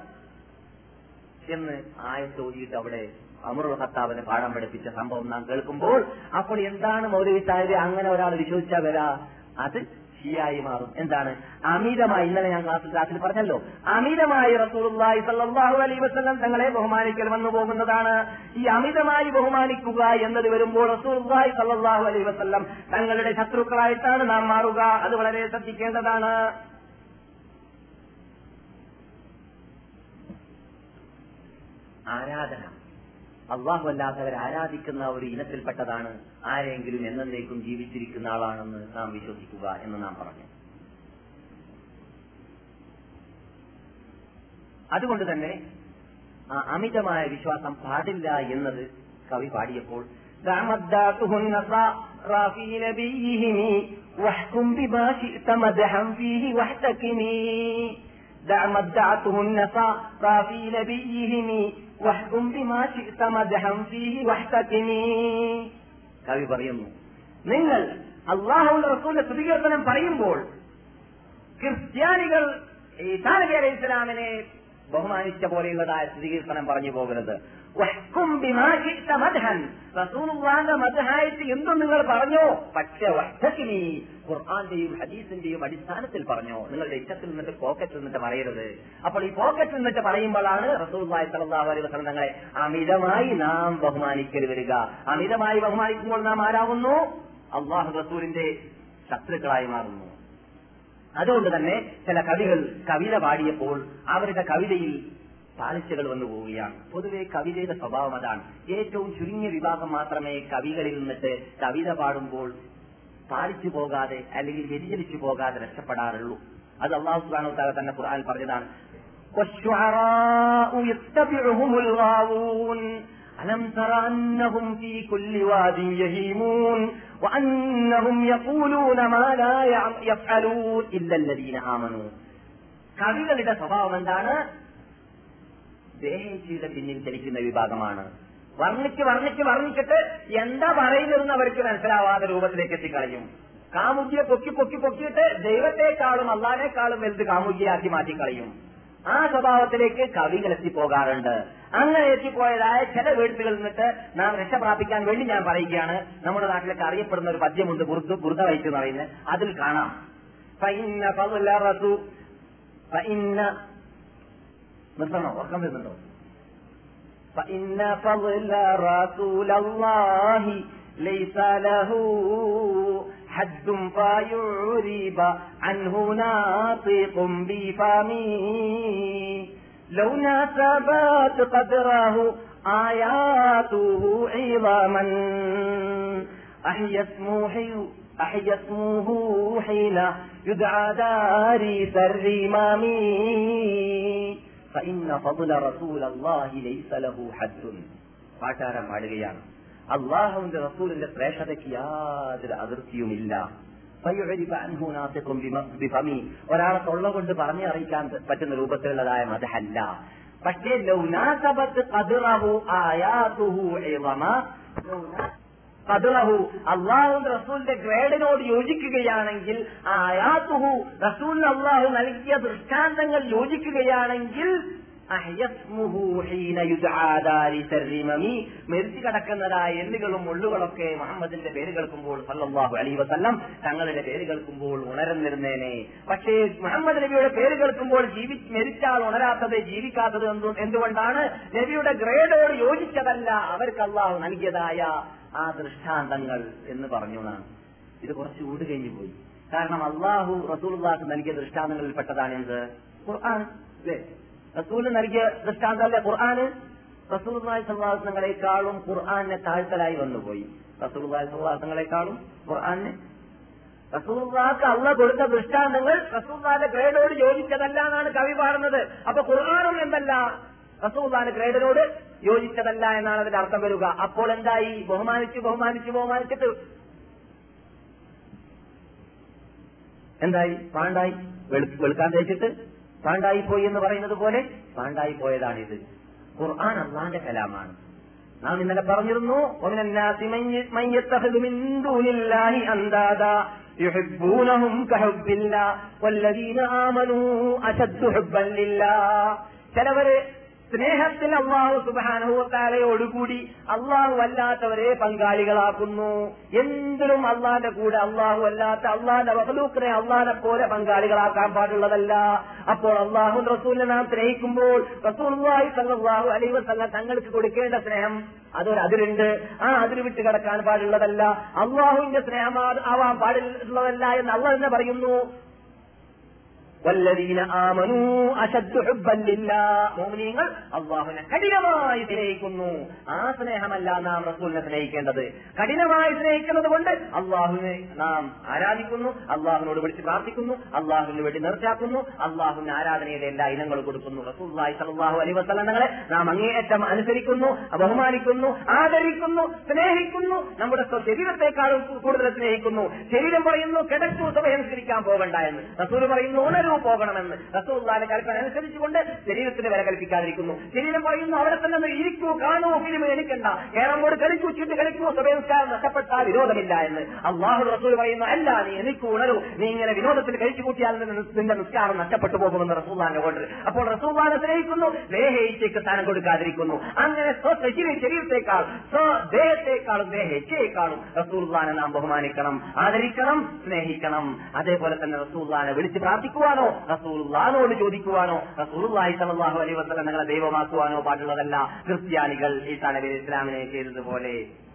എന്ന് ആയത്ത് ഓതിയിട്ട് അവിടെ ഉമർ ഖത്താബിനെ പാഠം പഠിപ്പിച്ച സംഭവം നാം കേൾക്കുമ്പോൾ, അപ്പോൾ എന്താണ് മൗലവി സാഹിബ് അങ്ങനെ ഒരാൾ വിശ്വസിച്ചാൽ വരാ? അത് ായി മാറും. എന്താണ് അമിതമായി? ഇന്നലെ ഞാൻ ക്ലാസ്സിൽ പറഞ്ഞല്ലോ, അമിതമായി റസൂലുള്ളാഹി സ്വല്ലല്ലാഹു അലൈഹി വസല്ലം തങ്ങളെ ബഹുമാനിക്കൽ വന്നു പോകുന്നതാണ്. ഈ അമിതമായി ബഹുമാനിക്കുക എന്നത് വരുമ്പോൾ റസൂലുള്ളാഹി സ്വല്ലല്ലാഹു അലൈഹി വസല്ലം തങ്ങളുടെ ശത്രുക്കളായിട്ടാണ് നാം മാറുക. അത് വളരെ ശ്രദ്ധിക്കേണ്ടതാണ്. ആരാധന, അള്ളാഹു അല്ലാത്തവരെ ആരാധിക്കുന്ന ഒരു ഇനത്തിൽപ്പെട്ടതാണ്. ആരെങ്കിലും എന്നേക്കും ജീവിച്ചിരിക്കുന്ന ആളാണെന്ന് നാം വിശ്വസിക്കുക എന്ന് നാം പറഞ്ഞു. അതുകൊണ്ട് തന്നെ അമിതമായ വിശ്വാസം പാടില്ല എന്നത് കവി പാടിയപ്പോൾ, കവി പറയുന്നു, നിങ്ങൾ അല്ലാഹുവിന്റെ റസൂലിന്റെ സ്തുതികീർത്തനം പറയുമ്പോൾ ക്രിസ്ത്യാനികൾ ഈസാ നബി അലൈഹി ഇസ്ലാമിനെ ബഹുമാനിച്ച പോലെയുള്ളതായ സ്തുതികീർത്തനം പറഞ്ഞു പോകരുത്. റസൂലുള്ളാഹിന്റെ മദ്ഹായിട്ട് എന്തും നിങ്ങൾ പറഞ്ഞോ, പക്ഷെ വഹ്തകിനി, ഖുർആന്റെയും ഹദീസിന്റെയും അടിസ്ഥാനത്തിൽ പറഞ്ഞോ. നിങ്ങളുടെ ഇഷ്ടത്തിൽ നിന്നിട്ട് പോക്കറ്റിൽ നിന്നിട്ട് പറയരുത്. അപ്പോൾ ഈ പോക്കറ്റിൽ നിന്നിട്ട് പറയുമ്പോഴാണ് റസൂലുള്ളാഹി സ്വല്ലല്ലാഹു അലൈഹി വസല്ലം തങ്ങളെ അമിതമായി നാം ബഹുമാനിക്കൽ വരിക. അമിതമായി ബഹുമാനിക്കുമ്പോൾ നാം ആരാകുന്നു? അല്ലാഹു റസൂലിന്റെ ശത്രുക്കളായി മാറുന്നു. അതുകൊണ്ട് തന്നെ ചില കവികൾ കവിത പാടിയപ്പോൾ അവരുടെ കവിതയിൽ പാളിച്ചകൾ വന്നു പോവുകയാണ്. പൊതുവെ കവിതയുടെ സ്വഭാവം അതാണ്. ഏറ്റവും ചുരുങ്ങിയ വിഭാഗം മാത്രമേ കവികളിൽ നിന്നിട്ട് കവിത പാടുമ്പോൾ പാലിച്ചു പോകാതെ അല്ലെങ്കിൽ വ്യതിചലിച്ചു പോകാതെ രക്ഷപ്പെടാറുള്ളൂ. അത് അല്ലാഹു സുബ്ഹാനഹു വ തആല തന്നെ ഖുർആനിൽ പറഞ്ഞതാണ്. വശ്ശുഅറാഉ യത്തബിഉഹുമുൽ ഗാവൂൻ അലം തറ അന്നഹും ഫീ കുല്ലി വാദിൻ യഹീമൂൻ വഅന്നഹും യഖൂലൂന മാ ലാ യഫ്അലൂൻ ഇല്ലല്ലദീന ആമനൂ. കവികളുടെ സ്വഭാവം എന്താണ്? ദേഹേച്ഛയുടെ പിന്നിൽ ചലിക്കുന്ന വിഭാഗമാണ്. വർണ്ണിച്ചിട്ട് എന്താ പറയുന്നതെന്ന് അവർക്ക് മനസ്സിലാവാത്ത രൂപത്തിലേക്ക് എത്തിക്കളയും. കാമുകിയെ പൊക്കിയിട്ട് ദൈവത്തെക്കാളും അള്ളാഹിനേക്കാളും വലുത് കാമുകിയാക്കി മാറ്റിക്കളയും. ആ സ്വഭാവത്തിലേക്ക് കവികൾ എത്തിപ്പോകാറുണ്ട്. അങ്ങനെ എത്തിപ്പോയതായ ചില വീഴ്ചകളിൽ നിന്നിട്ട് നാം രക്ഷപ്രാപിക്കാൻ വേണ്ടി ഞാൻ പറയുകയാണ്. നമ്മുടെ നാട്ടിലൊക്കെ അറിയപ്പെടുന്ന ഒരു പദ്യമുണ്ട്, ബുർദ വൈറ്റ് എന്ന് പറയുന്നത്. അതിൽ കാണാം, നിർത്തണോ? ഉറക്കം വരുന്നുണ്ടോ? فإن فضل رسول الله ليس له حد فيعرب عنه ناطق بفمه لو ناسبت قدره ആയാതുഹു ഇളമൻ അഹ്യ اسمه حين يدعى دارس الرمام فإن فضل رسول الله ليس له حد. പാട്ടാരം പാടുകയാണ്, അള്ളാഹുവിന്റെ റസൂലിന്റെ ശ്രേഷ്ഠതയ്ക്ക് യാതൊരു അതിർത്തിയുമില്ല. ഒരാളെ തൊള്ള കൊണ്ട് പറഞ്ഞു അറിയിക്കാൻ പറ്റുന്ന രൂപത്തിലുള്ളതായ മദഹല്ല. പക്ഷേ അള്ളാഹുവിന്റെ റസൂലിന്റെ ഗ്രേഡിനോട് യോജിക്കുകയാണെങ്കിൽ, ആയാതുഹു റസൂലിന് അള്ളാഹു നൽകിയ ദൃഷ്ടാന്തങ്ങൾ യോജിക്കുകയാണെങ്കിൽ, മരിച്ചു കിടക്കുന്നതായ എല്ലുകളും മുള്ളുകളൊക്കെ മുഹമ്മദിന്റെ പേര് കേൾക്കുമ്പോൾ സല്ലല്ലാഹു അലൈഹി വസല്ലം തങ്ങളുടെ പേര് കേൾക്കുമ്പോൾ ഉണർന്നിരുന്നേനെ. പക്ഷേ മുഹമ്മദ് നബിയുടെ പേര് കേൾക്കുമ്പോൾ മരിച്ചാൽ ഉണരാത്തത്, ജീവിക്കാത്തത് എന്തുകൊണ്ടാണ്? നബിയുടെ ഗ്രേഡോട് യോജിച്ചതല്ല അവർക്ക് അള്ളാഹു നൽകിയതായ ആ ദൃഷ്ടാന്തങ്ങൾ എന്ന് പറഞ്ഞു എന്നാണ്. ഇത് കുറച്ച് ഊട് കഴിഞ്ഞു പോയി. കാരണം അള്ളാഹു റസൂലുള്ളാഹിക്ക് നൽകിയ ദൃഷ്ടാന്തങ്ങളിൽ പെട്ടതാണ് എന്ത്? ഖുർആൻ അല്ലേ? റസൂല് നൽകിയ ദൃഷ്ടാന്തമല്ലേ ഖുർആന്? റസൂലുള്ളാഹി സ്വല്ലല്ലാഹു അലൈഹി വസല്ലമയെക്കാളും ഖുർആനെ താഴ്ത്തലായി വന്നുപോയി. റസൂലുള്ളാഹി സ്വല്ലല്ലാഹു അലൈഹി വസല്ലമയെക്കാളും ഖുർആനെ, റസൂലുള്ളാഹിക്ക് അള്ളാഹ് കൊടുത്ത ദൃഷ്ടാന്തങ്ങൾ റസൂലുള്ളാഹിന്റെ ഗ്രേഡോട് യോജിച്ചതല്ല എന്നാണ് കവി പാടുന്നത്. അപ്പൊ ഖുർആനും എന്തല്ല? റസൂലുള്ളാഹിന്റെ ഗ്രേഡിനോട് യോജിച്ചതല്ല എന്നാണ് അതിന്റെ അർത്ഥം വരിക. അപ്പോൾ എന്തായി? ബഹുമാനിച്ചിട്ട് എന്തായി? പാണ്ടായി. വെളുക്കാൻ തേച്ചിട്ട് പാണ്ടായി പോയി എന്ന് പറയുന്നത് പോലെ പാണ്ടായി പോയതാണിത്. ഖുർആൻ അല്ലാഹുവിന്റെ കലാമാണ്. നാം ഇന്നലെ പറഞ്ഞിരുന്നു, ചിലവര് സ്നേഹത്തിൽ അല്ലാഹു സുബ്ഹാനഹു വ തആലയോടുകൂടി അല്ലാഹു അല്ലാത്തവരെ പങ്കാളികളാക്കുന്നു. എന്തിനും അല്ലാഹുവിന്റെ കൂടെ അല്ലാഹു അല്ലാത്ത അല്ലാഹുവിന്റെ മഖ്ലൂഖിനെ അല്ലാഹുവിനെ പോലെ പങ്കാളികളാക്കാൻ പാടുള്ളതല്ല. അപ്പോൾ അല്ലാഹു റസൂലിനെ നാം സ്നേഹിക്കുമ്പോൾ റസൂലുള്ളാഹി സ്വല്ലല്ലാഹു അലൈഹി വസല്ലം തങ്ങൾക്ക് കൊടുക്കേണ്ട സ്നേഹം അതൊരു അതിരുണ്ട്. ആ അതിര് വിട്ട് കിടക്കാൻ പാടുള്ളതല്ല. അല്ലാഹുവിന്റെ സ്നേഹം ആവാൻ പാടുള്ളതല്ല എന്ന് അല്ലാഹു തന്നെ പറയുന്നു. വല്ലദീന ആമനൂ അശദ്ദു ഹുബ്ബൻ ലില്ലാഹ്. മുഅ്മിനീങ്ങൾ അല്ലാഹുവിനെ കഠിനമായി സ്നേഹിക്കുന്നു. ആ സ്നേഹമല്ല നാം റസൂലിനെ സ്നേഹിക്കേണ്ടത്. കഠിനമായി സ്നേഹിക്കുന്നത് കൊണ്ട് അല്ലാഹുവിനെ നാം ആരാധിക്കുന്നു, അല്ലാഹുവിനോട് വിളിച്ച് പ്രാർത്ഥിക്കുന്നു, അല്ലാഹുവിന് വേണ്ടി നേർച്ചയാക്കുന്നു, അല്ലാഹുവിന് ആരാധനയുടെ എല്ലാ ഇനങ്ങളും കൊടുക്കുന്നു. റസൂലുള്ളാഹി സ്വല്ലല്ലാഹു അലൈഹി വസല്ലം തങ്ങളെ നാം അങ്ങേയറ്റം അനുസരിക്കുന്നു, ബഹുമാനിക്കുന്നു, ആദരിക്കുന്നു, സ്നേഹിക്കുന്നു. നമ്മുടെ ശരീരത്തെക്കാളും കൂടുതൽ സ്നേഹിക്കുന്നു. ശരീരം പറയുന്നു കിടക്കൂ, സമയംസ്കരിക്കാൻ പോകണ്ട എന്ന്. റസൂൽ പറയുന്നു ഉണരൂ, പോകണമെന്ന്. റസൂലുള്ളാഹിന്റെ കൽപ്പന അനുസരിച്ചുകൊണ്ട് ശരീരത്തിന് വില കൽപ്പിക്കാതിരിക്കുന്നു. ശരീരം പറയുന്നു അവിടെ തന്നെ ഇരിക്കൂ, കാണൂ, ഫിലിം എനിക്കണ്ട, കേരം ബോർഡ് കളിക്കൂ, ചുറ്റി കളിക്കൂ, സമയംസ്കാരം നഷ്ടപ്പെട്ടാൽ വിരോധമില്ല എന്ന്. അല്ലാഹു റസൂൽ പറയുന്നു അല്ല, നീ എനിക്ക് ഉണരൂ, നീ ഇങ്ങനെ വിനോദത്തിൽ കഴിച്ചു കൂട്ടിയാൽ നിന്റെ നിസ്കാരം നഷ്ടപ്പെട്ടു പോകുമെന്ന് റസൂലുള്ളാഹിന്റെ ഓർഡർ. അപ്പോൾ റസൂലുള്ളാഹിനെ സ്നേഹിക്കുന്നു, ദേഹേച്ഛയ്ക്ക് സ്ഥാനം കൊടുക്കാതിരിക്കുന്നു. അങ്ങനെ ശരീരത്തെക്കാൾ ദേഹത്തെക്കാളും ദേഹേച്ഛയെക്കാളും റസൂലുള്ളാഹിനെ നാം ബഹുമാനിക്കണം, ആദരിക്കണം, സ്നേഹിക്കണം. അതേപോലെ തന്നെ റസൂലുള്ളാഹിനെ വിളിച്ച് പ്രാർത്ഥിക്കുവാനോ റസൂലുള്ളാഹിനോട് ചോദിക്കുവാനോ റസൂലുള്ളാഹി സ്വല്ലല്ലാഹു അലൈഹി വസല്ലം തങ്ങളെ ദൈവമാക്കുവാനോ പാടുള്ളതല്ല. ക്രിസ്ത്യാനികൾ ഈസാ നബി ഇസ്ലാമിനെ ചെയ്തതുപോലെ.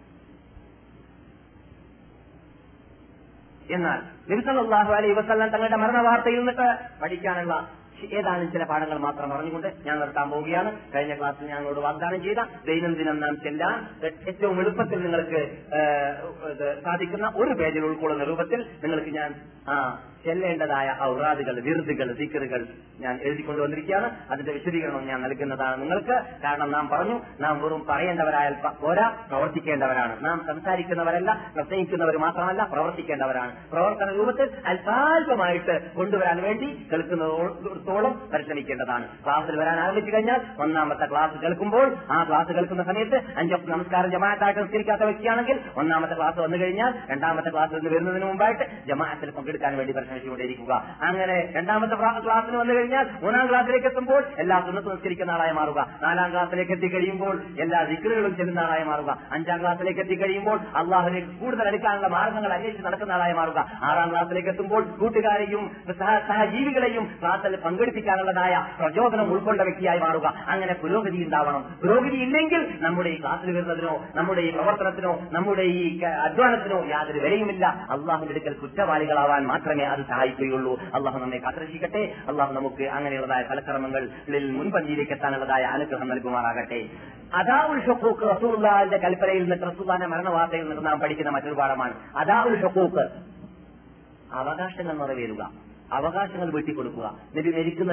എന്നാൽ നബി സല്ലല്ലാഹു അലൈഹി വസല്ലം തങ്ങളുടെ മരണ വാർത്തയിൽ നിന്നിട്ട് പഠിക്കാനുള്ള ഏതാനും ചില പാഠങ്ങൾ മാത്രം പറഞ്ഞുകൊണ്ട് ഞാൻ നിർത്താൻ പോവുകയാണ്. കഴിഞ്ഞ ക്ലാസ്സിൽ ഞങ്ങളോട് വാഗ്ദാനം ചെയ്ത ദൈനംദിനം നാം ചെല്ലാൻ ഏറ്റവും എളുപ്പത്തിൽ നിങ്ങൾക്ക് സാധിക്കുന്ന ഒരു പേജിൽ ഉൾക്കൊള്ളുന്ന രൂപത്തിൽ നിങ്ങൾക്ക് ഞാൻ ചെല്ലേണ്ടതായ ഔറാദുകൾ, വിറുദുകൾ, ദിക്റുകൾ ഞാൻ എഴുതിക്കൊണ്ടുവന്നിരിക്കുകയാണ്. അതിന്റെ വിശദീകരണം ഞാൻ നൽകുന്നതാണ് നിങ്ങൾക്ക്. കാരണം നാം പറഞ്ഞു, നാം വെറും പറയേണ്ടവരായാൽ പോരാ, പ്രവർത്തിക്കേണ്ടവരാണ്. നാം സംസാരിക്കുന്നവരല്ല, പ്രസംഗിക്കുന്നവർ മാത്രമല്ല, പ്രവർത്തിക്കേണ്ടവരാണ്. പ്രവർത്തന രൂപത്തിൽ അല്പാൽപമായിട്ട് കൊണ്ടുവരാൻ വേണ്ടി കേൾക്കുന്നതോളം പരിശ്രമിക്കേണ്ടതാണ്. ക്ലാസ്സിൽ വരാൻ ആരംഭിച്ചു കഴിഞ്ഞാൽ ഒന്നാമത്തെ ക്ലാസ് കേൾക്കുമ്പോൾ ആ ക്ലാസ് കേൾക്കുന്ന സമയത്ത് 5 വക്ത് നമസ്കാരം ജമാഅത്തായിട്ട് നിസ്കരിക്കാത്ത വ്യക്തിയാണെങ്കിൽ ഒന്നാമത്തെ ക്ലാസ് വന്നു കഴിഞ്ഞാൽ രണ്ടാമത്തെ ക്ലാസ്സിൽ നിന്ന് വരുന്നതിന് മുമ്പായിട്ട് ജമാഅത്തിൽ പങ്കെടുക്കാൻ വേണ്ടി പരിശ്രമിച്ചുകൊണ്ടിരിക്കുക. അങ്ങനെ രണ്ടാമത്തെ ക്ലാസ്സിന് വന്നു കഴിഞ്ഞാൽ 3-ാം ക്ലാസ്സിലേക്ക് എത്തുമ്പോൾ എല്ലാ സുന്നത്തും നിസ്കരിക്കുന്ന ആളായി മാറുക. 4-ാം ക്ലാസ്സിലേക്ക് എത്തിക്കഴിയുമ്പോൾ എല്ലാ ദിക്റുകളും ചെല്ലുന്ന ആളായി മാറുക. 5-ാം ക്ലാസ്സിലേക്ക് എത്തിക്കഴിയുമ്പോൾ അള്ളാഹുവിലേക്ക് കൂടുതൽ അടുക്കാനുള്ള മാർഗങ്ങൾ അന്വേഷിച്ച് നടക്കുന്ന ആളായി മാറുക. 6-ാം ക്ലാസ്സിലേക്ക് എത്തുമ്പോൾ കൂട്ടുകാരെയും സഹജീവികളെയും ക്ലാസ്സിൽ സംഘടിപ്പിക്കാനുള്ളതായ പ്രചോദനം ഉൾക്കൊണ്ട വ്യക്തിയായി മാറുക. അങ്ങനെ പുരോഗതി ഉണ്ടാവണം. പുരോഗതി ഇല്ലെങ്കിൽ നമ്മുടെ ഈ ക്ലാസ്സിൽ വരുന്നതിനോ നമ്മുടെ ഈ പ്രവർത്തനത്തിനോ നമ്മുടെ ഈ അധ്വാനത്തിനോ യാതൊരു വിലയുമില്ല. അള്ളാഹുവിന്റെ അടുക്കൽ കുറ്റവാളികളാവാൻ മാത്രമേ അത് സഹായിക്കുകയുള്ളൂ. അള്ളാഹു നമ്മെ കാത്തിരക്ഷിക്കട്ടെ. അള്ളാഹു നമുക്ക് അങ്ങനെയുള്ളതായ ഫലക്രമങ്ങളിൽ മുൻപന്തിയിലേക്ക് എത്താനുള്ളതായ അനുഗ്രഹം നൽകുമാറാകട്ടെ. അദാഉൽ ഹുഖൂഖ് റസൂലുള്ളാഹിന്റെ കൽപ്പനയിൽ നിന്ന്, റസൂലുള്ളാഹിന്റെ മരണവാർത്തയിൽ നിന്ന് നാം പഠിക്കുന്ന മറ്റൊരു പാഠമാണ് അദാഉൽ ഹുഖൂഖ്. അവകാശങ്ങൾ നിറവേറുക, അവകാശങ്ങൾ വീട്ടിക്കൊടുക്കുക. നബി മരിക്കുന്ന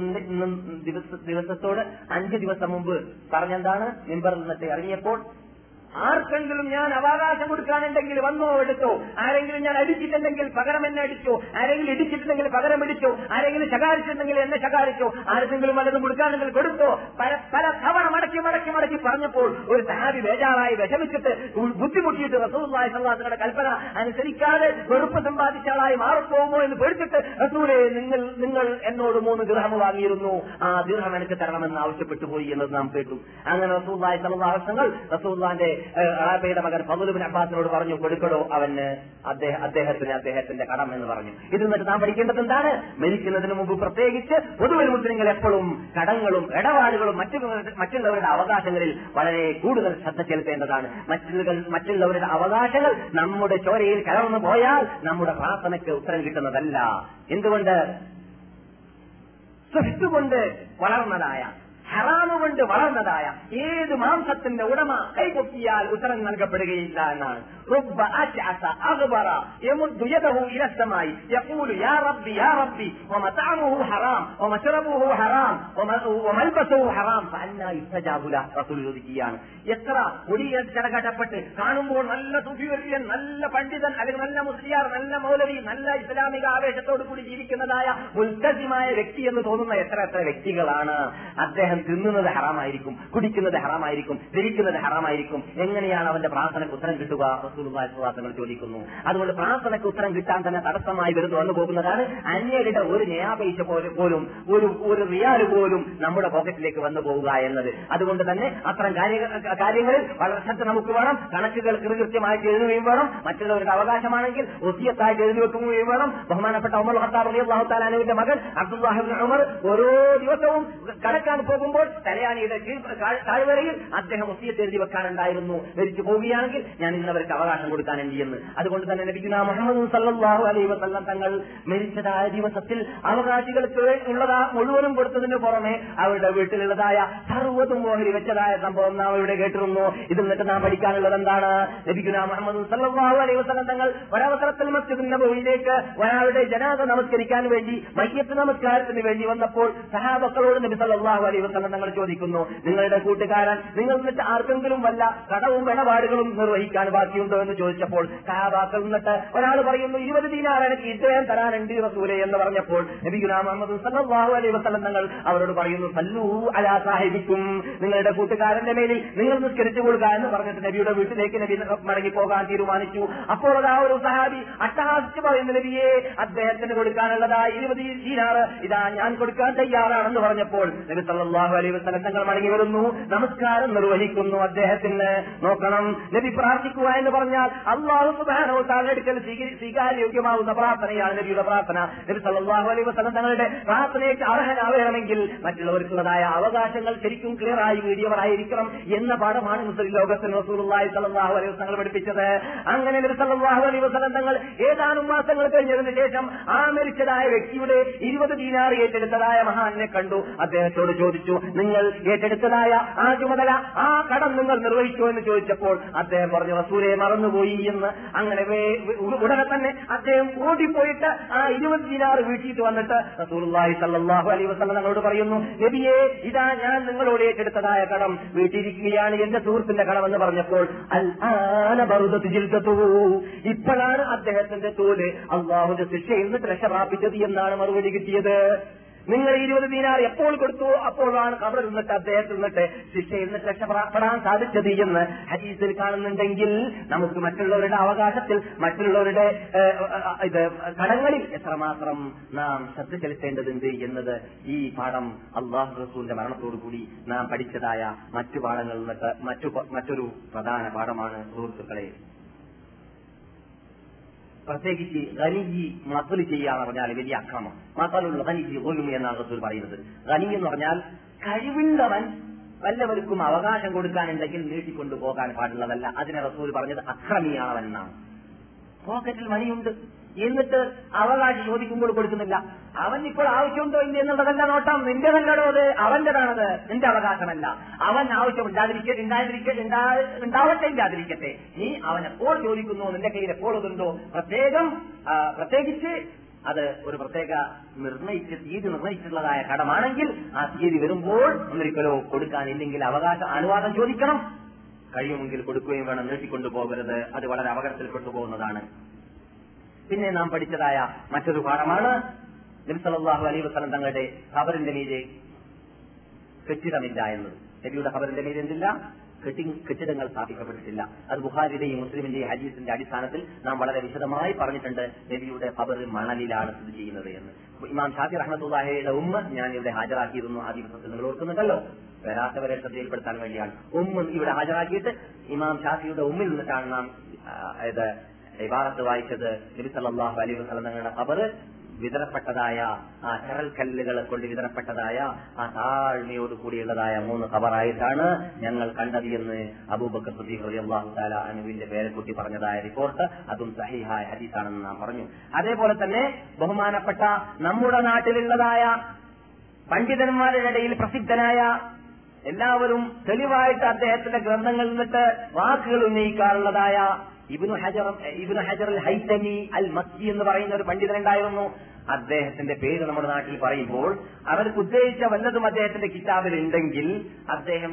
ദിവസത്തോട് 5 ദിവസം മുമ്പ് പറഞ്ഞെന്താണ്? മിമ്പറിൽ നിന്നിട്ട് ഇറങ്ങിയപ്പോൾ, ആർക്കെങ്കിലും ഞാൻ അവകാശം കൊടുക്കാനുണ്ടെങ്കിൽ വന്നോ എടുത്തോ, ആരെങ്കിലും ഞാൻ അടിച്ചിട്ടുണ്ടെങ്കിൽ പകരം എന്നെ അടിച്ചോ, ആരെങ്കിലും ഇടിച്ചിട്ടുണ്ടെങ്കിൽ പകരം ഇടിച്ചോ, ആരെങ്കിലും ശകാരിച്ചിട്ടുണ്ടെങ്കിൽ എന്നെ ശകാരിച്ചോ, ആരെങ്കിലും വല്ലതും കൊടുക്കാനെങ്കിൽ കൊടുത്തോ. പല തവണ മടക്കി പറഞ്ഞപ്പോൾ ഒരു സഹാബി ബേജാറായി വിഷമിച്ചിട്ട് ബുദ്ധിമുട്ടിയിട്ട് റസൂലുള്ളാഹി സ്വല്ലല്ലാഹു അലൈഹി വസല്ലമയുടെ കൽപ്പന അനുസരിക്കാതെ വെറുപ്പ് സമ്പാദിച്ച ആളായി മാറിപ്പോകുമോ എന്ന് പേടിച്ചിട്ട്, റസൂലേ നിങ്ങൾ എന്നോട് 3 ദിർഹം വാങ്ങിയിരുന്നു, ആ ദിർഹം എനിക്ക് തരണമെന്ന് ആവശ്യപ്പെട്ടു പോയി എന്നത് നാം കേട്ടു. അങ്ങനെ റസൂലുള്ളാഹി സ്വല്ലല്ലാഹു അലൈഹി വസല്ലം റസൂലുള്ളാഹിന്റെ റാബിയുടെ മകൻ ഫദ്ൽ ഇബ്നു അബ്ബാസിനോട് പറഞ്ഞു, കൊടുക്കടോ അവന് അദ്ദേഹത്തിന്റെ കടം എന്ന് പറഞ്ഞു. ഇതിൽ നിന്നിട്ട് നാം പഠിക്കേണ്ടത് എന്താണ്? മരിക്കുന്നതിന് മുമ്പ് പ്രത്യേകിച്ച് പൊതുവിൽ മുസ്ലിങ്ങൾ എപ്പോഴും കടങ്ങളും ഇടപാടുകളും മറ്റുള്ളവരുടെ അവകാശങ്ങളിൽ വളരെ കൂടുതൽ ശ്രദ്ധ ചെലുത്തേണ്ടതാണ്. മറ്റുള്ളവരുടെ അവകാശങ്ങൾ നമ്മുടെ ചോരയിൽ കലർന്നു പോയാൽ നമ്മുടെ പ്രാർത്ഥനയ്ക്ക് ഉത്തരം കിട്ടുന്നതല്ല. എന്തുകൊണ്ട്? സുഹൃത്തുകൊണ്ട് വളർന്നതായ, ഹറാമുകൊണ്ട് വളർന്നതായ ഏത് മാംസത്തിന്റെ ഉടമ കൈപൊക്കിയാൽ ഉത്തരം നൽകപ്പെടുകയില്ല എന്നാണ്. رب أشعث أغبر يمد يده إلى السماء يقول يا ربي يا ربي ومطعمه حرام ومشربه حرام وملبسه حرام فأنا يستجاب له. റസൂൽ ചോദിക്കുകയാണ്, എത്ര മുടിയടപ്പെട്ട് കാണുമ്പോൾ നല്ല സുഫിവര്യൻ, നല്ല പണ്ഡിതൻ, അല്ലെങ്കിൽ നല്ല മുസ്ലിയാർ, നല്ല മൗലവി, നല്ല ഇസ്ലാമിക ആവേശത്തോടു കൂടി ജീവിക്കുന്നതായ മുൽത്തസിമായ വ്യക്തി എന്ന് തോന്നുന്ന എത്ര വ്യക്തികളാണ്. അദ്ദേഹം തിന്നുന്നത് ഹറാമായിരിക്കും, കുടിക്കുന്നത് ഹറാമായിരിക്കും, ധരിക്കുന്നത് ഹറാമായിരിക്കും. എങ്ങനെയാണ് അവന്റെ പ്രാർത്ഥനയ്ക്ക് ഉത്തരം കിട്ടുക? റസൂലുള്ളാഹി സ്വല്ലല്ലാഹു അലൈഹി വസല്ലം ചോദിക്കുന്നു. അതുകൊണ്ട് പ്രാർത്ഥനയ്ക്ക് ഉത്തരം കിട്ടാൻ തന്നെ തടസ്സമായി വന്നു പോകുന്നതാണ് അന്യരുടെ ഒരു നയാപൈസ പോലും ഒരു റിയാൽ പോലും നമ്മുടെ പോക്കറ്റിലേക്ക് വന്നു പോവുക എന്നത്. അതുകൊണ്ട് തന്നെ അത്തരം കാര്യങ്ങളിൽ വളരെ ശ്രദ്ധ നമുക്ക് വേണം. കണക്കുകൾ കൃത്യമായിട്ട് എഴുതുകയും വേണം. മറ്റുള്ളവരുടെ അവകാശമാണെങ്കിൽ വസിയത്തായിട്ട് എഴുതി വെക്കുകയും വേണം. ബഹുമാനപ്പെട്ട ഉമർ ഖത്താബ് റളിയല്ലാഹു തആല അൻഹുവിന്റെ മകൻ അബ്ദുല്ലാഹി ഇബ്നു ഉമർ ഓരോ ദിവസവും കടക്കാൻ പോകുമ്പോൾ തലയാണിയുടെ താഴ്വരയിൽ അദ്ദേഹം വസിയത്ത് എഴുതി വെക്കാനുണ്ടായിരുന്നു, മരിച്ചു പോവുകയാണെങ്കിൽ ഞാൻ ഇന്നവർക്ക് അവകാശം കൊടുക്കാൻ എന്ന്. അതുകൊണ്ട് തന്നെ നബിയുനാ മുഹമ്മദ് സല്ലല്ലാഹു അലൈഹി വസല്ലം തങ്ങൾ മരിച്ചതായ ദിവസത്തിൽ അവകാശികൾക്ക് ഉള്ളതാ മുഴുവനും കൊടുത്തതിന് പുറമെ അവരുടെ വീട്ടിലുള്ളതായ സർവ്വതും ഓഹരി വെച്ചതായ സംഭവം നാം ഇവിടെ കേട്ടിരുന്നു. ഇതിൽ നിന്നിട്ട് നാം പഠിക്കാനുള്ളത് എന്താണ്? നബിയുനാ മുഹമ്മദ് സല്ലല്ലാഹു അലൈഹി വസല്ലം തങ്ങൾ ഒരവസരത്തിൽ മസ്ജിദുൻ നബവിയിലേക്ക് ഒരാളുടെ ജനാസ നമസ്കരിക്കാൻ വേണ്ടി, മയ്യത്ത് നമസ്കാരത്തിന് വേണ്ടി വന്നപ്പോൾ സഹാബക്കളോട് നബി സല്ലല്ലാഹു അലൈഹി വസല്ലം തങ്ങൾ ചോദിക്കുന്നു, നിങ്ങളുടെ കൂട്ടുകാരൻ നിങ്ങൾ എന്നിട്ട് ആർക്കെങ്കിലും വല്ല കടവും ഇടപാടുകളും നിർവഹിക്കാൻ ബാക്കിയുണ്ടോ എന്ന് ചോദിച്ചപ്പോൾ സഹാബാക്കൾ നിന്നിട്ട് ഒരാൾ പറയുന്നു, 20 ദീനാർ എനിക്ക് ഇത്രയും തരാനുണ്ട് റസൂലേ എന്ന് പറഞ്ഞപ്പോൾ നബിയുനാ മുഹമ്മദ് സല്ലല്ലാഹു അലൈഹി വസല്ലം തങ്ങൾ അവരോട് പറയുന്നു, സല്ലൂ അലാ സാഹിബിക്കും, നിങ്ങളുടെ കൂട്ടുകാരന്റെ മേലിൽ നിങ്ങൾ നിസ്കരിച്ചു കൊടുക്കുക എന്ന് പറഞ്ഞിട്ട് നബിയുടെ വീട്ടിലേക്ക് നബി മടങ്ങി പോകാൻ തീരുമാനിച്ചു. അപ്പോൾ ആ ഒരു സഹാബി അട്ടഹാസിച്ച് പറയുന്നു, നബിയെ അദ്ദേഹത്തിന് കൊടുക്കാനുള്ളതാ 20 ദീനാർ ഇതാ ഞാൻ കൊടുക്കാൻ തയ്യാറാണെന്ന് പറഞ്ഞപ്പോൾ നബി സല്ലല്ലാഹു അലൈഹി വസല്ലം തങ്ങൾ മടങ്ങി വരുന്നു, നമസ്കാരം നിർവഹിക്കുന്നു. അദ്ദേഹത്തിന് നോക്കണം, നബി പ്രാർത്ഥിക്കുക എന്ന് പറഞ്ഞാൽ അല്ലാഹു സുബ്ഹാനഹു വ തആലയുടെ അടുക്കൽ സ്വീകാര്യോഗ്യമാവുന്ന പ്രാർത്ഥനയാണ് നബിയുടെ പ്രാർത്ഥന. നബി സല്ലല്ലാഹു അലൈഹി വസല്ലം തങ്ങളുടെ പ്രാർത്ഥനയ്ക്ക് അർഹനാവേണമെങ്കിൽ മറ്റുള്ളവർക്കുള്ളതായ അവകാശങ്ങൾ ശരിക്കും ക്ലിയറായി വീഡിയോറായിരിക്കണം എന്ന പാഠമാണ് മുസ്ലിം ലോകത്തിന് റസൂലുള്ളാഹി സ്വല്ലല്ലാഹു അലൈഹി വസല്ലം പഠിപ്പിച്ചത്. അങ്ങനെ നബി സല്ലല്ലാഹു അലൈഹി വസല്ലം തങ്ങൾ ഏതാനും മാസങ്ങൾ കഴിഞ്ഞതിന് ശേഷം ആ മരിച്ചതായ വ്യക്തിയുടെ 20 ദീനാർ ഏറ്റെടുത്തതായ മഹാനെ കണ്ടു. അദ്ദേഹത്തോട് ചോദിച്ചു, നിങ്ങൾ ഏറ്റെടുത്തതായ ആ ചുമതല, ആ കടം നിങ്ങൾ നിർവഹിച്ചു എന്ന് ചോദിച്ചപ്പോൾ അദ്ദേഹം പറഞ്ഞു, റസൂലേ മറന്നുപോയി എന്ന്. അങ്ങനെ ഉടനെ തന്നെ അദ്ദേഹം ഓടിപ്പോയിട്ട് ആ 20 ദീനാർ വീട്ടിയിട്ട് വന്നിട്ട് റസൂലുള്ളാഹി സ്വല്ലല്ലാഹു അലൈഹി വസല്ലം തങ്ങളോട് പറയുന്നു, നബിയേ ഇതാ ഞാൻ നിങ്ങളോട് ഏറ്റെടുത്തതായ കടം വീട്ടിയിരിക്കുകയാണ്, എന്റെ സുഹൃത്തിന്റെ കടമെന്ന് പറഞ്ഞപ്പോൾ ഇപ്പോഴാണ് അദ്ദേഹത്തിന്റെ തോല് അള്ളാഹുവിന്റെ ശിക്ഷയിൽ നിന്ന് രക്ഷ പ്രാപിച്ചത് എന്നാണ് മറുപടി കിട്ടിയത്. നിങ്ങൾ 20 ദീനാർ എപ്പോൾ കൊടുത്തു അപ്പോഴാണ് ഖബറിൽ നിന്നിട്ട് അദ്ദേഹത്തിൽ നിന്നിട്ട് ശിക്ഷയിൽ നിന്ന് രക്ഷപ്പെടാൻ സാധിച്ചത് എന്ന് ഹദീസിൽ കാണുന്നുണ്ടെങ്കിൽ നമുക്ക് മറ്റുള്ളവരുടെ അവകാശത്തിൽ, മറ്റുള്ളവരുടെ കടങ്ങളിൽ എത്രമാത്രം നാം ശ്രദ്ധ ചെലുത്തേണ്ടതുണ്ട് എന്നത് ഈ പാഠം അല്ലാഹു റസൂലിന്റെ മരണത്തോടുകൂടി നാം പഠിച്ചതായ മറ്റു പാഠങ്ങളിൽ നിന്നിട്ട് മറ്റൊരു പ്രധാന പാഠമാണ് സുഹൃത്തുക്കളെ. പ്രത്യേകിച്ച് ഖനിജി മസൽ ചെയ്യാന്ന് പറഞ്ഞാൽ വലിയ അക്രമം. മസലുള്ള ഖനിജി ഒലും എന്നാണ് റസൂൽ പറയുന്നത്. ഖനി എന്ന് പറഞ്ഞാൽ കഴിവുള്ളവൻ വല്ലവർക്കും അവകാശം കൊടുക്കാനുണ്ടെങ്കിൽ നീട്ടിക്കൊണ്ടു പോകാൻ പാടുള്ളതല്ല. അതിനെ റസൂൽ പറഞ്ഞത് അക്രമിയാണവൻ എന്നാണ്. പോക്കറ്റിൽ മണിയുണ്ട്, എന്നിട്ട് അവകാശം ചോദിക്കുമ്പോൾ കൊടുക്കുന്നില്ല. അവൻ ഇപ്പോൾ ആവശ്യമുണ്ടോ ഇല്ല എന്നുള്ളതല്ല നോട്ടം, നിന്റെ നല്ലടോ അത്, അവന്റേതാണത്, നിന്റെ അവകാശമല്ല. അവൻ ആവശ്യം ഉണ്ടാവട്ടെ ഇല്ലാതിരിക്കട്ടെ, നീ അവൻ എപ്പോൾ ചോദിക്കുന്നു, നിന്റെ കയ്യിൽ എപ്പോൾ അതുണ്ടോ, പ്രത്യേകിച്ച് അത് ഒരു പ്രത്യേക തീയതി നിർണയിച്ചിട്ടുള്ളതായ കടമാണെങ്കിൽ ആ തീയതി വരുമ്പോൾ ഒന്നിരിക്കലോ കൊടുക്കാനില്ലെങ്കിൽ അനുവാദം ചോദിക്കണം. കഴിയുമെങ്കിൽ കൊടുക്കുകയും വേണം, നീട്ടിക്കൊണ്ടു പോകരുത്. അത് വളരെ അപകടത്തിൽപ്പെട്ടു പോകുന്നതാണ്. പിന്നെ നാം പഠിച്ചതായ മറ്റൊരു പാഠമാണ് നബി സല്ലല്ലാഹു അലൈഹി വസല്ലം തങ്ങളുടെ ഖബറിന്റെ മീതെ കെട്ടിടമില്ല എന്നത്. നബിയുടെ ഖബറിന്റെ മീതെ എന്തില്ല? കെട്ടിടങ്ങൾ സ്ഥാപിക്കപ്പെട്ടിട്ടില്ല. അത് ബുഖാരിയുടെയും മുസ്ലിമിന്റെയും ഹദീസിന്റെ അടിസ്ഥാനത്തിൽ നാം വളരെ വിശദമായി പറഞ്ഞിട്ടുണ്ട്. നബിയുടെ ഖബർ മണലിലാണ് സ്ഥിതി ചെയ്യുന്നത് എന്ന്. ഇമാം ഷാഫി റഹ്മത്തുള്ളാഹിയുടെ ഉമ്മ ഞാൻ ഇവിടെ ഹാജരാക്കിയിരുന്നു. ആ ദിവസത്തിൽ നിങ്ങൾ ഓർക്കുന്നുണ്ടല്ലോ, വരാത്തവരെ ശ്രദ്ധയിൽപ്പെടുത്താൻ വേണ്ടിയാണ് ഉമ്മ ഇവിടെ ഹാജരാക്കിയിട്ട് ഇമാം ഷാഫിയുടെ ഉമ്മിൽ നിന്നിട്ടാണ് നാം ഇബാറത്ത് വായിച്ചത്. നബി സല്ലല്ലാഹു അലൈഹി വസല്ലം തങ്ങളുടെ ഖബർ വിതരപ്പെട്ടതായ ആ ചരൽ കല്ലുകളെ കൊണ്ട് വിതരപ്പെട്ടതായ ആ താഴ്മയോട് കൂടിയുള്ളതായ 3 ഖബറായിട്ടാണ് ഞങ്ങൾ കണ്ടത് എന്ന് അബൂബക്കർ സിദ്ദീഖ് റളിയല്ലാഹു തആല അൻഹുവിന്റെ പേരെക്കുട്ടി പറഞ്ഞതായ റിപ്പോർട്ട്, അതും സഹീഹായ ഹദീസാണെന്ന് നാം പറഞ്ഞു. അതേപോലെ തന്നെ ബഹുമാനപ്പെട്ട നമ്മുടെ നാട്ടിലുള്ളതായ പണ്ഡിതന്മാരുടെ ഇടയിൽ പ്രസിദ്ധനായ, എല്ലാവരും തെളിവായിട്ട് അദ്ദേഹത്തിന്റെ ഗ്രന്ഥങ്ങളിൽ നിന്നിട്ട് വാക്കുകൾ ഉന്നയിക്കാറുള്ളതായ ഇബ്നു ഹജർ അൽ ഹൈതമി അൽ മക്കി എന്ന് പറയുന്ന ഒരു പണ്ഡിതനുണ്ടായിരുന്നു. അദ്ദേഹത്തിന്റെ പേര് നമ്മുടെ നാട്ടിൽ പറയുമ്പോൾ അവർക്ക് ഉദ്ദേശിച്ച വല്ലതും അദ്ദേഹത്തിന്റെ കിതാബിൽ ഉണ്ടെങ്കിൽ അദ്ദേഹം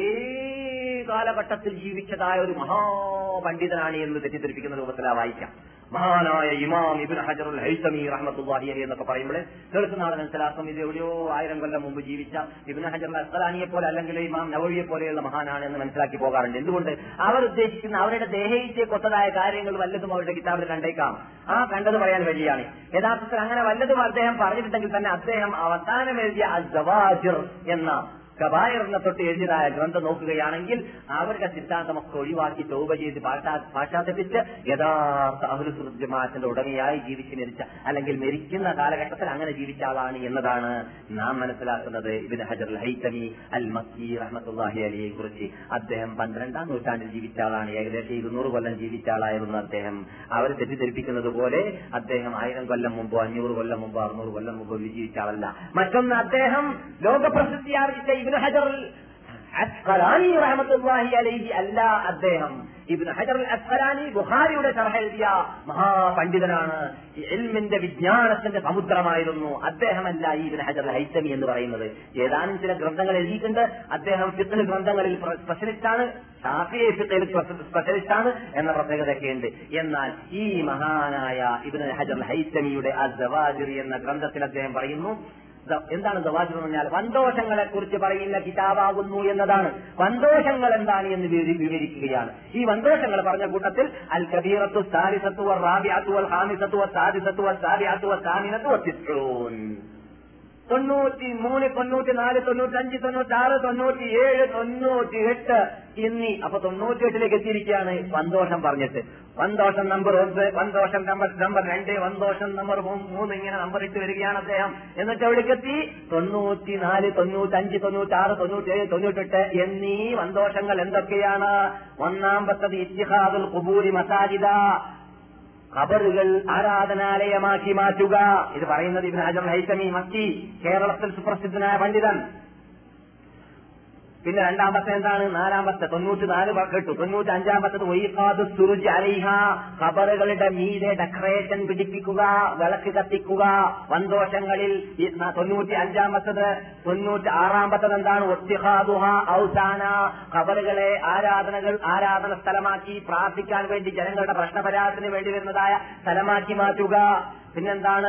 പഴയ കാലഘട്ടത്തിൽ ജീവിച്ചതായ ഒരു മഹാപണ്ഡിതനാണ് എന്ന് തെറ്റിദ്ധരിപ്പിക്കുന്ന രൂപത്തിലാ വായിക്കാം. മഹാനായ ഇമാം ഇബ്നു ഹജർ അൽ ഹൈതമി റഹ്മത്തുള്ളാഹി അലൈഹി എന്നൊക്കെ പറയുമ്പോൾ കേൾക്കുന്ന ആളെ മനസ്സിലാക്കും ഇത് എവിടെയോ 1000 കൊല്ലം മുമ്പ് ജീവിച്ച ഇബ്നു ഹജർ അൽ അസ്ഖലാനിയെ പോലെ അല്ലെങ്കിൽ ഇമാം നവവിയെ പോലെയുള്ള മഹാനാണ് എന്ന് മനസ്സിലാക്കി പോകാറുണ്ട്. എന്തുകൊണ്ട്? അവർ ഉദ്ദേശിക്കുന്ന അവരുടെ ദേഹീയത്തെ കൊത്തതായ കാര്യങ്ങൾ വല്ലതും അവരുടെ കിതാബിൽ കണ്ടേക്കാം. ആ കണ്ടത് പറയാൻ വഴിയാണ്. യഥാർത്ഥത്തിൽ അങ്ങനെ വല്ലതും അദ്ദേഹം പറഞ്ഞിട്ടുണ്ടെങ്കിൽ തന്നെ അദ്ദേഹം അവസാനം എഴുതിയ അസ്സവാജിർ എന്ന കബായറിനെ തൊട്ട് എഴുതിയതായ ഗ്രന്ഥം നോക്കുകയാണെങ്കിൽ അവരുടെ സിദ്ധാന്തമൊക്കെ ഒഴിവാക്കി തൗബ ചെയ്ത് പാശ്ചാത്യപ്പിച്ച് യഥാർത്ഥ അഹ്ലു സുന്നത്ത് ജമാഅത്തിന്റെ ഉടമയായി ജീവിച്ച് മരിച്ച അല്ലെങ്കിൽ മരിക്കുന്ന കാലഘട്ടത്തിൽ അങ്ങനെ ജീവിച്ച ആളാണ് എന്നതാണ് നാം മനസ്സിലാക്കുന്നത്. ഇബ്നു ഹജർ അൽ ഹൈതമി അൽ മക്കി റഹ്മത്തുള്ളാഹി അലൈഹിയെ കുറിച്ച് അദ്ദേഹം 12ാം നൂറ്റാണ്ടിൽ ജീവിച്ച ആളാണ്. ഏകദേശം 200 കൊല്ലം ജീവിച്ച ആളായിരുന്നു അദ്ദേഹം. അവർ തെറ്റിദ്ധരിപ്പിക്കുന്നത് പോലെ അദ്ദേഹം 1000 കൊല്ലം മുമ്പോ 500 കൊല്ലം മുമ്പോ 600 കൊല്ലം മുമ്പോ ജീവിച്ച ആളല്ല. മറ്റൊന്ന്, അദ്ദേഹം ലോകപ്രസിദ്ധി ആർജിച്ച ഇബ്നു ഹജർ അൽ അസ്ഖലാനി റഹ്മത്തുള്ളാഹി അലൈഹി അല്ല. അദ്ദേഹം ഇബ്നു ഹജർ അൽ അസ്ഖലാനി ബുഖാരിയുടെ ശർഹ് എഴുതിയ മഹാപണ്ഡിതനാണ്. ഇൽമിന്റെ വിജ്ഞാനത്തിന്റെ സമുദ്രമായിരുന്നു അദ്ദേഹമല്ല ഈ ഇബ്നു ഹജർ അൽ ഹൈതമി എന്ന് പറയുന്നത്. ഏതാനും ചില ഗ്രന്ഥങ്ങൾ എഴുതിയിട്ടുണ്ട്. അദ്ദേഹം ഫിഖ് ഗ്രന്ഥങ്ങളിൽ സ്പെഷ്യലിസ്റ്റാണ്, ഷാഫിഈ ഫിഖിൽ സ്പെഷ്യലിസ്റ്റാണ് എന്ന പ്രത്യേകതയൊക്കെയുണ്ട്. എന്നാൽ ഈ മഹാനായ ഇബ്നു ഹജർ അൽ ഹൈതമിയുടെ അസ്സവാജിർ എന്ന ഗ്രന്ഥത്തിൽ അദ്ദേഹം പറയുന്നു, എന്താണ് ദവാജിർ എന്ന് പറഞ്ഞാൽ വൻദോഷങ്ങളെ കുറിച്ച് പറയുന്ന കിതാബാകുന്നു എന്നതാണ്. വൻദോഷങ്ങൾ എന്താണ് എന്ന് വിവരിക്കുകയാണ്. ഈ വൻദോഷങ്ങൾ പറഞ്ഞ കൂട്ടത്തിൽ അൽ കബീറത്തു സാലിസത്തു വറാബിഅത്തു വൽ ഖാമിസത്തു വസാദിസത്തു വസാബിഅത്തു വസാമിനത്തു വതിസ്ഊൻ 93, 94, 95, 96, 97, 98 എന്നീ. അപ്പൊ 98ലേക്ക് എത്തിയിരിക്കുകയാണ് വൻദോഷം പറഞ്ഞിട്ട്. വൻദോഷം നമ്പർ 1, വൻദോഷം നമ്പർ 2, വൻദോഷം നമ്പർ 3, ഇങ്ങനെ നമ്പർ ഇട്ട് വരികയാണ് അദ്ദേഹം. എന്നിട്ട് എവിടേക്കെത്തി? 94, 95, 96, 97, 98 എന്നീ വൻദോഷങ്ങൾ എന്തൊക്കെയാണ്? ഒന്നാമത്തത് ഇത്തിഖാദുൽ ഖുബൂരി മസാജിദ, ഖബറുകൾ ആരാധനാലയമാക്കി മാറ്റുക. ഇത് പറയുന്നത് ഇബ്നു ഹജർ ഹൈതമി മക്കി, കേരളത്തിൽ സുപ്രസിദ്ധനായ പണ്ഡിതൻ. പിന്നെ രണ്ടാമത്തെ എന്താണ്? 4-ാമത്തെ 94 കേട്ടു. 95-ാമത്തത് വൈഖാദു സുറുജ് അലൈഹ, ഖബറുകളുടെ മീതെ ഡെക്കറേഷൻ പിടിപ്പിക്കുക, വിളക്ക് കത്തിക്കുക വൻദോഷങ്ങളിൽ. 95-ാമത്തത് 96-ാമത്തത് എന്താണ്? ഒത്തിഖാദുഹ ഔസാന, ഖബറുകളെ ആരാധന സ്ഥലമാക്കി പ്രാർത്ഥിക്കാൻ വേണ്ടി ജനങ്ങളുടെ പ്രശ്നപരിഹാരത്തിന് വേണ്ടി വരുന്നതായ സ്ഥലമാക്കി മാറ്റുക. പിന്നെന്താണ്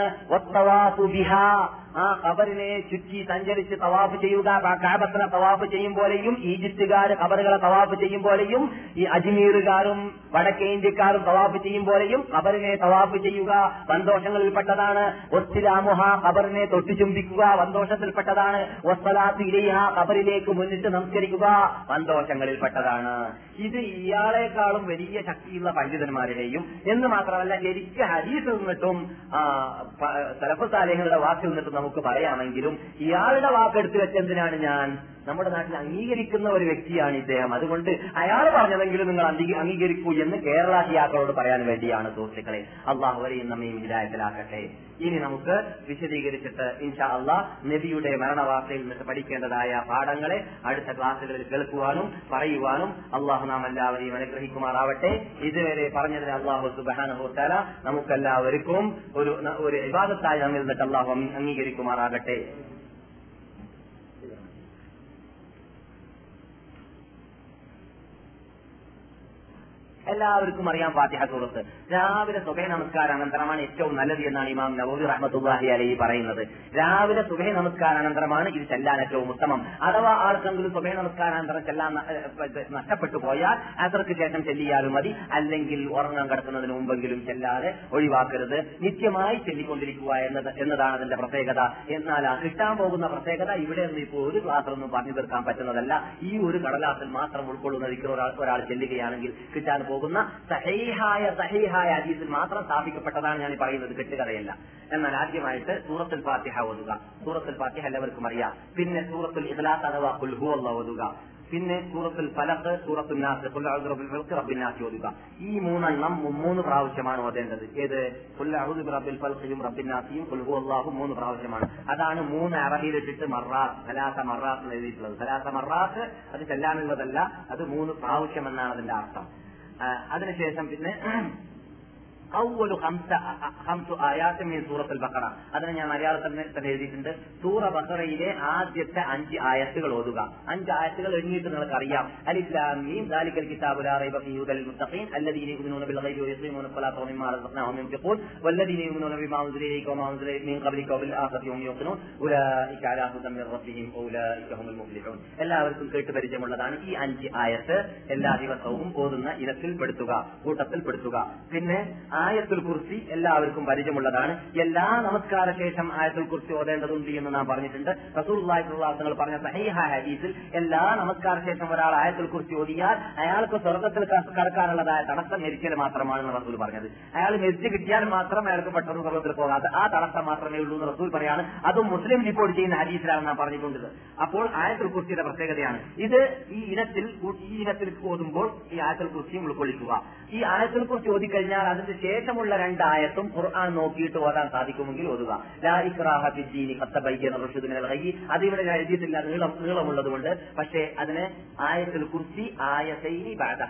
ആ ഖബറിനെ ചുറ്റി സഞ്ചരിച്ച് തവാഫ് ചെയ്യുക. കഅബത്തിനെ തവാഫ് ചെയ്യും പോലെയും ഈജിപ്തുകാർ ഖബറുകളെ തവാഫ് ചെയ്യും പോലെയും ഈ അജ്മീറുകാരും വടക്കേ ഇന്ത്യക്കാരും തവാഫ് ചെയ്യും പോലെയും ഖബറിനെ തവാഫ് ചെയ്യുക സന്തോഷങ്ങളിൽപ്പെട്ടതാണ്. വസ്തിലാമുഹ ഖബറിനെ തൊട്ടു ചുംബിക്കുക സന്തോഷത്തിൽപ്പെട്ടതാണ്. വസ്സലാത്തു ഇലൈഹ ഖബറിലേക്ക് മുന്നിട്ട് നമസ്കരിക്കുക സന്തോഷങ്ങളിൽപ്പെട്ടതാണ്. ഇത് ഇയാളെക്കാളും വലിയ ശക്തിയുള്ള പണ്ഡിതന്മാരുടെയും എന്ന് മാത്രമല്ല ശരിക്ക് ഹദീസിൽ നിന്നിട്ടും സലഫ് സാലിഹ്കളുടെ വാക്കിൽ നിന്നിട്ടും നമുക്ക് പറയാമെങ്കിലും ഇയാളുടെ വാക്കെടുത്ത് വെച്ചെന്തിനാണ് ഞാൻ നമ്മുടെ നാട്ടിൽ അംഗീകരിക്കുന്ന ഒരു വ്യക്തിയാണ് ഇദ്ദേഹം, അതുകൊണ്ട് അയാൾ പറഞ്ഞതെങ്കിലും നിങ്ങൾ അംഗീകരിക്കൂ എന്ന് കേരള ഹിയാക്കളോട് പറയാൻ വേണ്ടിയാണ് സുഹൃത്തുക്കളെ. അള്ളാഹു വരെയും നമ്മയും ഹിദായത്തിലാക്കട്ടെ. ഇനി നമുക്ക് വിശദീകരിച്ചിട്ട് ഇൻഷാ അള്ളാഹ് നബിയുടെ മരണവാർത്തയിൽ നിന്നിട്ട് പഠിക്കേണ്ടതായ പാഠങ്ങളെ അടുത്ത ക്ലാസ്സുകളിൽ കേൾക്കുവാനും പറയുവാനും അള്ളാഹു നാം എല്ലാവരെയും അനുഗ്രഹിക്കുമാറാവട്ടെ. ഇതുവരെ പറഞ്ഞതിന് അള്ളാഹു സുബ്ഹാനഹു വ തആല നമുക്കെല്ലാവർക്കും ഒരു ഇബാദത്തായി നമ്മിൽ നിന്നിട്ട് അള്ളാഹു അംഗീകരിക്കുമാറാകട്ടെ. എല്ലാവർക്കും അറിയാം ഫാത്തിഹ സൂറത്ത് രാവിലെ സുബഹി നമസ്കാരാനന്തരമാണ് ഏറ്റവും നല്ലത് എന്നാണ് ഇമാം നവവി റഹ്മത്തുള്ളാഹി അലൈഹി പറയുന്നത്. രാവിലെ സുബഹി നമസ്കാരാനന്തരമാണ് ഇത് ചെല്ലാൻ ഏറ്റവും ഉത്തമം. അഥവാ ആർക്കെങ്കിലും സുബഹി നമസ്കാരാനന്തരം ചെല്ലാൻ നഷ്ടപ്പെട്ടു പോയാൽ അസർക്ക് ശേഷം ചെല്ലിയാലും മതി, അല്ലെങ്കിൽ ഉറങ്ങാൻ കിടക്കുന്നതിന് മുമ്പെങ്കിലും ചെല്ലാതെ ഒഴിവാക്കരുത്. നിത്യമായി ചെല്ലിക്കൊണ്ടിരിക്കുക എന്നതാണ് അതിന്റെ പ്രത്യേകത. എന്നാൽ ആ കിട്ടാൻ പോകുന്ന പ്രത്യേകത ഇവിടെ നിന്ന് ഇപ്പോൾ ഒരു ക്ലാസ്സിലൊന്നും പറഞ്ഞു തീർക്കാൻ പറ്റുന്നതല്ല. ഈ ഒരു കടലാസിൽ മാത്രം ഉൾക്കൊള്ളുന്ന ഒരാൾ ചെല്ലുകയാണെങ്കിൽ കിട്ടാൻ പോകുന്ന സഹീഹായ ഹദീസിൽ മാത്രം സ്ഥാപിക്കപ്പെട്ടതാണ് ഞാൻ പറയുന്നത്, കെട്ടുകഥയല്ല. എന്നാൽ ആദ്യമായിട്ട് സൂറത്തുൽ ഫാത്തിഹ ഓതുക. സൂറത്തുൽ ഫാത്തിഹ എല്ലാവർക്കും അറിയാം. പിന്നെ സൂറത്തുൽ ഇഖ്ലാസ് അഥവാ ഖുൽ ഹുവല്ലാഹു ഓതുക. പിന്നെ സൂറത്തുൽ ഫലഖ്, സൂറത്തുൽ നാസ്, ഖുൽ അഊദു ബിറബ്ബിൽ ഫലഖ്, റബ്ബിൻ നാസ് ഓതുക. ഈ മൂന്നെണ്ണം 3 പ്രാവശ്യമാണ് ഓതേണ്ടത്. ഏത് ഖുൽ അഊദു ബിറബ്ബിൽ ഫലഖിയും റബ്ബിൻ നാസിയും ഖുൽ ഹുവല്ലാഹു 3 പ്രാവശ്യമാണ്. അതാണ് 3 അറബിയിലിട്ടിട്ട് സലാസ മറാത്ത് എഴുതിയിട്ടുള്ളത്. സലാസ മറാത്ത് അത് ചെല്ലാനുള്ളതല്ല, അത് 3 പ്രാവശ്യം എന്നാണ് അതിന്റെ അർത്ഥം. അതിനുശേഷം പിന്നെ അവ്വലു ഖംസു ആയാത്തിൻ മിൻ സൂറത്തുൽ ബഖറ, അതിനെ ഞാൻ മലയാളത്തിൽ തന്നെ എഴുതിയിട്ടുണ്ട്. സൂറ ബഖറയിലെ ആദ്യത്തെ 5 ആയത്തുകൾ ഓതുക. 5 ആയത്തുകൾ എഴുതിയിട്ട് നിങ്ങൾക്ക് അറിയാം. അലിഫ് ലാം മീം ദാലികൽ കിതാബു ലാ റൈബ ഫീഹി ഹുദൽ ലിൽമുത്തഖീൻ അല്ലദീന യുമിനൂന ബിൽ ഗൈബി വയഖീമൂന അസ്സലാത്ത വമിമ്മാ റസഖ്നാഹും യുൻഫിഖൂൻ വല്ലദീന യുമിനൂന ബിമാ ഉൻസില ഇലൈക വമാ ഉൻസില മിൻ ഖബ്ലിക വബിൽ ആഖിറതി ഹും യൂഖിനൂൻ ഉലൈക അലാ ഹുദൻ മിർ റബ്ബിഹിം ഉലൈക ഹുമുൽ മുഫ്ലിഹൂൻ. എല്ലാവർക്കും കേട്ട് പരിചയമുള്ളതാണ്. ഈ 5 ആയത്ത് എല്ലാ ദിവസവും ഓതുന്ന കൂട്ടത്തിൽ പെടുത്തുക. പിന്നെ ആയത്തുൽ കുർസി എല്ലാവർക്കും പരിചയമുള്ളതാണ്. എല്ലാ നമസ്കാര ശേഷം ആയത്തുൽ കുർസി ഓതേണ്ടതുണ്ട് എന്ന് നാം പറഞ്ഞിട്ടുണ്ട്. റസൂലുള്ളാഹി സ്വല്ലല്ലാഹു അലൈഹി വസല്ലം പറഞ്ഞ സഹീഹായ ഹദീസിൽ എല്ലാ നമസ്കാര ശേഷം ഒരാൾ ആയത്തുൽ കുർസി ഓതിയാൽ അയാൾക്ക് സ്വർഗ്ഗത്തിൽ കടക്കാനുള്ളതായ തടസ്സം മരിക്കൽ മാത്രമാണെന്ന് റസൂൽ പറഞ്ഞത്. അയാൾ മരിച്ചു കിട്ടിയാൽ മാത്രം അയാൾക്ക് പെട്ടെന്ന് സ്വർഗ്ഗത്തിൽ പോകാതെ ആ തടസ്സം മാത്രമേ ഉള്ളൂ എന്ന് റസൂൽ പറയാണ്. അതും മുസ്ലിം റിപ്പോർട്ട് ചെയ്യുന്ന ഹദീസിലാണ് നാം പറഞ്ഞിട്ടുള്ളത്. അപ്പോൾ ആയത്തുൽ കുർസിയുടെ പ്രത്യേകതയാണ് ഇത്. ഈ ഇനത്തിൽ ഓതുമ്പോൾ ഈ ആയത്തുൽ കുർസിയും ഉൾക്കൊള്ളിക്കുക. ഈ ആയത്തുൽ കുർസി ഓതിക്കഴിഞ്ഞാൽ അതിന്റെ ശേഷമുള്ള 2 ആയത്തും ഖുർആൻ നോക്കിയിട്ട് ഓതാൻ സാധിക്കുമെങ്കിൽ ഓതുക. ലാ ഇക്റാഹ ഫിദ്ദീനി ഖദ് തബയ്യന റുശ്ദു മിനൽ ഗയ്യ്. അതിവിടെ ഞാൻ എഴുതിയിട്ടില്ല, നീളമുള്ളതുകൊണ്ട്. പക്ഷേ അതിന് ആയത്തുൽ കുർസി ആയതൈനി ബഅദഹ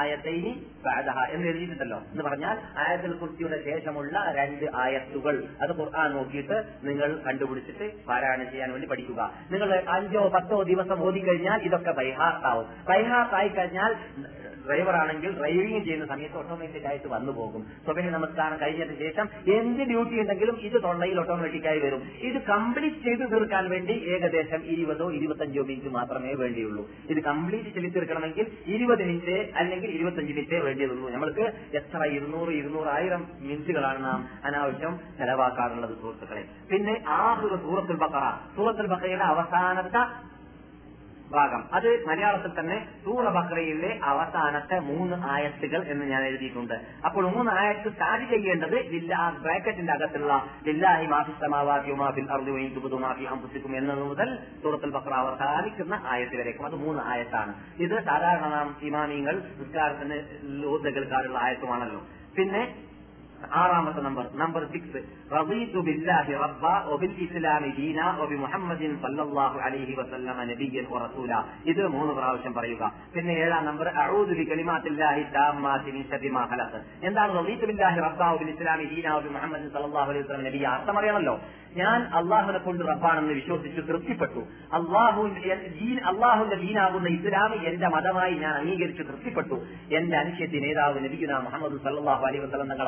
എന്ന് എഴുതിയിട്ടുണ്ടല്ലോ. എന്ന് പറഞ്ഞാൽ ആയത്തുൽ കുർസിയുടെ ശേഷമുള്ള 2 ആയത്തുകൾ അത് ഖുർആൻ നോക്കിയിട്ട് നിങ്ങൾ കണ്ടുപിടിച്ചിട്ട് പാരായണം ചെയ്യാൻ വേണ്ടി പഠിക്കുക. നിങ്ങൾ 5ഓ 10ഓ ദിവസം ഓതിക്കഴിഞ്ഞാൽ ഇതൊക്കെ ബൈഹാർട്ടാവും. ബൈഹാർട്ടായി കഴിഞ്ഞാൽ ഡ്രൈവറാണെങ്കിൽ ഡ്രൈവിംഗ് ചെയ്യുന്ന സമയത്ത് ഓട്ടോമാറ്റിക് ആയിട്ട് വന്നു പോകും. സുബഹി നമസ്കാരം കഴിഞ്ഞതിന് ശേഷം എന്ത് ഡ്യൂട്ടി ഉണ്ടെങ്കിലും ഇത് തൊള്ളയിൽ ഓട്ടോമാറ്റിക്കായി വരും. ഇത് കംപ്ലീറ്റ് ചെയ്തു തീർക്കാൻ വേണ്ടി ഏകദേശം 20ഓ 25ഓ മിനിറ്റ് മാത്രമേ വേണ്ടിയുള്ളൂ. ഇത് കംപ്ലീറ്റ് ചെയ്തു തീർക്കണമെങ്കിൽ 20 മിനിറ്റ് അല്ലെങ്കിൽ 25 മിനിറ്റേ വേണ്ടിയുള്ളൂ. നമ്മൾക്ക് എത്ര 200-1000 മിനിറ്റുകളാണ് നാം അനാവശ്യം ചെലവാക്കാറുള്ളത് സുഹൃത്തുക്കളെ. പിന്നെ സൂറത്തുൽ ബഖറയുടെ അവസാനത്തെ ഭാഗം, അത് മലയാളത്തിൽ തന്നെ സൂറ ബഖറയിലെ അവസാനത്തെ 3 ആയത്തുകൾ എന്ന് ഞാൻ എഴുതിയിട്ടുണ്ട്. അപ്പോൾ 3 ആയത്ത് സ്റ്റാർട്ട് ചെയ്യേണ്ടത് ബ്രാക്കറ്റിന്റെ അകത്തുള്ള ലില്ലാഹി മാ ഫിസ് സമാവാതി വമാ ഫിൽ അർദി വഇൻ തുബ്ദു മാ ഫീ അൻഫുസികും എന്നത് മുതൽ സൂറത്തുൽ ബഖറ അവസാനിക്കുന്ന ആയത്ത് വരേക്കും. അത് 3 ആയത്താണ്. ഇത് സാധാരണ നാം ഇമാമിങ്ങൾ നിസ്കാരത്തിന് ഓതുകൾക്കാരുള്ള ആയത്തുമാണല്ലോ. പിന്നെ 6ാമത്തെ നമ്പർ 6 റളീതു ബില്ലാഹി റബ്ബ വബിൽ ഇസ്ലാമി ദീന വബിമുഹമ്മദിൻ സല്ലല്ലാഹു അലൈഹി വസല്ലമ നബിയ്യൻ വറസൂല. ഇത് 3 പ്രാവശ്യം പറയുക. പിന്നെ 7ാം നമ്പർ അഊദു ബികലിമാത്തില്ലാഹി താമ്മാതി മിൻ ശർരി മാ ഖലഖ്. എന്താണ് റളീതു ബില്ലാഹി റബ്ബ വബിൽ ഇസ്ലാമി ദീന വബിമുഹമ്മദിൻ സല്ലല്ലാഹു അലൈഹി വസല്ലമ നബിയ്യ? അർത്ഥം അറിയണമല്ലോ. ഞാൻ അള്ളാഹുവിനെ കൊണ്ട് റബ്ബാണെന്ന് വിശ്വസിച്ചു തൃപ്തിപ്പെട്ടു. അള്ളാഹുവിന്റെ ദീനാകുന്ന ഇസ്ലാമി എന്റെ മതമായി ഞാൻ അംഗീകരിച്ചു തൃപ്തിപ്പെട്ടു. എന്റെ അനുഷ്യത്തി നേതാവ് നബിയുനാ മുഹമ്മദ് സല്ലല്ലാഹു അലൈഹി വസല്ലം തങ്ങൾ അള്ളാഹുവിന്റെ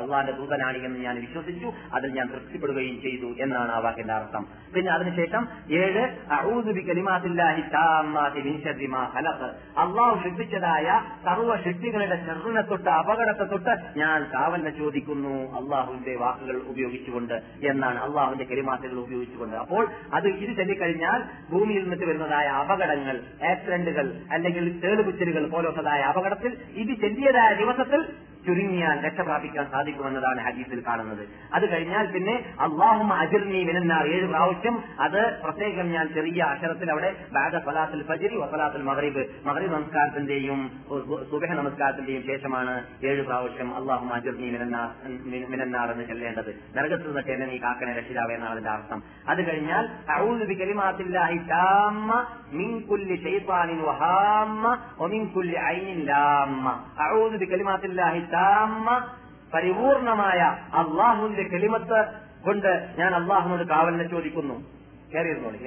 ദൂതനാണ് എന്ന് ഞാൻ വിശ്വസിച്ചു, അതിൽ ഞാൻ തൃപ്തിപ്പെടുകയും ചെയ്തു എന്നാണ് ആ വാക്കിന്റെ അർത്ഥം. പിന്നെ അതിനുശേഷം 7 അഊദു ബികലിമാത്തില്ലാഹി താമ്മാതി മിൻ ശർരി മാ ഖലഖ്, അല്ലാഹു സൃഷ്ടിച്ചതായ സർവ്വ സൃഷ്ടികളുടെ ശർറിനെ തൊട്ട് അപകടത്തെ തൊട്ട് ഞാൻ കാവലിനെ ചോദിക്കുന്നു അള്ളാഹുവിന്റെ വാക്കുകൾ ഉപയോഗിച്ചുകൊണ്ട് എന്നാണ്, അള്ളാഹുവിന്റെ കലിമാത്തുകൾ ഉപയോഗിച്ചുകൊണ്ട്. അപ്പോൾ ഇത് ചൊല്ലിക്കഴിഞ്ഞാൽ ഭൂമിയിൽ നിന്നിട്ട് വരുന്നതായ അപകടങ്ങൾ, ആക്സിഡന്റുകൾ അല്ലെങ്കിൽ തേടുകുച്ചലുകൾ പോലത്തതായ അപകടത്തിൽ ഇത് ചെല്ലിയതായ ദിവസത്തിൽ ചുരുങ്ങിയാൽ രക്ഷപ്രാപിക്കാൻ സാധിക്കുമെന്നതാണ് ഹദീസിൽ കാണുന്നത്. അത് കഴിഞ്ഞാൽ പിന്നെ അല്ലാഹുമ്മ അജിർനി മിനന്നാർ 7 പ്രാവശ്യം, അത് പ്രത്യേകം ഞാൻ ചെറിയ അക്ഷരത്തിൽ അവിടെ ബഅദ സ്വലാത്തുൽ ഫജ്രി വ സ്വലാത്തുൽ മഗ്രിബ്, മഗ്രിബ് നമസ്കാരത്തിന്റെയും സുബ്ഹ് നമസ്കാരത്തിന്റെയും ശേഷമാണ് 7 പ്രാവശ്യം അല്ലാഹുമ്മ അജിർനി മിനന്നാർ എന്ന് ചൊല്ലേണ്ടത്. നരകത്തിൽ നിന്നൊക്കെ എന്നെ നീ കാക്കനെ രക്ഷിതാവേ എന്നാണ് അതിന്റെ അർത്ഥം. അത് കഴിഞ്ഞാൽ അഊദു ബികലിമാത്തില്ലാഹി താമ്മ മിൻ കുല്ലി ശൈത്താനിൻ വഹാമ്മ വമിൻ കുല്ലി ഐനിൻ ലാമ്മ. അഊദു ബികലിമാത്തില്ലാഹി താമ്മ, പരിപൂർണമായ അള്ളാഹുവിന്റെ കലിമത്ത് കൊണ്ട് ഞാൻ അള്ളാഹുവിനോട് കാവലിനെ ചോദിക്കുന്നു. കയറിയിരുന്നോളി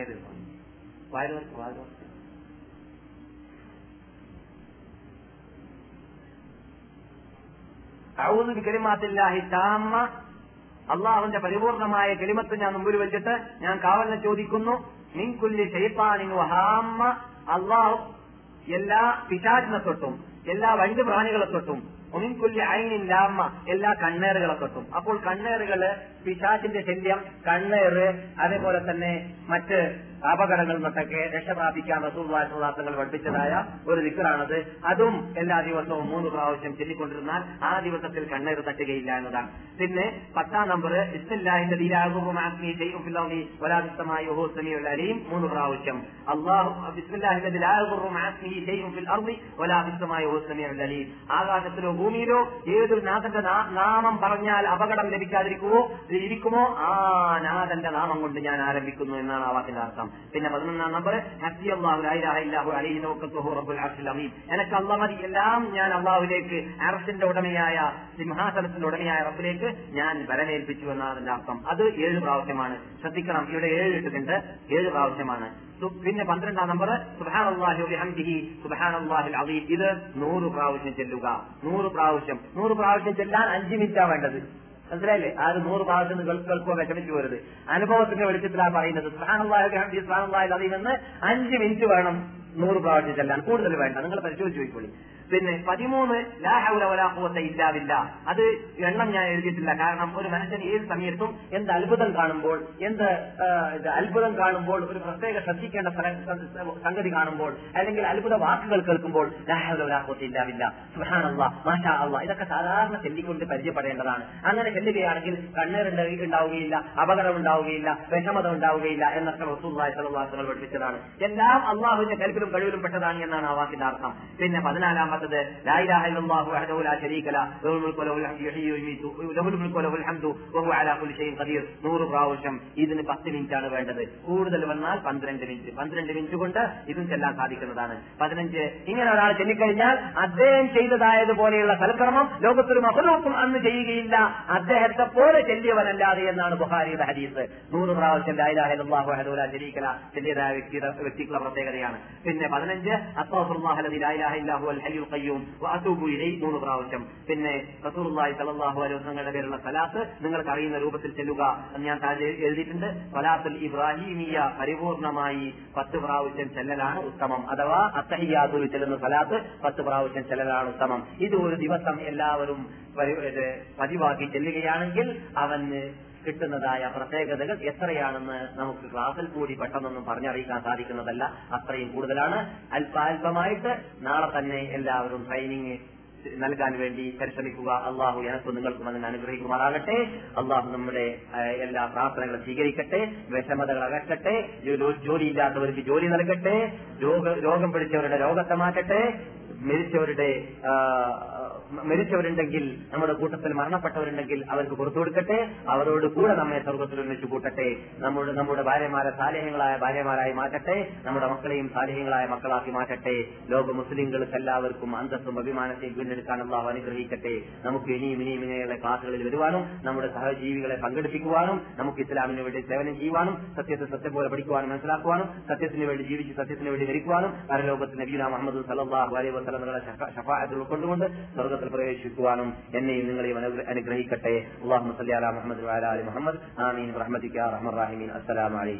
അഊദു ബികലിമാത്തില്ലാഹി താമ്മ, അള്ളാഹുവിന്റെ പരിപൂർണമായ കലിമത്ത് ഞാൻ മുമ്പിൽ വെച്ചിട്ട് ഞാൻ കാവലിനെ ചോദിക്കുന്നു. മിൻ കുല്ലി ശൈത്താനിൻ വഹാമ്മ, അള്ളാഹു എല്ലാ പിശാചിനെ തൊട്ടും എല്ലാ വന്യ പ്രാണികളെ തൊട്ടും, ഒമിൻ കുല്ലി ഐനിൻ ലാമ്മ, എല്ലാ കണ്ണേറുകളെ തൊട്ടും. അപ്പോൾ കണ്ണേറുകള്, പിശാചിന്റെ ശല്യം, കണ്ണേറ്, അതേപോലെ തന്നെ മറ്റ് അപകടങ്ങളിൽ നിന്നൊക്കെ രക്ഷപ്രാപിക്കാൻ റസൂലുള്ളാഹി സ്വല്ലല്ലാഹു അലൈഹി വസല്ലം പഠിപ്പിച്ചതായ ഒരു ദിക്റാണത്. അതും എല്ലാ ദിവസവും 3 പ്രാവശ്യം ചൊല്ലിക്കൊണ്ടിരുന്നാൽ ആ ദിവസത്തിൽ കണ്ണേറ് തട്ടുകയില്ല എന്നതാണ്. പിന്നെ 10ാം നമ്പർ ബിസ്മില്ലാഹിൽ ലദീ ലാ യദുറു മഅ ഇസ്മിഹി ഷൈഉൻ ഫിൽ അർളി വലാ ഫിസ് സമാഇ വഹുവ സമീഉൽ അലീം 3 പ്രാവശ്യം. ബിസ്മില്ലാഹിൽ ലദീ ലാ യദുറു മഅ ഇസ്മിഹി ഷൈഉൻ ഫിൽ അർളി വലാ ഫിസ് സമാഇ വഹുവ സമീഉൽ അലീം. ആകാശത്തിലോ ഭൂമിയിലോ ഏതൊരു നാഥന്റെ നാമം പറഞ്ഞാൽ അപകടം ഇരിക്കുമോ ആ നാഥന്റെ നാമം കൊണ്ട് ഞാൻ ആരംഭിക്കുന്നു എന്നാണ് ആ വാക്കിന്റെ അർത്ഥം. പിന്നെ 11ാം നമ്പർ ഹസ്ബിയല്ലാഹു ലാ ഇലാഹ ഇല്ലഹു അലൈഹി തവക്കൽതു റബ്ബുൽ അർശിൽ അസീം, എനിക്ക് അല്ലാഹു മതി, എല്ലാം ഞാൻ അല്ലാഹുവിലേക്ക്, അർശിന്റെ ഉടമയായ, സിംഹാസനത്തിന്റെ ഉടമയായ റബ്ബിലേക്ക് ഞാൻ വരമേൽപ്പിച്ചു എന്നാണ് അതിന്റെ അർത്ഥം. അത് 7 പ്രാവശ്യമാണ്. ശ്രദ്ധിക്കണം, ഇവിടെ 7 ഇട്ടിട്ടുണ്ട്, 7 പ്രാവശ്യമാണ്. പിന്നെ 12ാം നമ്പർ സുബ്ഹാനല്ലാഹി വബിഹംദിഹി സുബ്ഹാനല്ലാഹിൽ അസീം, ഇത് 100 പ്രാവശ്യം ചെല്ലുക. 100 പ്രാവശ്യം ചെല്ലാൻ 5 മിനിറ്റാണ് വേണ്ടത്. മനസ്സിലായില്ലേ? ആ 100 പ്രാവശ്യം കേൾക്കുക, വിഷമിച്ചു പോരുത്. അനുഭവത്തിന്റെ വെളിച്ചത്തിലാണ് പറയുന്നത്. സുബ്ഹാനല്ലാഹി വബിഹംദിഹി സുബ്ഹാനല്ലാഹിൽ അസീം എന്ന് 5 മിനിറ്റ് വേണം 100 പ്രാവശ്യം ചെല്ലാൻ, കൂടുതൽ വേണ്ട. നിങ്ങൾ പരിശോധിച്ച് നോക്കിക്കോളി. പിന്നെ 13 ലാ ഹൗല വലാ ഖുവത ഇല്ലാ ബില്ലാഹ്, അത് എണ്ണം ഞാൻ എഴുതിയിട്ടില്ല. കാരണം ഒരു മനുഷ്യൻ ഏത് സമയത്തും എന്ത് അത്ഭുതം കാണുമ്പോൾ ഒരു പ്രത്യേക ശ്രദ്ധിക്കേണ്ട സംഗതി കാണുമ്പോൾ അല്ലെങ്കിൽ അത്ഭുത വാക്കുകൾ കേൾക്കുമ്പോൾ ലാ ഹൗല വലാ ഖുവത ഇല്ലാ ബില്ലാഹ്, സുബ്ഹാനല്ലാഹ്, മാഷാ അല്ലാഹ്, ഇതൊക്കെ സാധാരണ ചൊല്ലിക്കൊണ്ട് പരിചയപ്പെടേണ്ടതാണ്. അങ്ങനെ ചൊല്ലുകയാണെങ്കിൽ കണ്ണേറുണ്ടാവുകയില്ല, അപകടം ഉണ്ടാവുകയില്ല, വിഷമത ഉണ്ടാവുകയില്ല എന്നൊക്കെ റസൂലുള്ളാഹി സ്വല്ലല്ലാഹു അലൈഹി വസല്ലം പഠിപ്പിച്ചതാണ്. എല്ലാം അള്ളാഹുവിന്റെ കൽപ്പിലും കഴിവിലും പെട്ടതാണ് എന്നാണ് ആ വാക്കിന്റെ അർത്ഥം. പിന്നെ 14ാമത്തത് ലാ ഇലാഹ ഇല്ലല്ലാഹു വഹ്ദഹു ലാ ശരീക ലഹു ലഹുൽ മുൽക്കു വലഹുൽ ഹംദു വഹുവ അലാ കുല്ലി ഷൈഇൻ ഖദീർ 100 പ്രാവശ്യം. ഇതിന് 10 മിനിറ്റാണ് വേണ്ടത്. കൂടുതൽ വന്നാൽ 12 മിനിറ്റ്. 12 മിനിറ്റ് കൊണ്ട് ഇതും ചെല്ലാൻ സാധിക്കുന്നതാണ്. 15 ഇങ്ങനെ ഒരാൾ ചൊല്ലിക്കഴിഞ്ഞാൽ അദ്ദേഹം ചെയ്തതായതുപോലെയുള്ള സൽക്കർമ്മം ലോകത്തൊരു മഖ്ലൂഖും അന്ന് ചെയ്യുകയില്ല, അദ്ദേഹത്തെ പോലെ ചെല്ലിയവനല്ലാതെ എന്നാണ് ബുഖാരിയുടെ ഹദീസ്. 100 പ്രാവശ്യം ലാ ഇലാഹ ഇല്ലല്ലാഹു വഹ്ദഹു ലാ ശരീക ലഹു ചെല്ലിയതായ വ്യക്തിക്കുള്ള പ്രത്യേകതയാണ്. പിന്നെ 15 അസ്തഗ്ഫിറുല്ലാഹ ലദീ ലാ ഇലാഹ ഇല്ലാ ഹുവൽ ഹയ്യുൽ ഖയ്യൂം വഅതൂബു ഇലൈഹി 3 പ്രാവശ്യം. പിന്നെ റസൂലുള്ളാഹി സ്വല്ലല്ലാഹു അലൈഹി വസല്ലമയുടെ പേരുള്ള സലാത്ത് നിങ്ങൾക്ക് അറിയുന്ന രൂപത്തിൽ ചെല്ലുക എന്ന് ഞാൻ താഴെ എഴുതിയിട്ടുണ്ട്. സലാത്തുൽ ഇബ്രാഹിമിയ പരിപൂർണമായി 10 പ്രാവശ്യം ചെല്ലലാണ് ഉത്തമം. അഥവാ അത്തഹിയ്യാത്തുൽ ചെല്ലുന്ന സലാത്ത് 10 പ്രാവശ്യം ചെല്ലലാണ് ഉത്തമം. ഇത് ഒരു ദിവസം എല്ലാവരും പതിവാക്കി ചെല്ലുകയാണെങ്കിൽ അവന് കിട്ടുന്നതായ പ്രത്യേകതകൾ എത്രയാണെന്ന് നമുക്ക് ക്ലാസ്സിൽ കൂടി പെട്ടെന്നൊന്നും പറഞ്ഞറിയിക്കാൻ സാധിക്കുന്നതല്ല, അത്രയും കൂടുതലാണ്. അല്പാൽപമായിട്ട് നാളെ തന്നെ എല്ലാവരും ട്രെയിനിങ് നൽകാൻ വേണ്ടി പരിശ്രമിക്കുക. അള്ളാഹു എനക്കും നിങ്ങൾക്കും അതിനെ അനുഗ്രഹിക്കുമാറാകട്ടെ. അള്ളാഹു നമ്മുടെ എല്ലാ പ്രാർത്ഥനകളും സ്വീകരിക്കട്ടെ, വിഷമതകൾ അകറ്റട്ടെ, ജോലിയില്ലാത്തവർക്ക് ജോലി നൽകട്ടെ, രോഗം പിടിച്ചവരുടെ രോഗത്തെ മാറ്റട്ടെ, മരിച്ചവരുണ്ടെങ്കിൽ നമ്മുടെ കൂട്ടത്തിൽ മരണപ്പെട്ടവരുണ്ടെങ്കിൽ അവർക്ക് പുറത്തു കൊടുക്കട്ടെ, അവരോട് കൂടെ നമ്മെ സ്വർഗത്തിൽ ഒന്നിച്ചു കൂട്ടട്ടെ, നമ്മുടെ ഭാര്യമാരെ സാലിഹ്യങ്ങളായ ഭാര്യമാരായി മാറ്റട്ടെ, നമ്മുടെ മക്കളെയും സാലിഹ്യങ്ങളായ മക്കളാക്കി മാറ്റട്ടെ. ലോക മുസ്ലിങ്ങൾക്ക് എല്ലാവർക്കും അന്തസ്സും അഭിമാനത്തെയും വീണ്ടെടുക്കാൻ അള്ളാഹു അനുഗ്രഹിക്കട്ടെ. നമുക്ക് ഇനിയും ഇനിയുള്ള ക്ലാസുകളിൽ വരുവാനും നമ്മുടെ സഹജീവികളെ പങ്കെടുപ്പിക്കുവാനും നമുക്ക് ഇസ്ലാമിന് വേണ്ടി സേവനം ചെയ്യുവാനും സത്യത്തെ സത്യം പോലെ പഠിക്കുവാനും മനസ്സിലാക്കുവാനും സത്യത്തിന് വേണ്ടി ജീവിച്ച് സത്യത്തിന് വേണ്ടി മരിക്കുവാനും പരലോകത്ത് നബിയുനാ മുഹമ്മദ് സല്ലല്ലാഹു അലൈഹി വസല്ലം ശഫാഅത്ത് ഉൾക്കൊണ്ടുകൊണ്ട് സ്വർഗ സ്വർഗ്ഗത്തിൽ പ്രവേശിക്കുവാനും എന്നെയും നിങ്ങളെയും അനുഗ്രഹിക്കട്ടെ. അല്ലാഹുമ്മ സ്വല്ലി അലാ മുഹമ്മദ് വഅലാ ആലി മുഹമ്മദ്. ആമീൻ. റഹ്മതിക യാ അർഹമർ റഹീമീൻ. അസ്സലാമു അലൈക്കും.